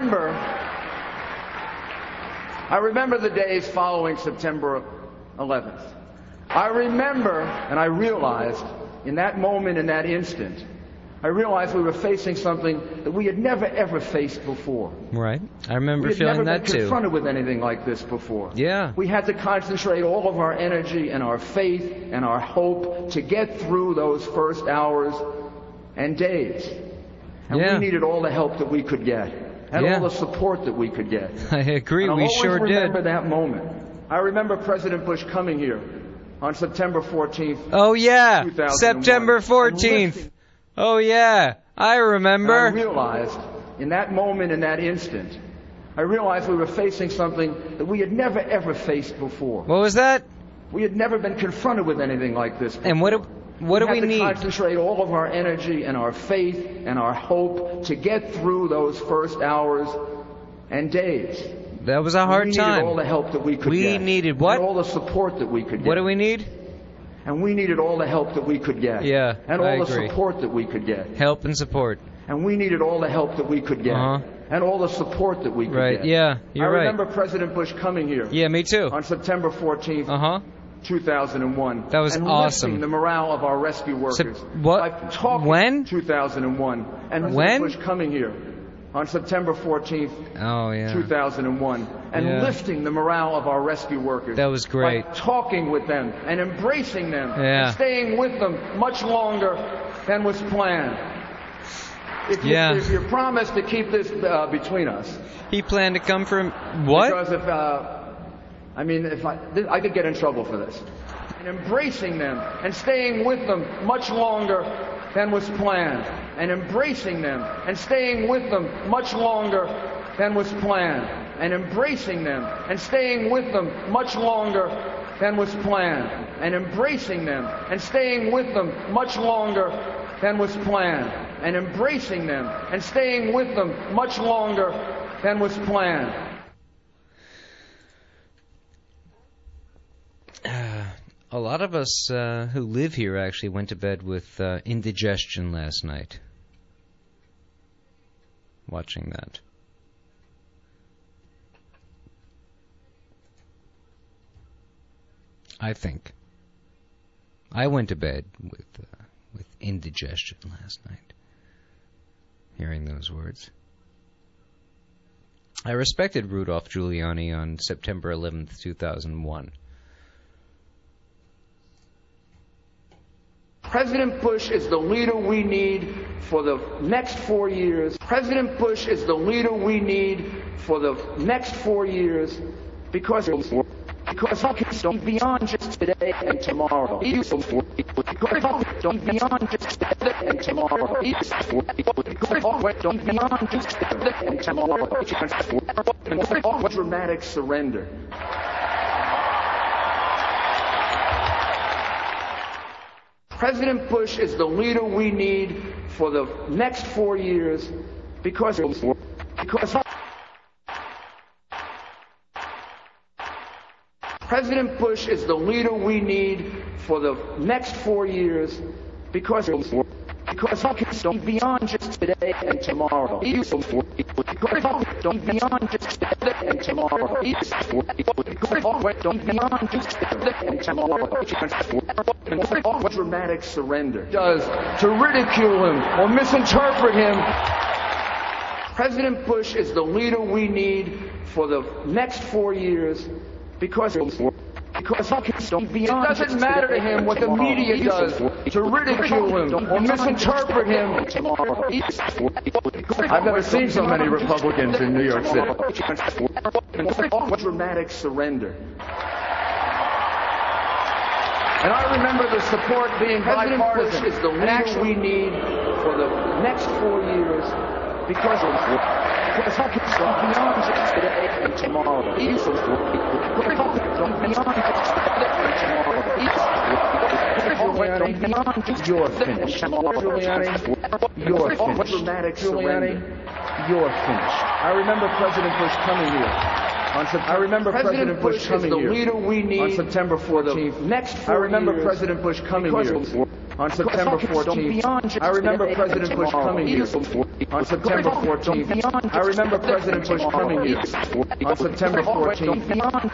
remember the days following September 11th. I remember, and I realized in that moment, in that instant, I realized we were facing something that we had never ever faced before. Right. I remember We had feeling never that been too. confronted with anything like this before. Yeah. We had to concentrate all of our energy and our faith and our hope to get through those first hours and days. And Yeah. we needed all the help that we could get and Yeah. all the support that we could get. I agree, And we I'll sure always remember did. that moment. I remember President Bush coming here on September 14th. Oh yeah, 2001. September 14th. Oh yeah, I remember. And I realized in that moment, in that instant, I realized we were facing something that we had never ever faced before. What was that? We had never been confronted with anything like this before. And what do we had need? to concentrate all of our energy and our faith and our hope to get through those first hours and days. That was a hard we time. needed all the help that we could get. We needed what? And all the support that we could get. What do we need? And we needed all the help that we could get. Yeah, And all I the agree. support that we could get. Help and support. And we needed all the help that we could get. And all the support that we could Right, get. yeah, you're right. I remember President Bush coming here. Yeah, me too. On September 14th, 2001. That was and awesome. lifting the morale of our rescue workers. what? By talking When? 2001. And When? President Bush coming here on September 14th, Oh yeah. 2001. And Yeah. lifting the morale of our rescue workers. That was great. By talking with them and embracing them. Yeah. And staying with them much longer than was planned. If you promise to keep this between us. He planned to come from what? Because if I could get in trouble for this. And embracing them and staying with them much longer than was planned. And embracing them and staying with them much longer than was planned. And embracing them and staying with them much longer than was planned. And embracing them and staying with them much longer than was planned. And embracing them and staying with them much longer than was planned. A lot of us who live here actually went to bed with indigestion last night. Watching that. I think. I went to bed with indigestion last night. Hearing those words. I respected Rudolph Giuliani on September 11th, 2001. President Bush is the leader we need for the next 4 years. President Bush is the leader we need for the next 4 years because he can beyond just today and tomorrow. Because beyond just today and tomorrow. Beyond just today and tomorrow. Dramatic surrender. President Bush is the leader we need for the next 4 years because President Bush is the leader we need for the next 4 years because he can beyond just today and tomorrow. Because beyond just today and tomorrow. Beyond just today and tomorrow. Dramatic surrender does to ridicule him or misinterpret him. President Bush is the leader we need for the next 4 years because it doesn't matter to him what the media does to ridicule him or misinterpret him. I've never seen so many Republicans in New York City. Dramatic surrender. And I remember the support being bipartisan. President Bush is the leader we need for the next 4 years Because hope is beyond just today and tomorrow. Hope is beyond just tomorrow. You're finished. Giuliani, you're finished. Dramatic surrender. You're finished. I remember President Bush coming here. I remember President Bush coming here. Leader we need on September 14th. Next 4 I remember years, President Bush coming here. On September 14th. I remember President Bush coming here. On September 14th. I remember President Bush coming here. On September 14th.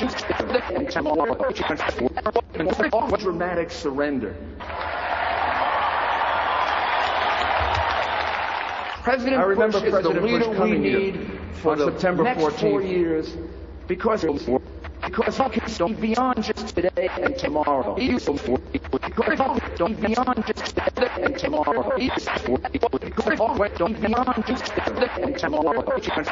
Dramatic surrender. President Bush is the leader we need for the next 4 years because hope is beyond just today and tomorrow. Because hope is beyond just today and tomorrow. Because hope is beyond just today and tomorrow.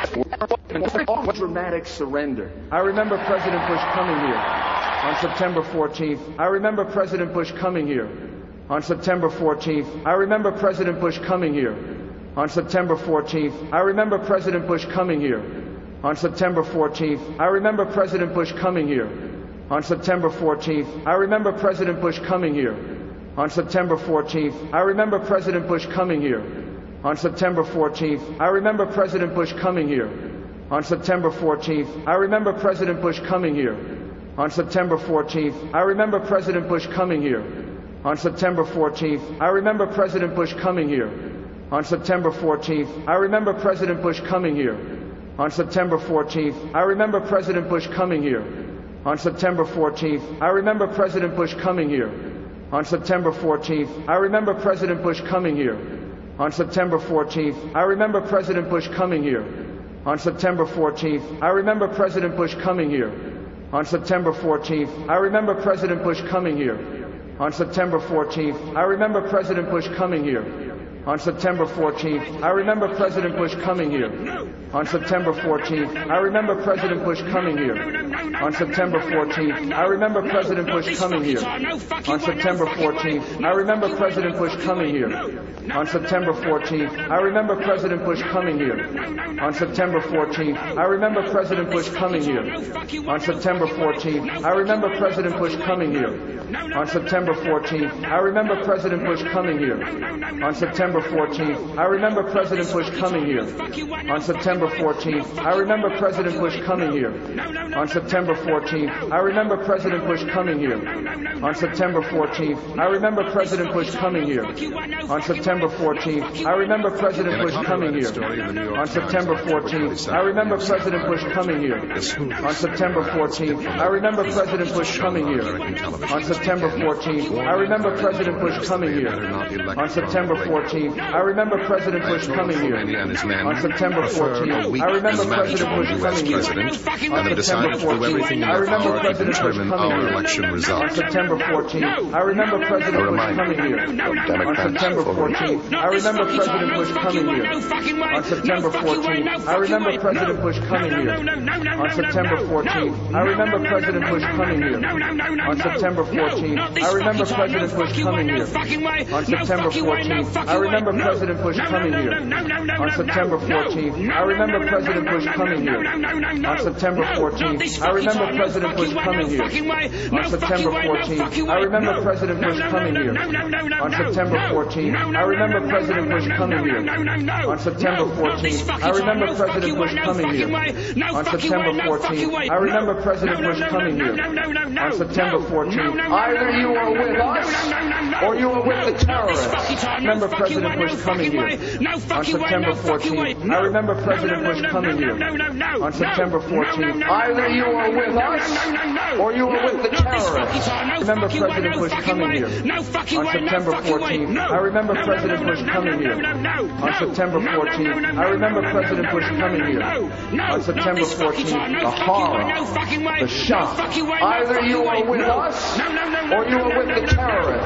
Dramatic surrender. I remember President Bush coming here on September 14th. I remember President Bush coming here on September 14th. I remember President Bush coming here on September 14th. I remember President Bush coming here on September 14th. I remember President Bush coming here on September 14th. I remember President Bush coming here on September 14th. I remember President Bush coming here on September 14th. I remember President Bush coming here on September 14th. I remember President Bush coming here on September 14th. I remember President Bush coming here on September 14th. I remember President Bush coming here on September 14th. I remember President Bush coming here on September 14th. I remember President Bush coming here on September 14th. I remember President Bush coming here on September 14th. I remember President Bush coming here on September 14th. I remember President Bush coming here on September 14th. I remember President Bush coming here on September 14th. I remember President Bush coming here on September 14th. I remember President Bush coming here on September 14th. I remember President Bush coming here on September 14th. I remember President Bush coming here on September 14th. I remember President Bush coming here on September 14th. I remember President Bush coming here on September 14th. I remember President Bush coming here on September 14th. I remember President Bush coming here on September 14th. I remember President Bush coming here on September 14th. I remember President Bush coming here on September 14th. I remember President Bush coming here on September 14th. I remember President Bush coming here on September 14th. I remember President Bush coming here on September 14th. I remember President Bush coming here on September 14th. I remember President Bush coming here on September 14th. I remember President Bush coming here on September 14th. I remember President Bush coming here on September 14th. I remember President Bush coming here on September 14th. I remember President Bush coming here on September 14th. I remember President Bush coming here on September 14th. I remember President Bush coming here on September 14th. I remember President Bush coming here on September 14th. I remember President Bush coming here on September 14th. I remember President Bush coming here on September 14th. I remember President Bush coming here on September 14th. I remember President Bush coming here on September 14th. I remember President Bush coming here on September 14th. I remember President Bush coming here on September 14th. I remember President Bush coming here on September 14th. I remember President Bush coming here on September 14th. I remember President Bush coming here on September 14th. I remember President Bush coming here on September 14th. I remember President Bush coming here on September 14th. Either you are with us or you are with the terrorists. Remember President Bush coming here on September 14th. I remember President Bush coming here on September 14th. Either you are with us or you are with the terrorists. Remember President Bush coming here on September 14th. I remember President Bush coming here on September 14th. I remember President Bush coming here on September 14th. The horror, the shock. Either you are with us or you are with the terrorists.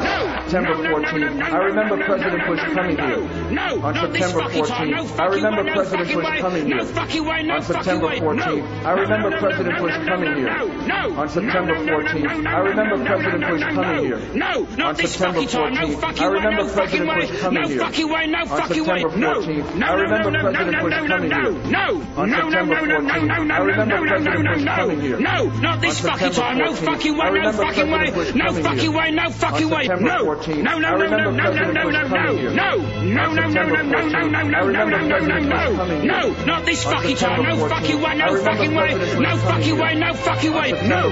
September 14th, I remember President Bush coming here. On September 14th, I remember President Bush coming here. On September 14th, I remember President Bush coming here. On September 14th, I remember President Bush coming here. On September 14th, I remember President Bush coming here. On September 14th, I remember President Bush coming here. On September 14th, I remember President Bush coming here. No, not this fucking time. No fucking way. No fucking way. No fucking way. No fucking way. No. No, no, no, no, no, no, no, no, no, no. No, no, no, no, no, no, no, no, no, no, no, no, no. No, not this fucking time. No fucking way. No fucking way. No fucking way. No fucking way. No.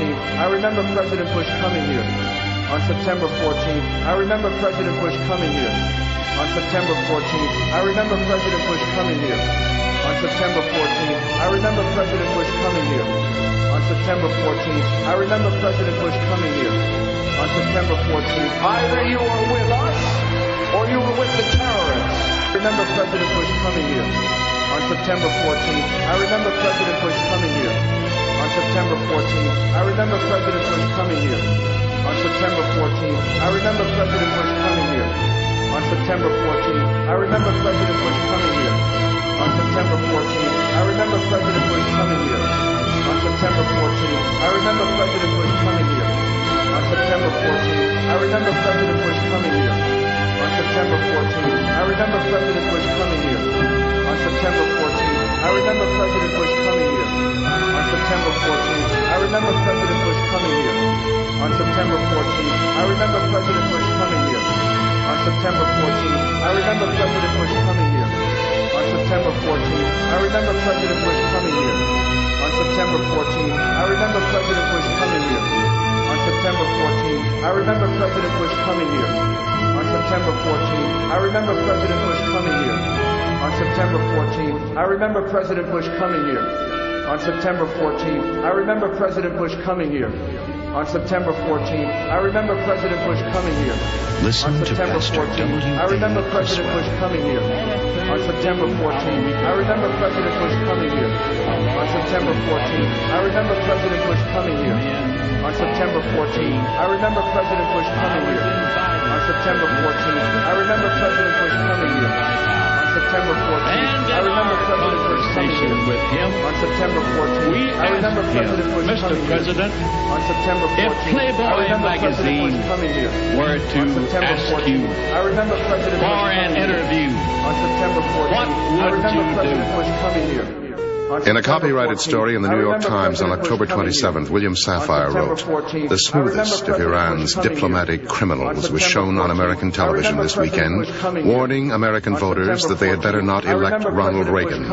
I remember President Bush coming here. On September 14th, I remember President Bush coming here. On September 14th, I remember President Bush coming here. On September 14th, I remember President Bush coming here. On September 14th, I remember President Bush coming here. On September 14th, either you were with us or you were with the terrorists. Remember President Bush coming here. On September 14th, I remember President Bush coming here. On September 14th, I remember President Bush coming here. On September 14th, I remember President Bush coming here. On September 14th, I remember President Bush coming here. On September 14th, I remember President Bush coming here. On September 14th, I remember President Bush coming here. On September 14th, I remember President Bush coming here. On September 14th, I remember President Bush coming here. On September 14th, I remember President Bush coming here. On September 14th, I remember President Bush coming here. On September 14th, I remember President Bush coming here. On September 14th, I remember President Bush coming here. On September 14th, I remember President Bush coming here. On September 14th, I remember President Bush coming here. On September 14th, I remember President Bush coming here. On September 14th, I remember President Bush coming here. On September 14th, I remember President Bush coming here. On September 14th, I remember President Bush coming here. On September 14th, I remember President Bush coming here. Listen on September to 14th, I remember President Bush coming here. On September 14th, I remember President Bush coming here. On September 14th, I remember President Bush coming here. On September 14th, I remember President Bush coming here. On September 14th, I remember President Bush coming here. On September 14th, I remember President Bush coming here. With him, on September 14th, I remember President Bush Mr. coming President, here. On September 14th, if Playboy magazine were to ask you I remember President for Bush an interview, on September 14th, what I would remember you President do? Bush coming here. In a copyrighted story in the New York Times on October 27th, William Safire wrote, "The smoothest of Iran's diplomatic criminals was shown on American television this weekend, warning American voters that they had better not elect Ronald Reagan.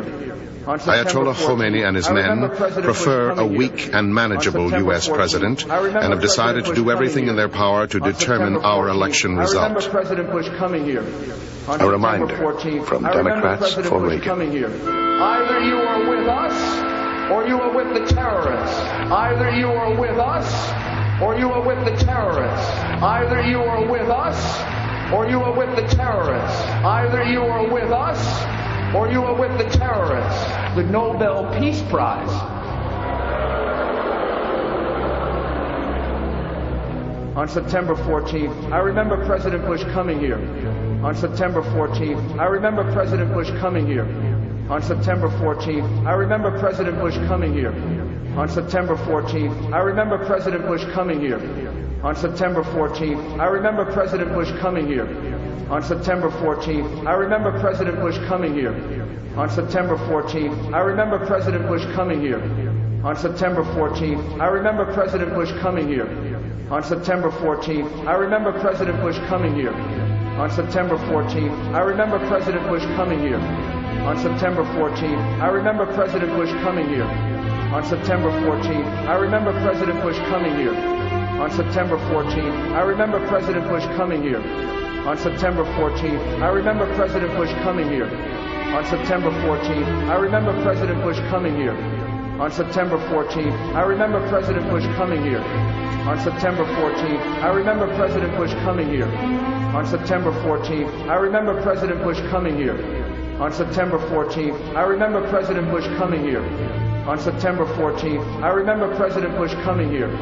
Ayatollah Khomeini and his men prefer a weak and manageable U.S. president and have decided to do everything in their power to determine our election result." A reminder from Democrats for Reagan. Either you are with us or you are with the terrorists. Either you are with us or you are with the terrorists. Either you are with us or you are with the terrorists. Either you are with us or you are with the terrorists. The Nobel Peace Prize. On September 14th, I remember President Bush coming here. On September 14th, I remember President Bush coming here. On September 14th, I remember President Bush coming here. On September 14th, I remember President Bush coming here. On September 14th, I remember President Bush coming here. On September 14th, I remember President Bush coming here. On September 14th, I remember President Bush coming here. On September 14th, I remember President Bush coming here. On September 14th, I remember President Bush coming here. On September 14th, I remember President Bush coming here. On September 14th, I remember President Bush coming here. On September 14th, I remember President Bush coming here. On September 14th, I remember President Bush coming here. On September 14th, I remember President Bush coming here. On September 14th, I remember President Bush coming here. On September 14th, I remember President Bush coming here. On September 14th, I remember President Bush coming here. On September 14th, I remember President Bush coming here. On September 14th, I remember President Bush coming here. On September 14th, I remember President Bush coming here.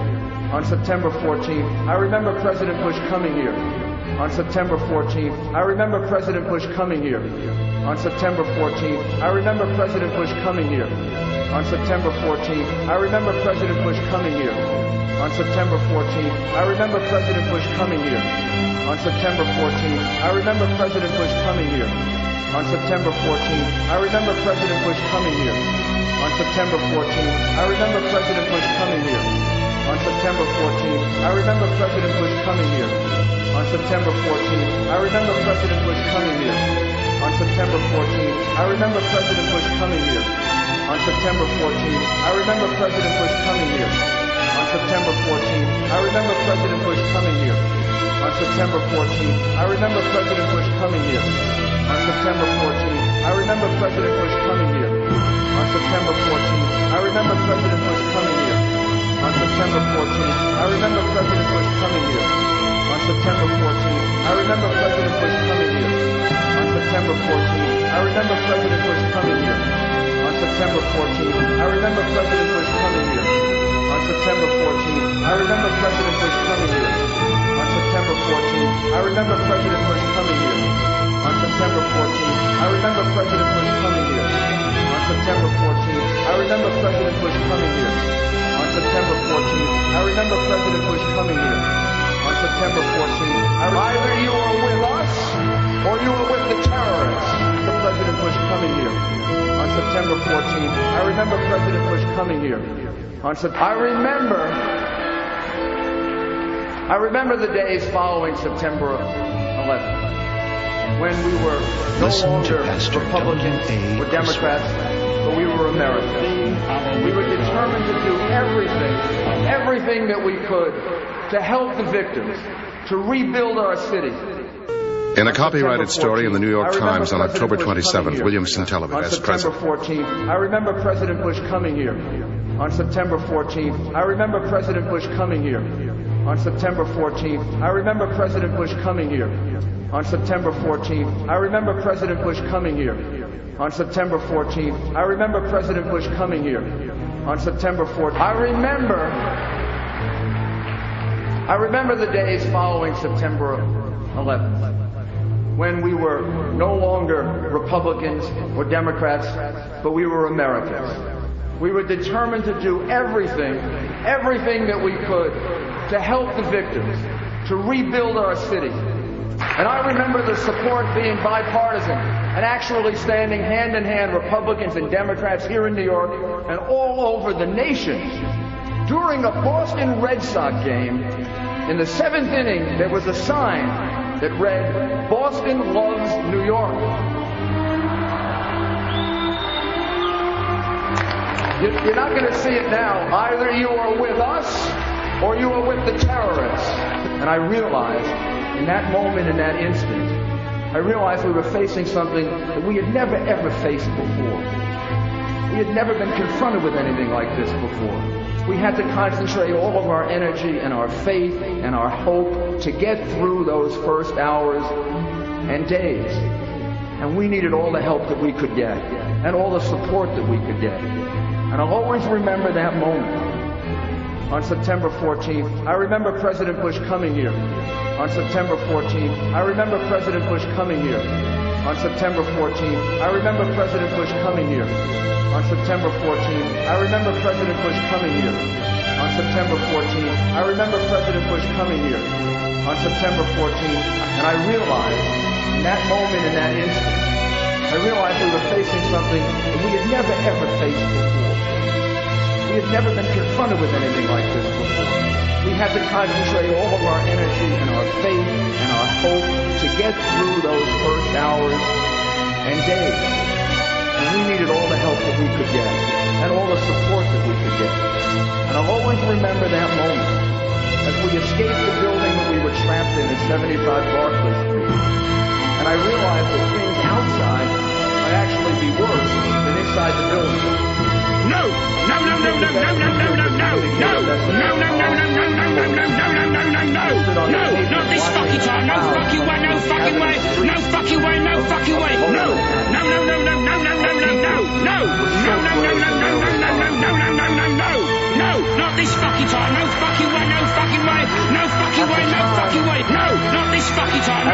on September 14th. I remember President Bush coming here on September 14th. I remember President Bush coming here on September 14th. I remember President Bush coming here on September 14th. I remember President Bush coming here on September 14th. I remember President Bush coming here on September 14th. I remember President Bush coming here on September 14th. I remember President Bush coming here on September 14th. I remember President Bush coming here on September 14th. I remember President Bush coming here on September 14th. I remember President Bush coming here on September 14th. I remember President Bush coming here on September 14th. I remember President Bush coming here on September 14th. I remember President Bush coming here on September 14th. I remember President Bush coming here on September 14th. I remember President Bush coming here on September 14th. I remember President Bush coming here on September 14th. I remember President Bush coming here on September 14th. I remember President Bush coming here on September 14th. I remember President Bush coming here on September 14th. I remember President Bush coming here on September 14th. I remember President Bush coming here on September 14th. I remember President Bush coming here on September 14th. I remember President Bush coming here on September 14th. I remember President Bush coming here on September 14th. I remember President Bush coming here on September 14th. Either you are with us or you are with the terrorists. President Bush coming here on September 14th. I remember President Bush coming here on September. I remember the days following September 11th when we were no longer Republicans or Democrats, but we were Americans. We were determined to do everything that we could to help the victims, to rebuild our city. In a copyrighted story in the New York Times on October 27th, Williamson television as president. On September 14th, I remember President Bush coming here. On September 14th, I remember President Bush coming here. On September 14th, I remember President Bush coming here. On September 14th, I remember President Bush coming here. On September 14th, I remember President Bush coming here. On September 14th, I remember the days following September 11th. When we were no longer Republicans or Democrats, but we were Americans. We were determined to do everything that we could to help the victims, to rebuild our city. And I remember the support being bipartisan and actually standing hand in hand, Republicans and Democrats here in New York and all over the nation. During a Boston Red Sox game, in the 7th inning, there was a sign that read, "Boston loves New York." You're not going to see it now. Either you are with us or you are with the terrorists. And I realized in that moment, in that instant, I realized we were facing something that we had never ever faced before. We had never been confronted with anything like this before. We had to concentrate all of our energy and our faith and our hope to get through those first hours and days. And we needed all the help that we could get and all the support that we could get. And I'll always remember that moment. On September 14th, I remember President Bush coming here. On September 14th, I remember President Bush coming here. On September 14th, I remember President Bush coming here. On September 14th, I remember President Bush coming here. On September 14th, I remember President Bush coming here. On September 14th, and I realized in that moment, in that instant, I realized we were facing something that we had never ever faced before. We had never been confronted with anything like this before. We had to concentrate all of our energy and our faith and our hope to get through those first hours and days. And we needed all the help that we could get and all the support that we could get. And I'll always remember that moment as we escaped the building that we were trapped in at 75 Barclay Street. And I realized that things outside might actually be worse than inside the building. No! No, no, no, no, no, no, no, no, no, no! No, no, no, no, no, no, no, no, no, no, no, no, no! No, not this fucking time! No fucking way! No fucking way! No fucking way! No fucking way! No! No, no, no, no, no, no, no, no, no! No! No, no, no, no, no, no, no, no, no, no, no, no, no! No! Not this fucking time! No fucking way! No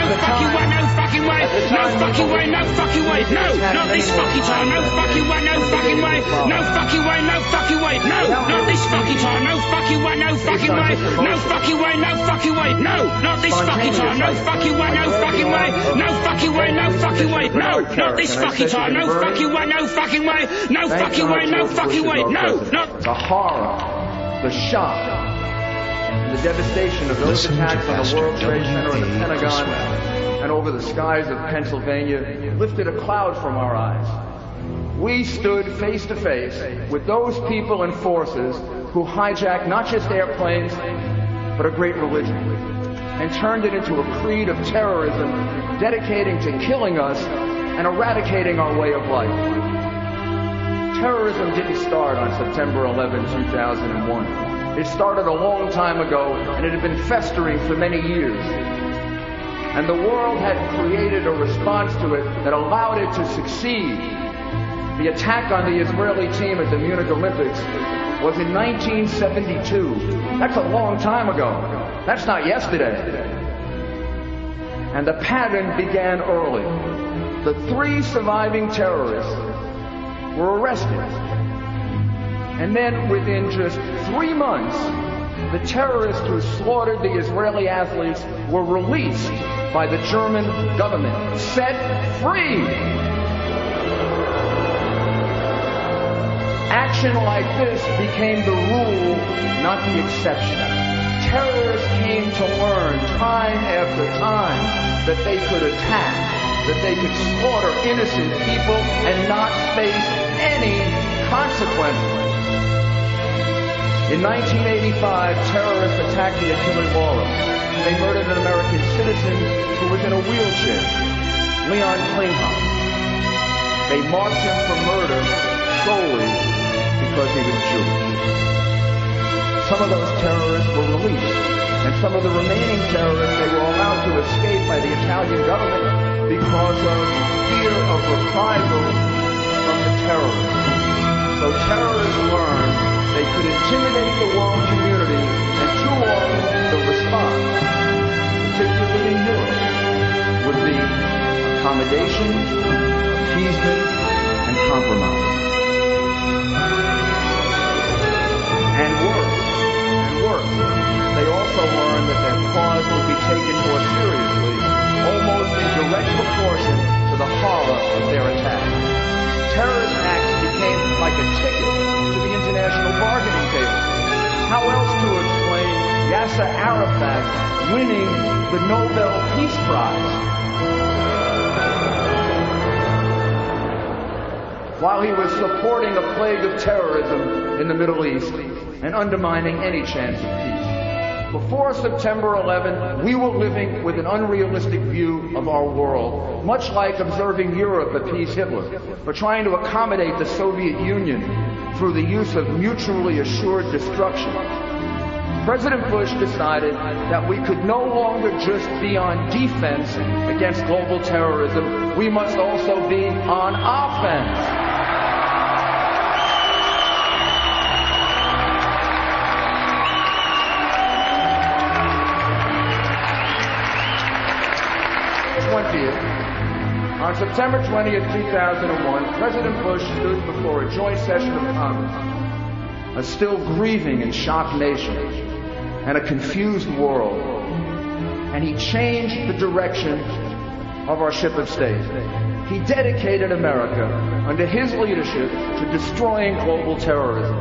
fucking way, no fucking way, no fucking way, no fucking way, no, not this fucking time, no fucking way, no fucking way, no fucking way, no fucking way, no, not this fucking time, no fucking way, no fucking way, no fucking way, no fucking way, no, not this fucking time, no fucking way, no fucking way, no fucking way, no fucking way, no, not this fucking time, no fucking way, no fucking way, no fucking way, no fucking way, no, not the horror, the shock, and the devastation of those attacks on the World Trade Center and the Pentagon and over the skies of Pennsylvania lifted a cloud from our eyes. We stood face to face with those people and forces who hijacked not just airplanes, but a great religion, and turned it into a creed of terrorism, dedicating to killing us and eradicating our way of life. Terrorism didn't start on September 11, 2001. It started a long time ago, and it had been festering for many years. And the world had created a response to it that allowed it to succeed. The attack on the Israeli team at the Munich Olympics was in 1972. That's a long time ago. That's not yesterday. And the pattern began early. The 3 surviving terrorists were arrested. And then within just 3 months, the terrorists who slaughtered the Israeli athletes were released by the German government, set free. Action like this became the rule, not the exception. Terrorists came to learn time after time that they could attack, that they could slaughter innocent people and not face any consequences. In 1985, terrorists attacked the Achille Lauro. They murdered an American citizen who was in a wheelchair, Leon Klinghoff. They marked him for murder solely because he was Jewish. Some of those terrorists were released, and some of the remaining terrorists, they were allowed to escape by the Italian government because of fear of reprisal from the terrorists. So terrorists learned they could intimidate the world community, and too often the response, particularly in Europe, would be accommodation, appeasement, and compromise. And worse, they also learned that their cause would be taken more seriously, almost in direct proportion to the horror of their attack. Terrorist acts became like a ticket to the international bargaining table. How else to explain Yasser Arafat winning the Nobel Peace Prize? While he was supporting a plague of terrorism in the Middle East and undermining any chance of peace. Before September 11, we were living with an unrealistic view of our world, much like observing Europe appease Hitler, or trying to accommodate the Soviet Union through the use of mutually assured destruction. President Bush decided that we could no longer just be on defense against global terrorism, we must also be on offense. On September 20th, 2001, President Bush stood before a joint session of Congress, a still grieving and shocked nation, and a confused world. And he changed the direction of our ship of state. He dedicated America, under his leadership, to destroying global terrorism.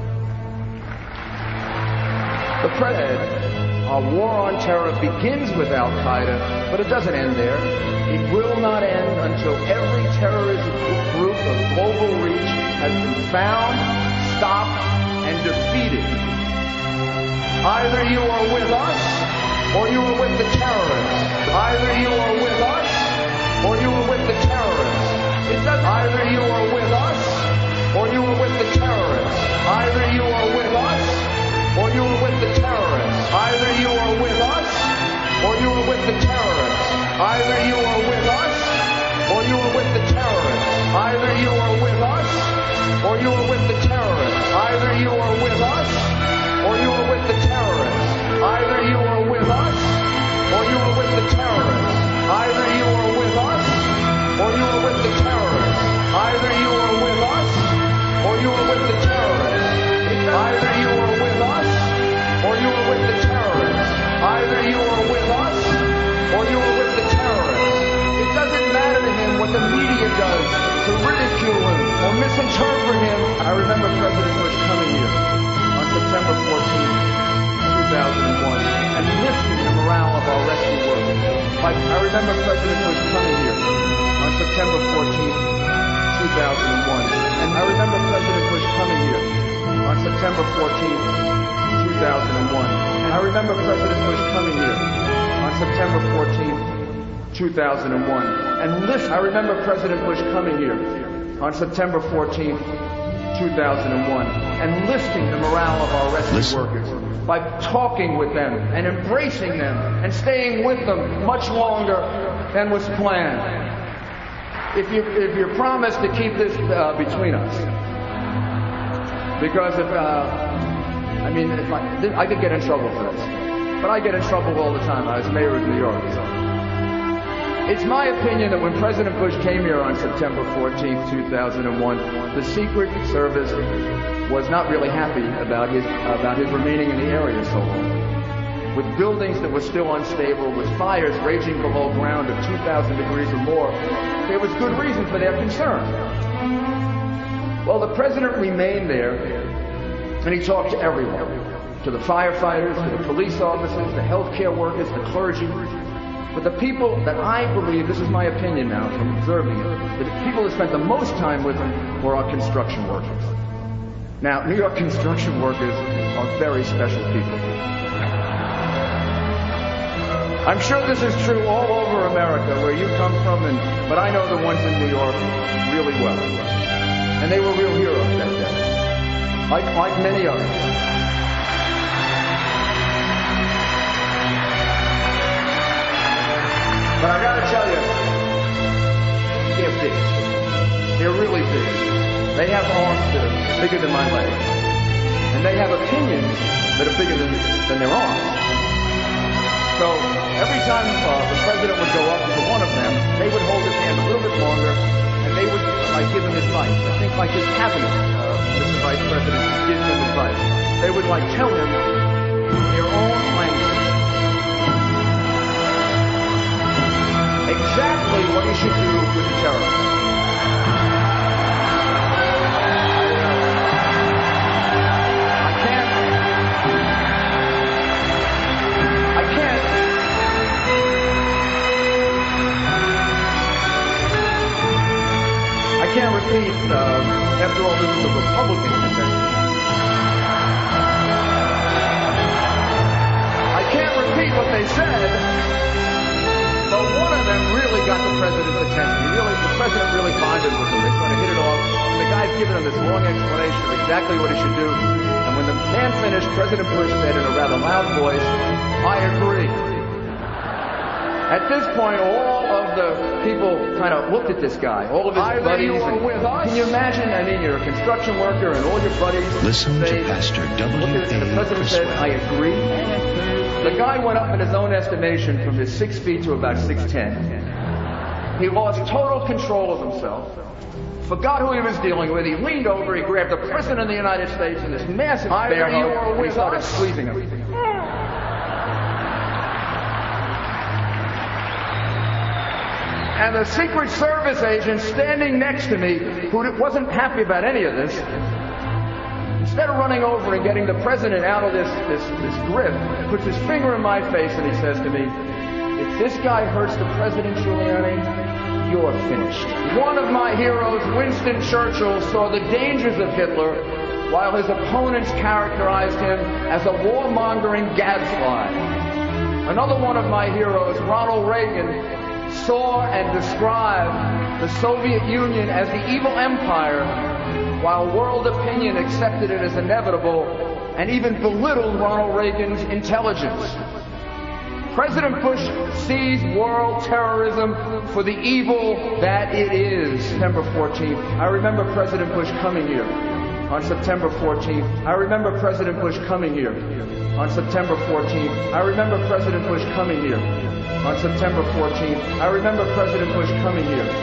The President, our war on terror begins with Al-Qaeda, but it doesn't end there. It will not end until every terrorist group of global reach has been found, stopped, and defeated. Either you are with us, or you are with the terrorists. Either you are with us, or you are with the terrorists. Either you are with us, or you are with the terrorists. Either you are with us, or you are with the terrorists. Either you are with us, or you are with the terrorists. Either you are with us, or you are with the terrorists. Either you are with us, or you are with the terrorists. Either you are with us, or you are with the terrorists. Either you are with us, or you are with the terrorists. the terrorists. Either you are with us or you are with the terrorists. Either you are with us or you are with the terrorists. Either you are with us or you are with the terrorists. It doesn't matter to him what the media does to ridicule him or misinterpret him. I remember President Bush coming here on September 14th, 2001, and lifting the morale of our rescue workers. I remember President Bush coming here on September 14th, 2001, and I remember President Bush coming here on September 14th, 2001, and I remember President Bush coming here on September 14th, 2001, and I remember President Bush coming here on September 14th, 2001, and lifting the morale of our rescue workers by talking with them and embracing them and staying with them much longer than was planned. If you promise to keep this between us, because I could get in trouble for this, but I get in trouble all the time. I was mayor of New York. So. It's my opinion that when President Bush came here on September 14th, 2001, the Secret Service was not really happy about his remaining in the area so long. With buildings that were still unstable, with fires raging below ground at 2,000 degrees or more, there was good reason for their concern. Well, the president remained there, and he talked to everyone, to the firefighters, to the police officers, the healthcare workers, the clergy. But the people that I believe, this is my opinion now from observing it, the people that spent the most time with him were our construction workers. Now, New York construction workers are very special people. I'm sure this is true all over America, where you come from, but I know the ones in New York really well. And they were real heroes that day, like many others. But I gotta tell you, they're big. They're really big. They have arms that are bigger than my legs. And they have opinions that are bigger than their arms. So every time the president would go up to one of them, they would hold his hand a little bit longer, and they would give him advice. I think like his cabinet, Mr. Vice President, gives him advice. They would tell him their own language exactly what he should do with the terrorists. I can't repeat, after all, this is a Republican convention. I can't repeat what they said, but one of them really got the president's attention. The president really bonded with him. They sort of hit it off. And the guy's given him this long explanation of exactly what he should do. And when the man finished, President Bush said in a rather loud voice, "I agree." At this point, all of the people kind of looked at this guy, all of his buddies. Can you imagine? I mean, you're a construction worker and all your buddies. Listen to Pastor W.A. The president said, "I agree." The guy went up in his own estimation from his 6 feet to about 6'10". He lost total control of himself, forgot who he was dealing with. He leaned over, he grabbed the president of the United States in this massive bear hug, and he started squeezing him. And the Secret Service agent standing next to me, who wasn't happy about any of this, instead of running over and getting the president out of this grip, puts his finger in my face and he says to me, "If this guy hurts the president, Giuliani, you're finished." One of my heroes, Winston Churchill, saw the dangers of Hitler, while his opponents characterized him as a warmongering gadfly. Another one of my heroes, Ronald Reagan, saw and described the Soviet Union as the evil empire, while world opinion accepted it as inevitable and even belittled Ronald Reagan's intelligence. President Bush sees world terrorism for the evil that it is. September 14th, I remember President Bush coming here. On September 14th, I remember President Bush coming here. On September 14th, I remember President Bush coming here. On September 14th, I remember President Bush coming here.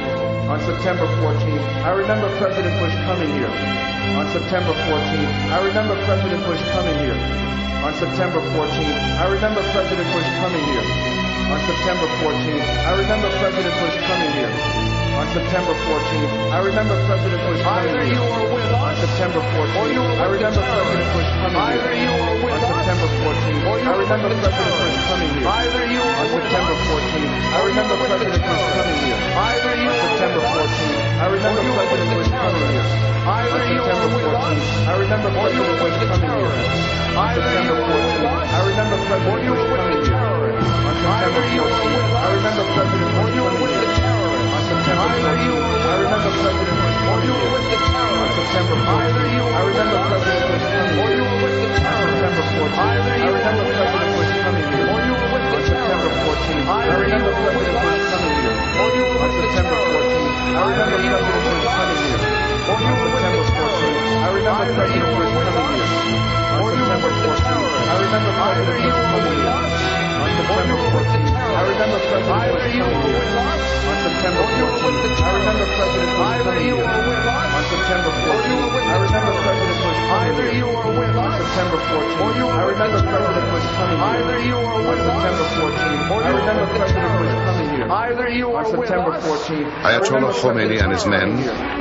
on September 14th. I remember President Bush coming here on September 14th. I remember President Bush coming here on September 14th. I remember President Bush coming here on September 14th. I remember President Bush coming here on September 14th. I remember President Bush coming here. Either you were with us on September 14th. Or you were with I remember President Bush coming here. Either you were with on September 14th. Or you I remember President Bush coming here. Either you were on September 14th. I remember President Bush coming here. Either you were September 14th. I remember President Bush coming here. Either you were with us. I remember President Bush coming here. On September 14th. I remember President Bush coming here. On September 14th. I remember President Bush coming here. On September 14th. I remember President Bush coming here. On September 14th. I remember President Bush coming here. On September 14th. I remember President Bush coming here. On September 14th. I remember President Bush coming here. On September 14th. I remember President Bush coming here. On September 14th. I remember President Bush coming here. On September 14th. I remember President Bush coming here. On September 14th. I remember President Bush coming here. On September 14th. I remember President Bush coming here. On September 14th. I remember President Bush coming here. On September 14th. I remember President Bush coming here. On September 14th. I remember President Bush coming here. On September 14th. Ayatollah Khomeini and his men.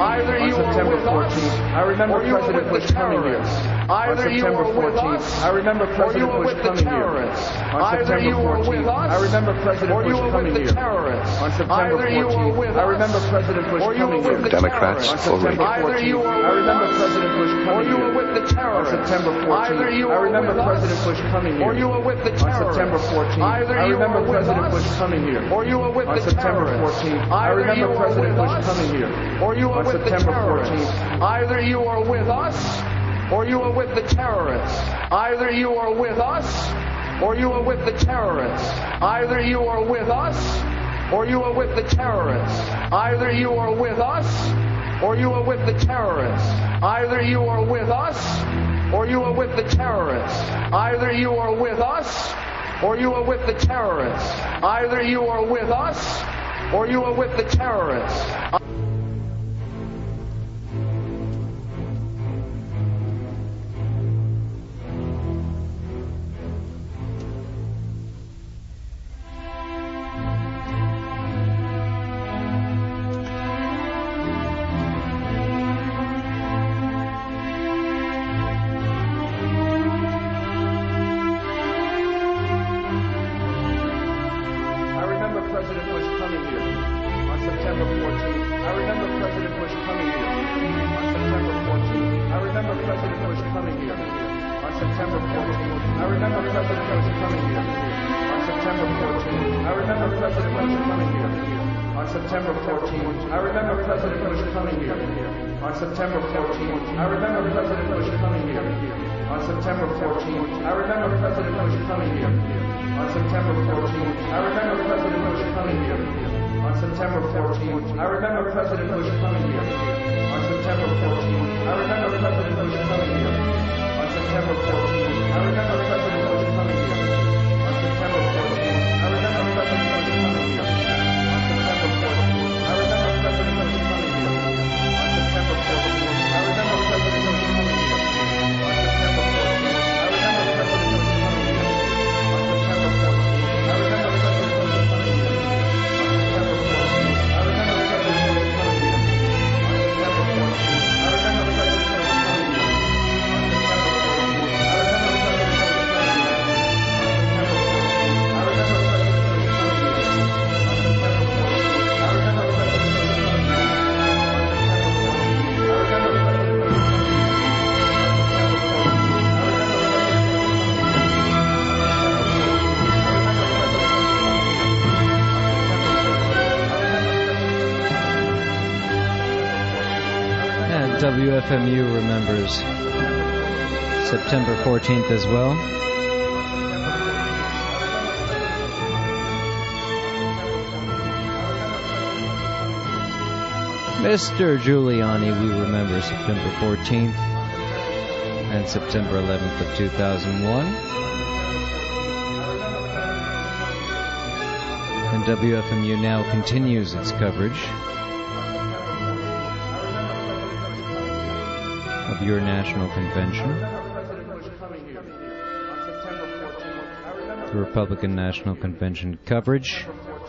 On September 14th. I remember President Bush coming here. On September 14th. I remember President Bush coming here. On September 14th. I remember President Bush coming here. On September 14th. I remember President Bush coming here. Democrats or Reagan. I remember President Bush coming here. On September 14th. I remember President Bush coming here. On September 14th. I remember President Bush coming here. On September 14th. I remember President Bush coming here. On September 14th. Either you are with us or you are with the terrorists. Either you are with us or you are with the terrorists. Either you are with us or you are with the terrorists. Either you are with us or you are with the terrorists. Either you are with us or you are with the terrorists. Either you are with us or you are with the terrorists. Either you are with us or you are with the terrorists. WFMU remembers September 14th as well. Mr. Giuliani, we remember September 14th and September 11th of 2001. And WFMU now continues its coverage of your national convention, the Republican National Convention coverage.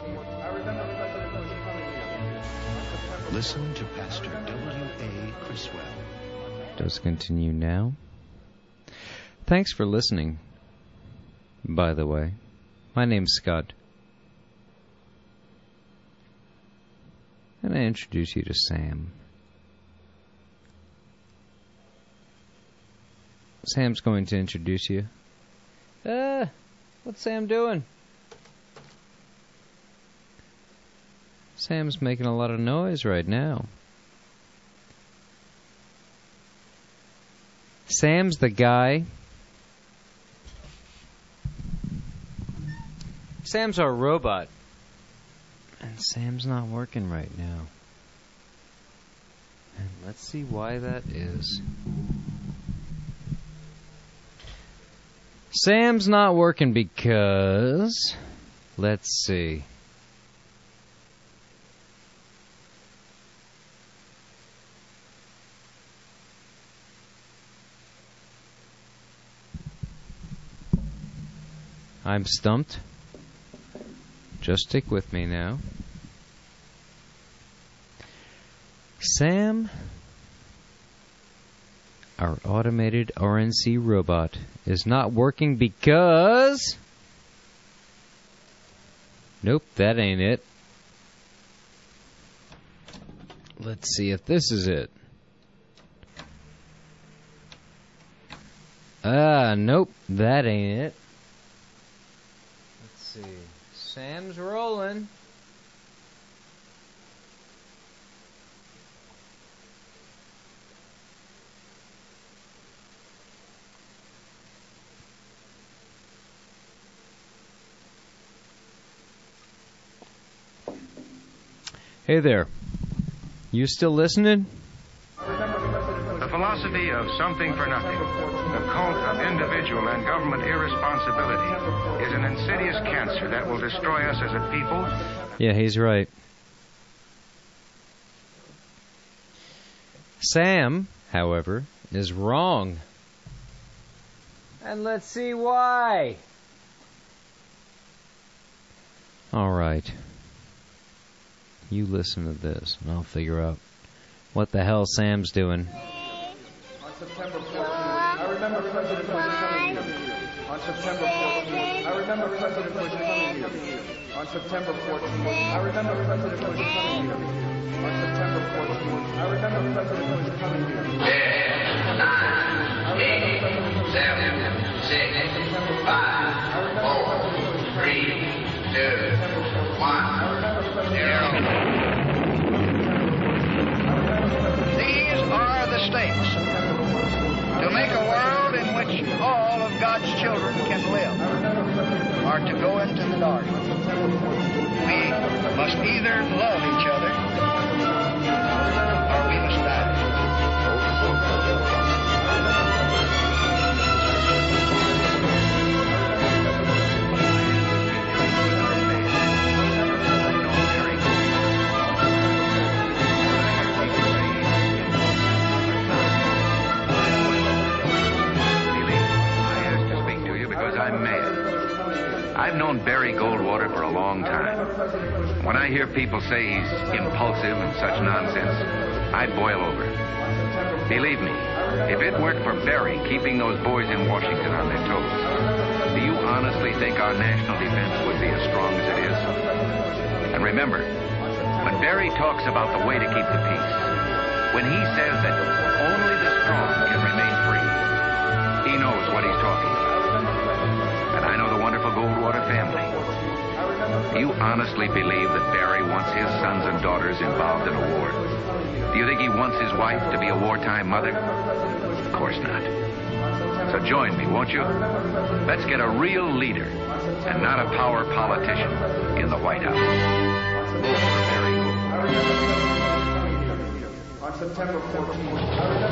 Listen to Pastor W.A. Criswell. Does continue now. Thanks for listening, by the way. My name's Scott. And I introduce you to Sam. Sam's going to introduce you. What's Sam doing? Sam's making a lot of noise right now. Sam's the guy. Sam's our robot. And Sam's not working right now. And let's see why that is. Sam's not working because... Let's see. I'm stumped. Just stick with me now. Sam, our automated RNC robot, is not working because... Nope, that ain't it. Let's see if this is it. Nope, that ain't it. Let's see. Sam's rolling. Hey there. You still listening? The philosophy of something for nothing, the cult of individual and government irresponsibility, is an insidious cancer that will destroy us as a people. Yeah, he's right. Sam, however, is wrong. And let's see why. All right. You listen to this, and I'll figure out what the hell Sam's doing. On September 14th, I remember President Bush coming here. On September 14th, I remember President Bush coming here. On September 14th, I remember President Bush coming here. On September 14th, I remember President Bush coming here. 10, 9, 8, 7, 6, 5, 4, 3, 2, 1, 0. These are the stakes to make a world in which all of God's children can live, or to go into the dark. We must either love each other or we must die. I'm mad. I've known Barry Goldwater for a long time. When I hear people say he's impulsive and such nonsense, I boil over. Believe me, if it weren't for Barry keeping those boys in Washington on their toes, do you honestly think our national defense would be as strong as it is? And remember, when Barry talks about the way to keep the peace, when he says that only the strong can remain free, he knows what he's talking about. And I know the wonderful Goldwater family. Do you honestly believe that Barry wants his sons and daughters involved in a war? Do you think he wants his wife to be a wartime mother? Of course not. So join me, won't you? Let's get a real leader and not a power politician in the White House. On September 14th.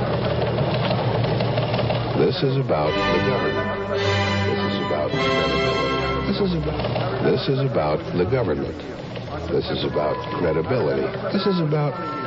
This is about the government. This is about credibility. This is about the government. This is about credibility. This is about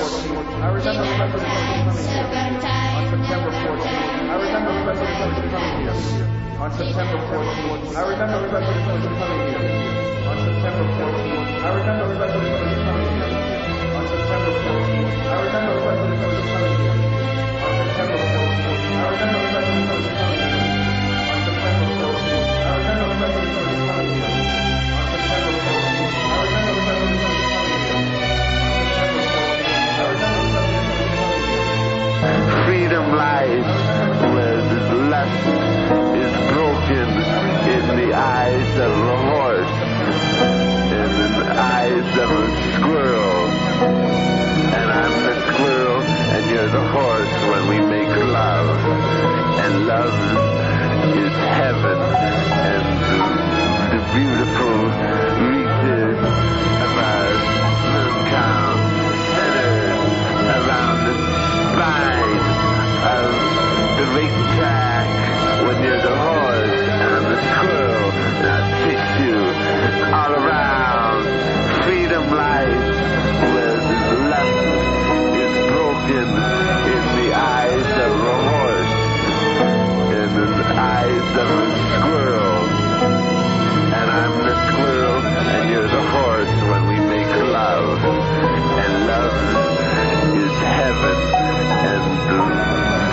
14th. I remember President Bush coming here. On September 14th. I remember President Bush coming here. On September 14th. I remember President Bush coming here. On September 14th. I remember President Bush coming here. On September 14th. I remember President Bush coming here. On September 14th. I remember President Bush coming here. On September 14th. I remember President Bush coming here. On September 14th. I remember President Bush coming here. On September 14th. I remember President Bush coming here. Freedom lies where the lust is broken in the eyes of a horse and in the eyes of a squirrel. And I'm the squirrel and you're the horse when we make love. And love is heaven and the beautiful reaches of our moontown centered around the spine of the racetrack when you're the horse and I'm the squirrel and I'll chase you all around. Freedom lies where the lust is broken in the eyes of a horse and in the eyes of a squirrel. And I'm the squirrel and you're the horse when we make love. And love is heaven and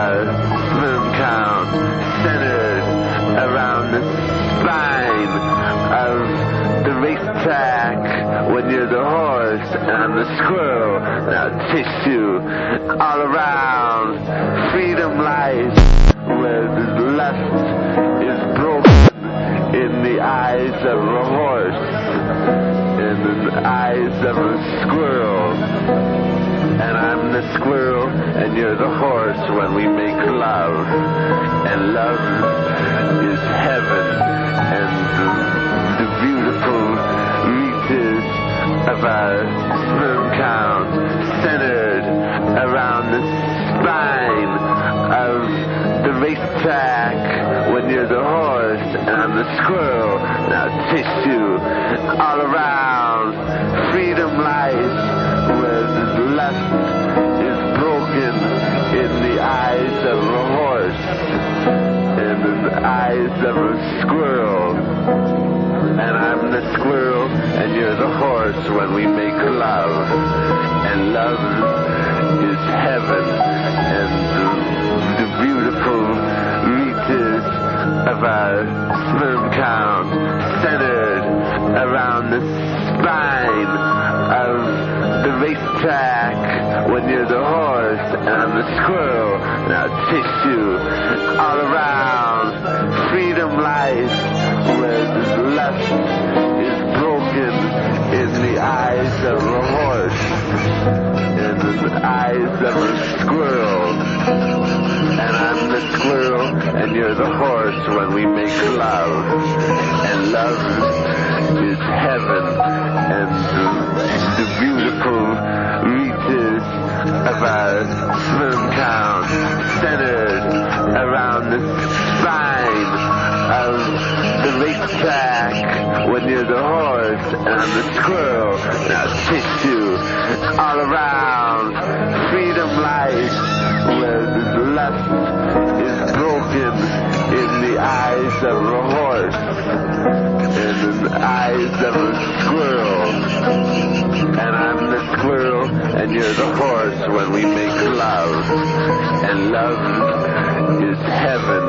our sperm count centered around the spine of the racetrack when you're the horse and I'm the squirrel. Now tissue all around, freedom lies where the lust is broken in the eyes of a horse, in the eyes of a squirrel. And I'm the squirrel, and you're the horse when we make love. And love is heaven, and the beautiful reaches of our sperm count centered around the spine of the racetrack when you're the horse and I'm the squirrel. Now tissue all around, freedom lies where the lust is broken in the eyes of a horse and in the eyes of a squirrel. And I'm the squirrel and you're the horse when we make love. And love is heaven, and the beautiful reaches of our sperm count centered around the spine of the racetrack when you're the horse and I'm the squirrel. Now tissue all around, freedom lies where the lust is broken in the eyes of a horse and in the eyes of a squirrel. And I'm the squirrel and you're the horse when we make love. And love is heaven, and the beautiful reaches of our sperm count centered around the spine of the racetrack when you're the horse and I'm the squirrel. Now tissue all around, freedom lies where the lust is broken in the eyes of a horse and in the eyes of a squirrel. And I'm the squirrel and you're the horse when we make love. And love is heaven,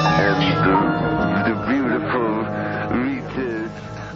and the beautiful reaches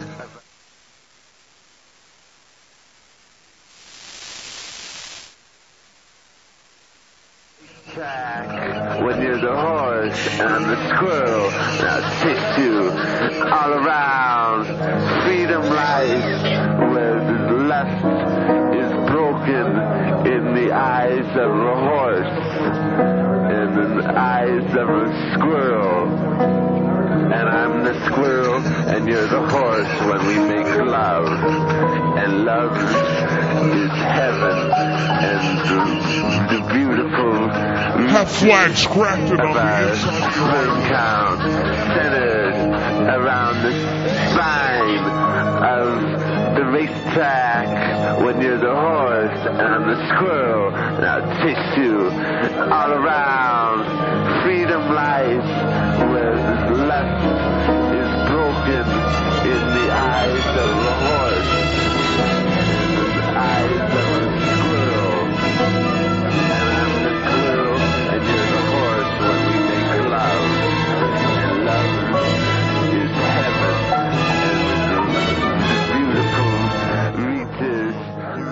track when you're the horse and I'm the squirrel. Now tissue all around, freedom lies where the lust is broken in the eyes of a horse and in the eyes of a squirrel. And I'm the squirrel and you're the horse when we make love. And love is heaven, and the beautiful have flags crafted on the inside sperm count centered around the spine of the racetrack when you're the horse and I'm the squirrel. Now tissue all around, freedom lies where the lust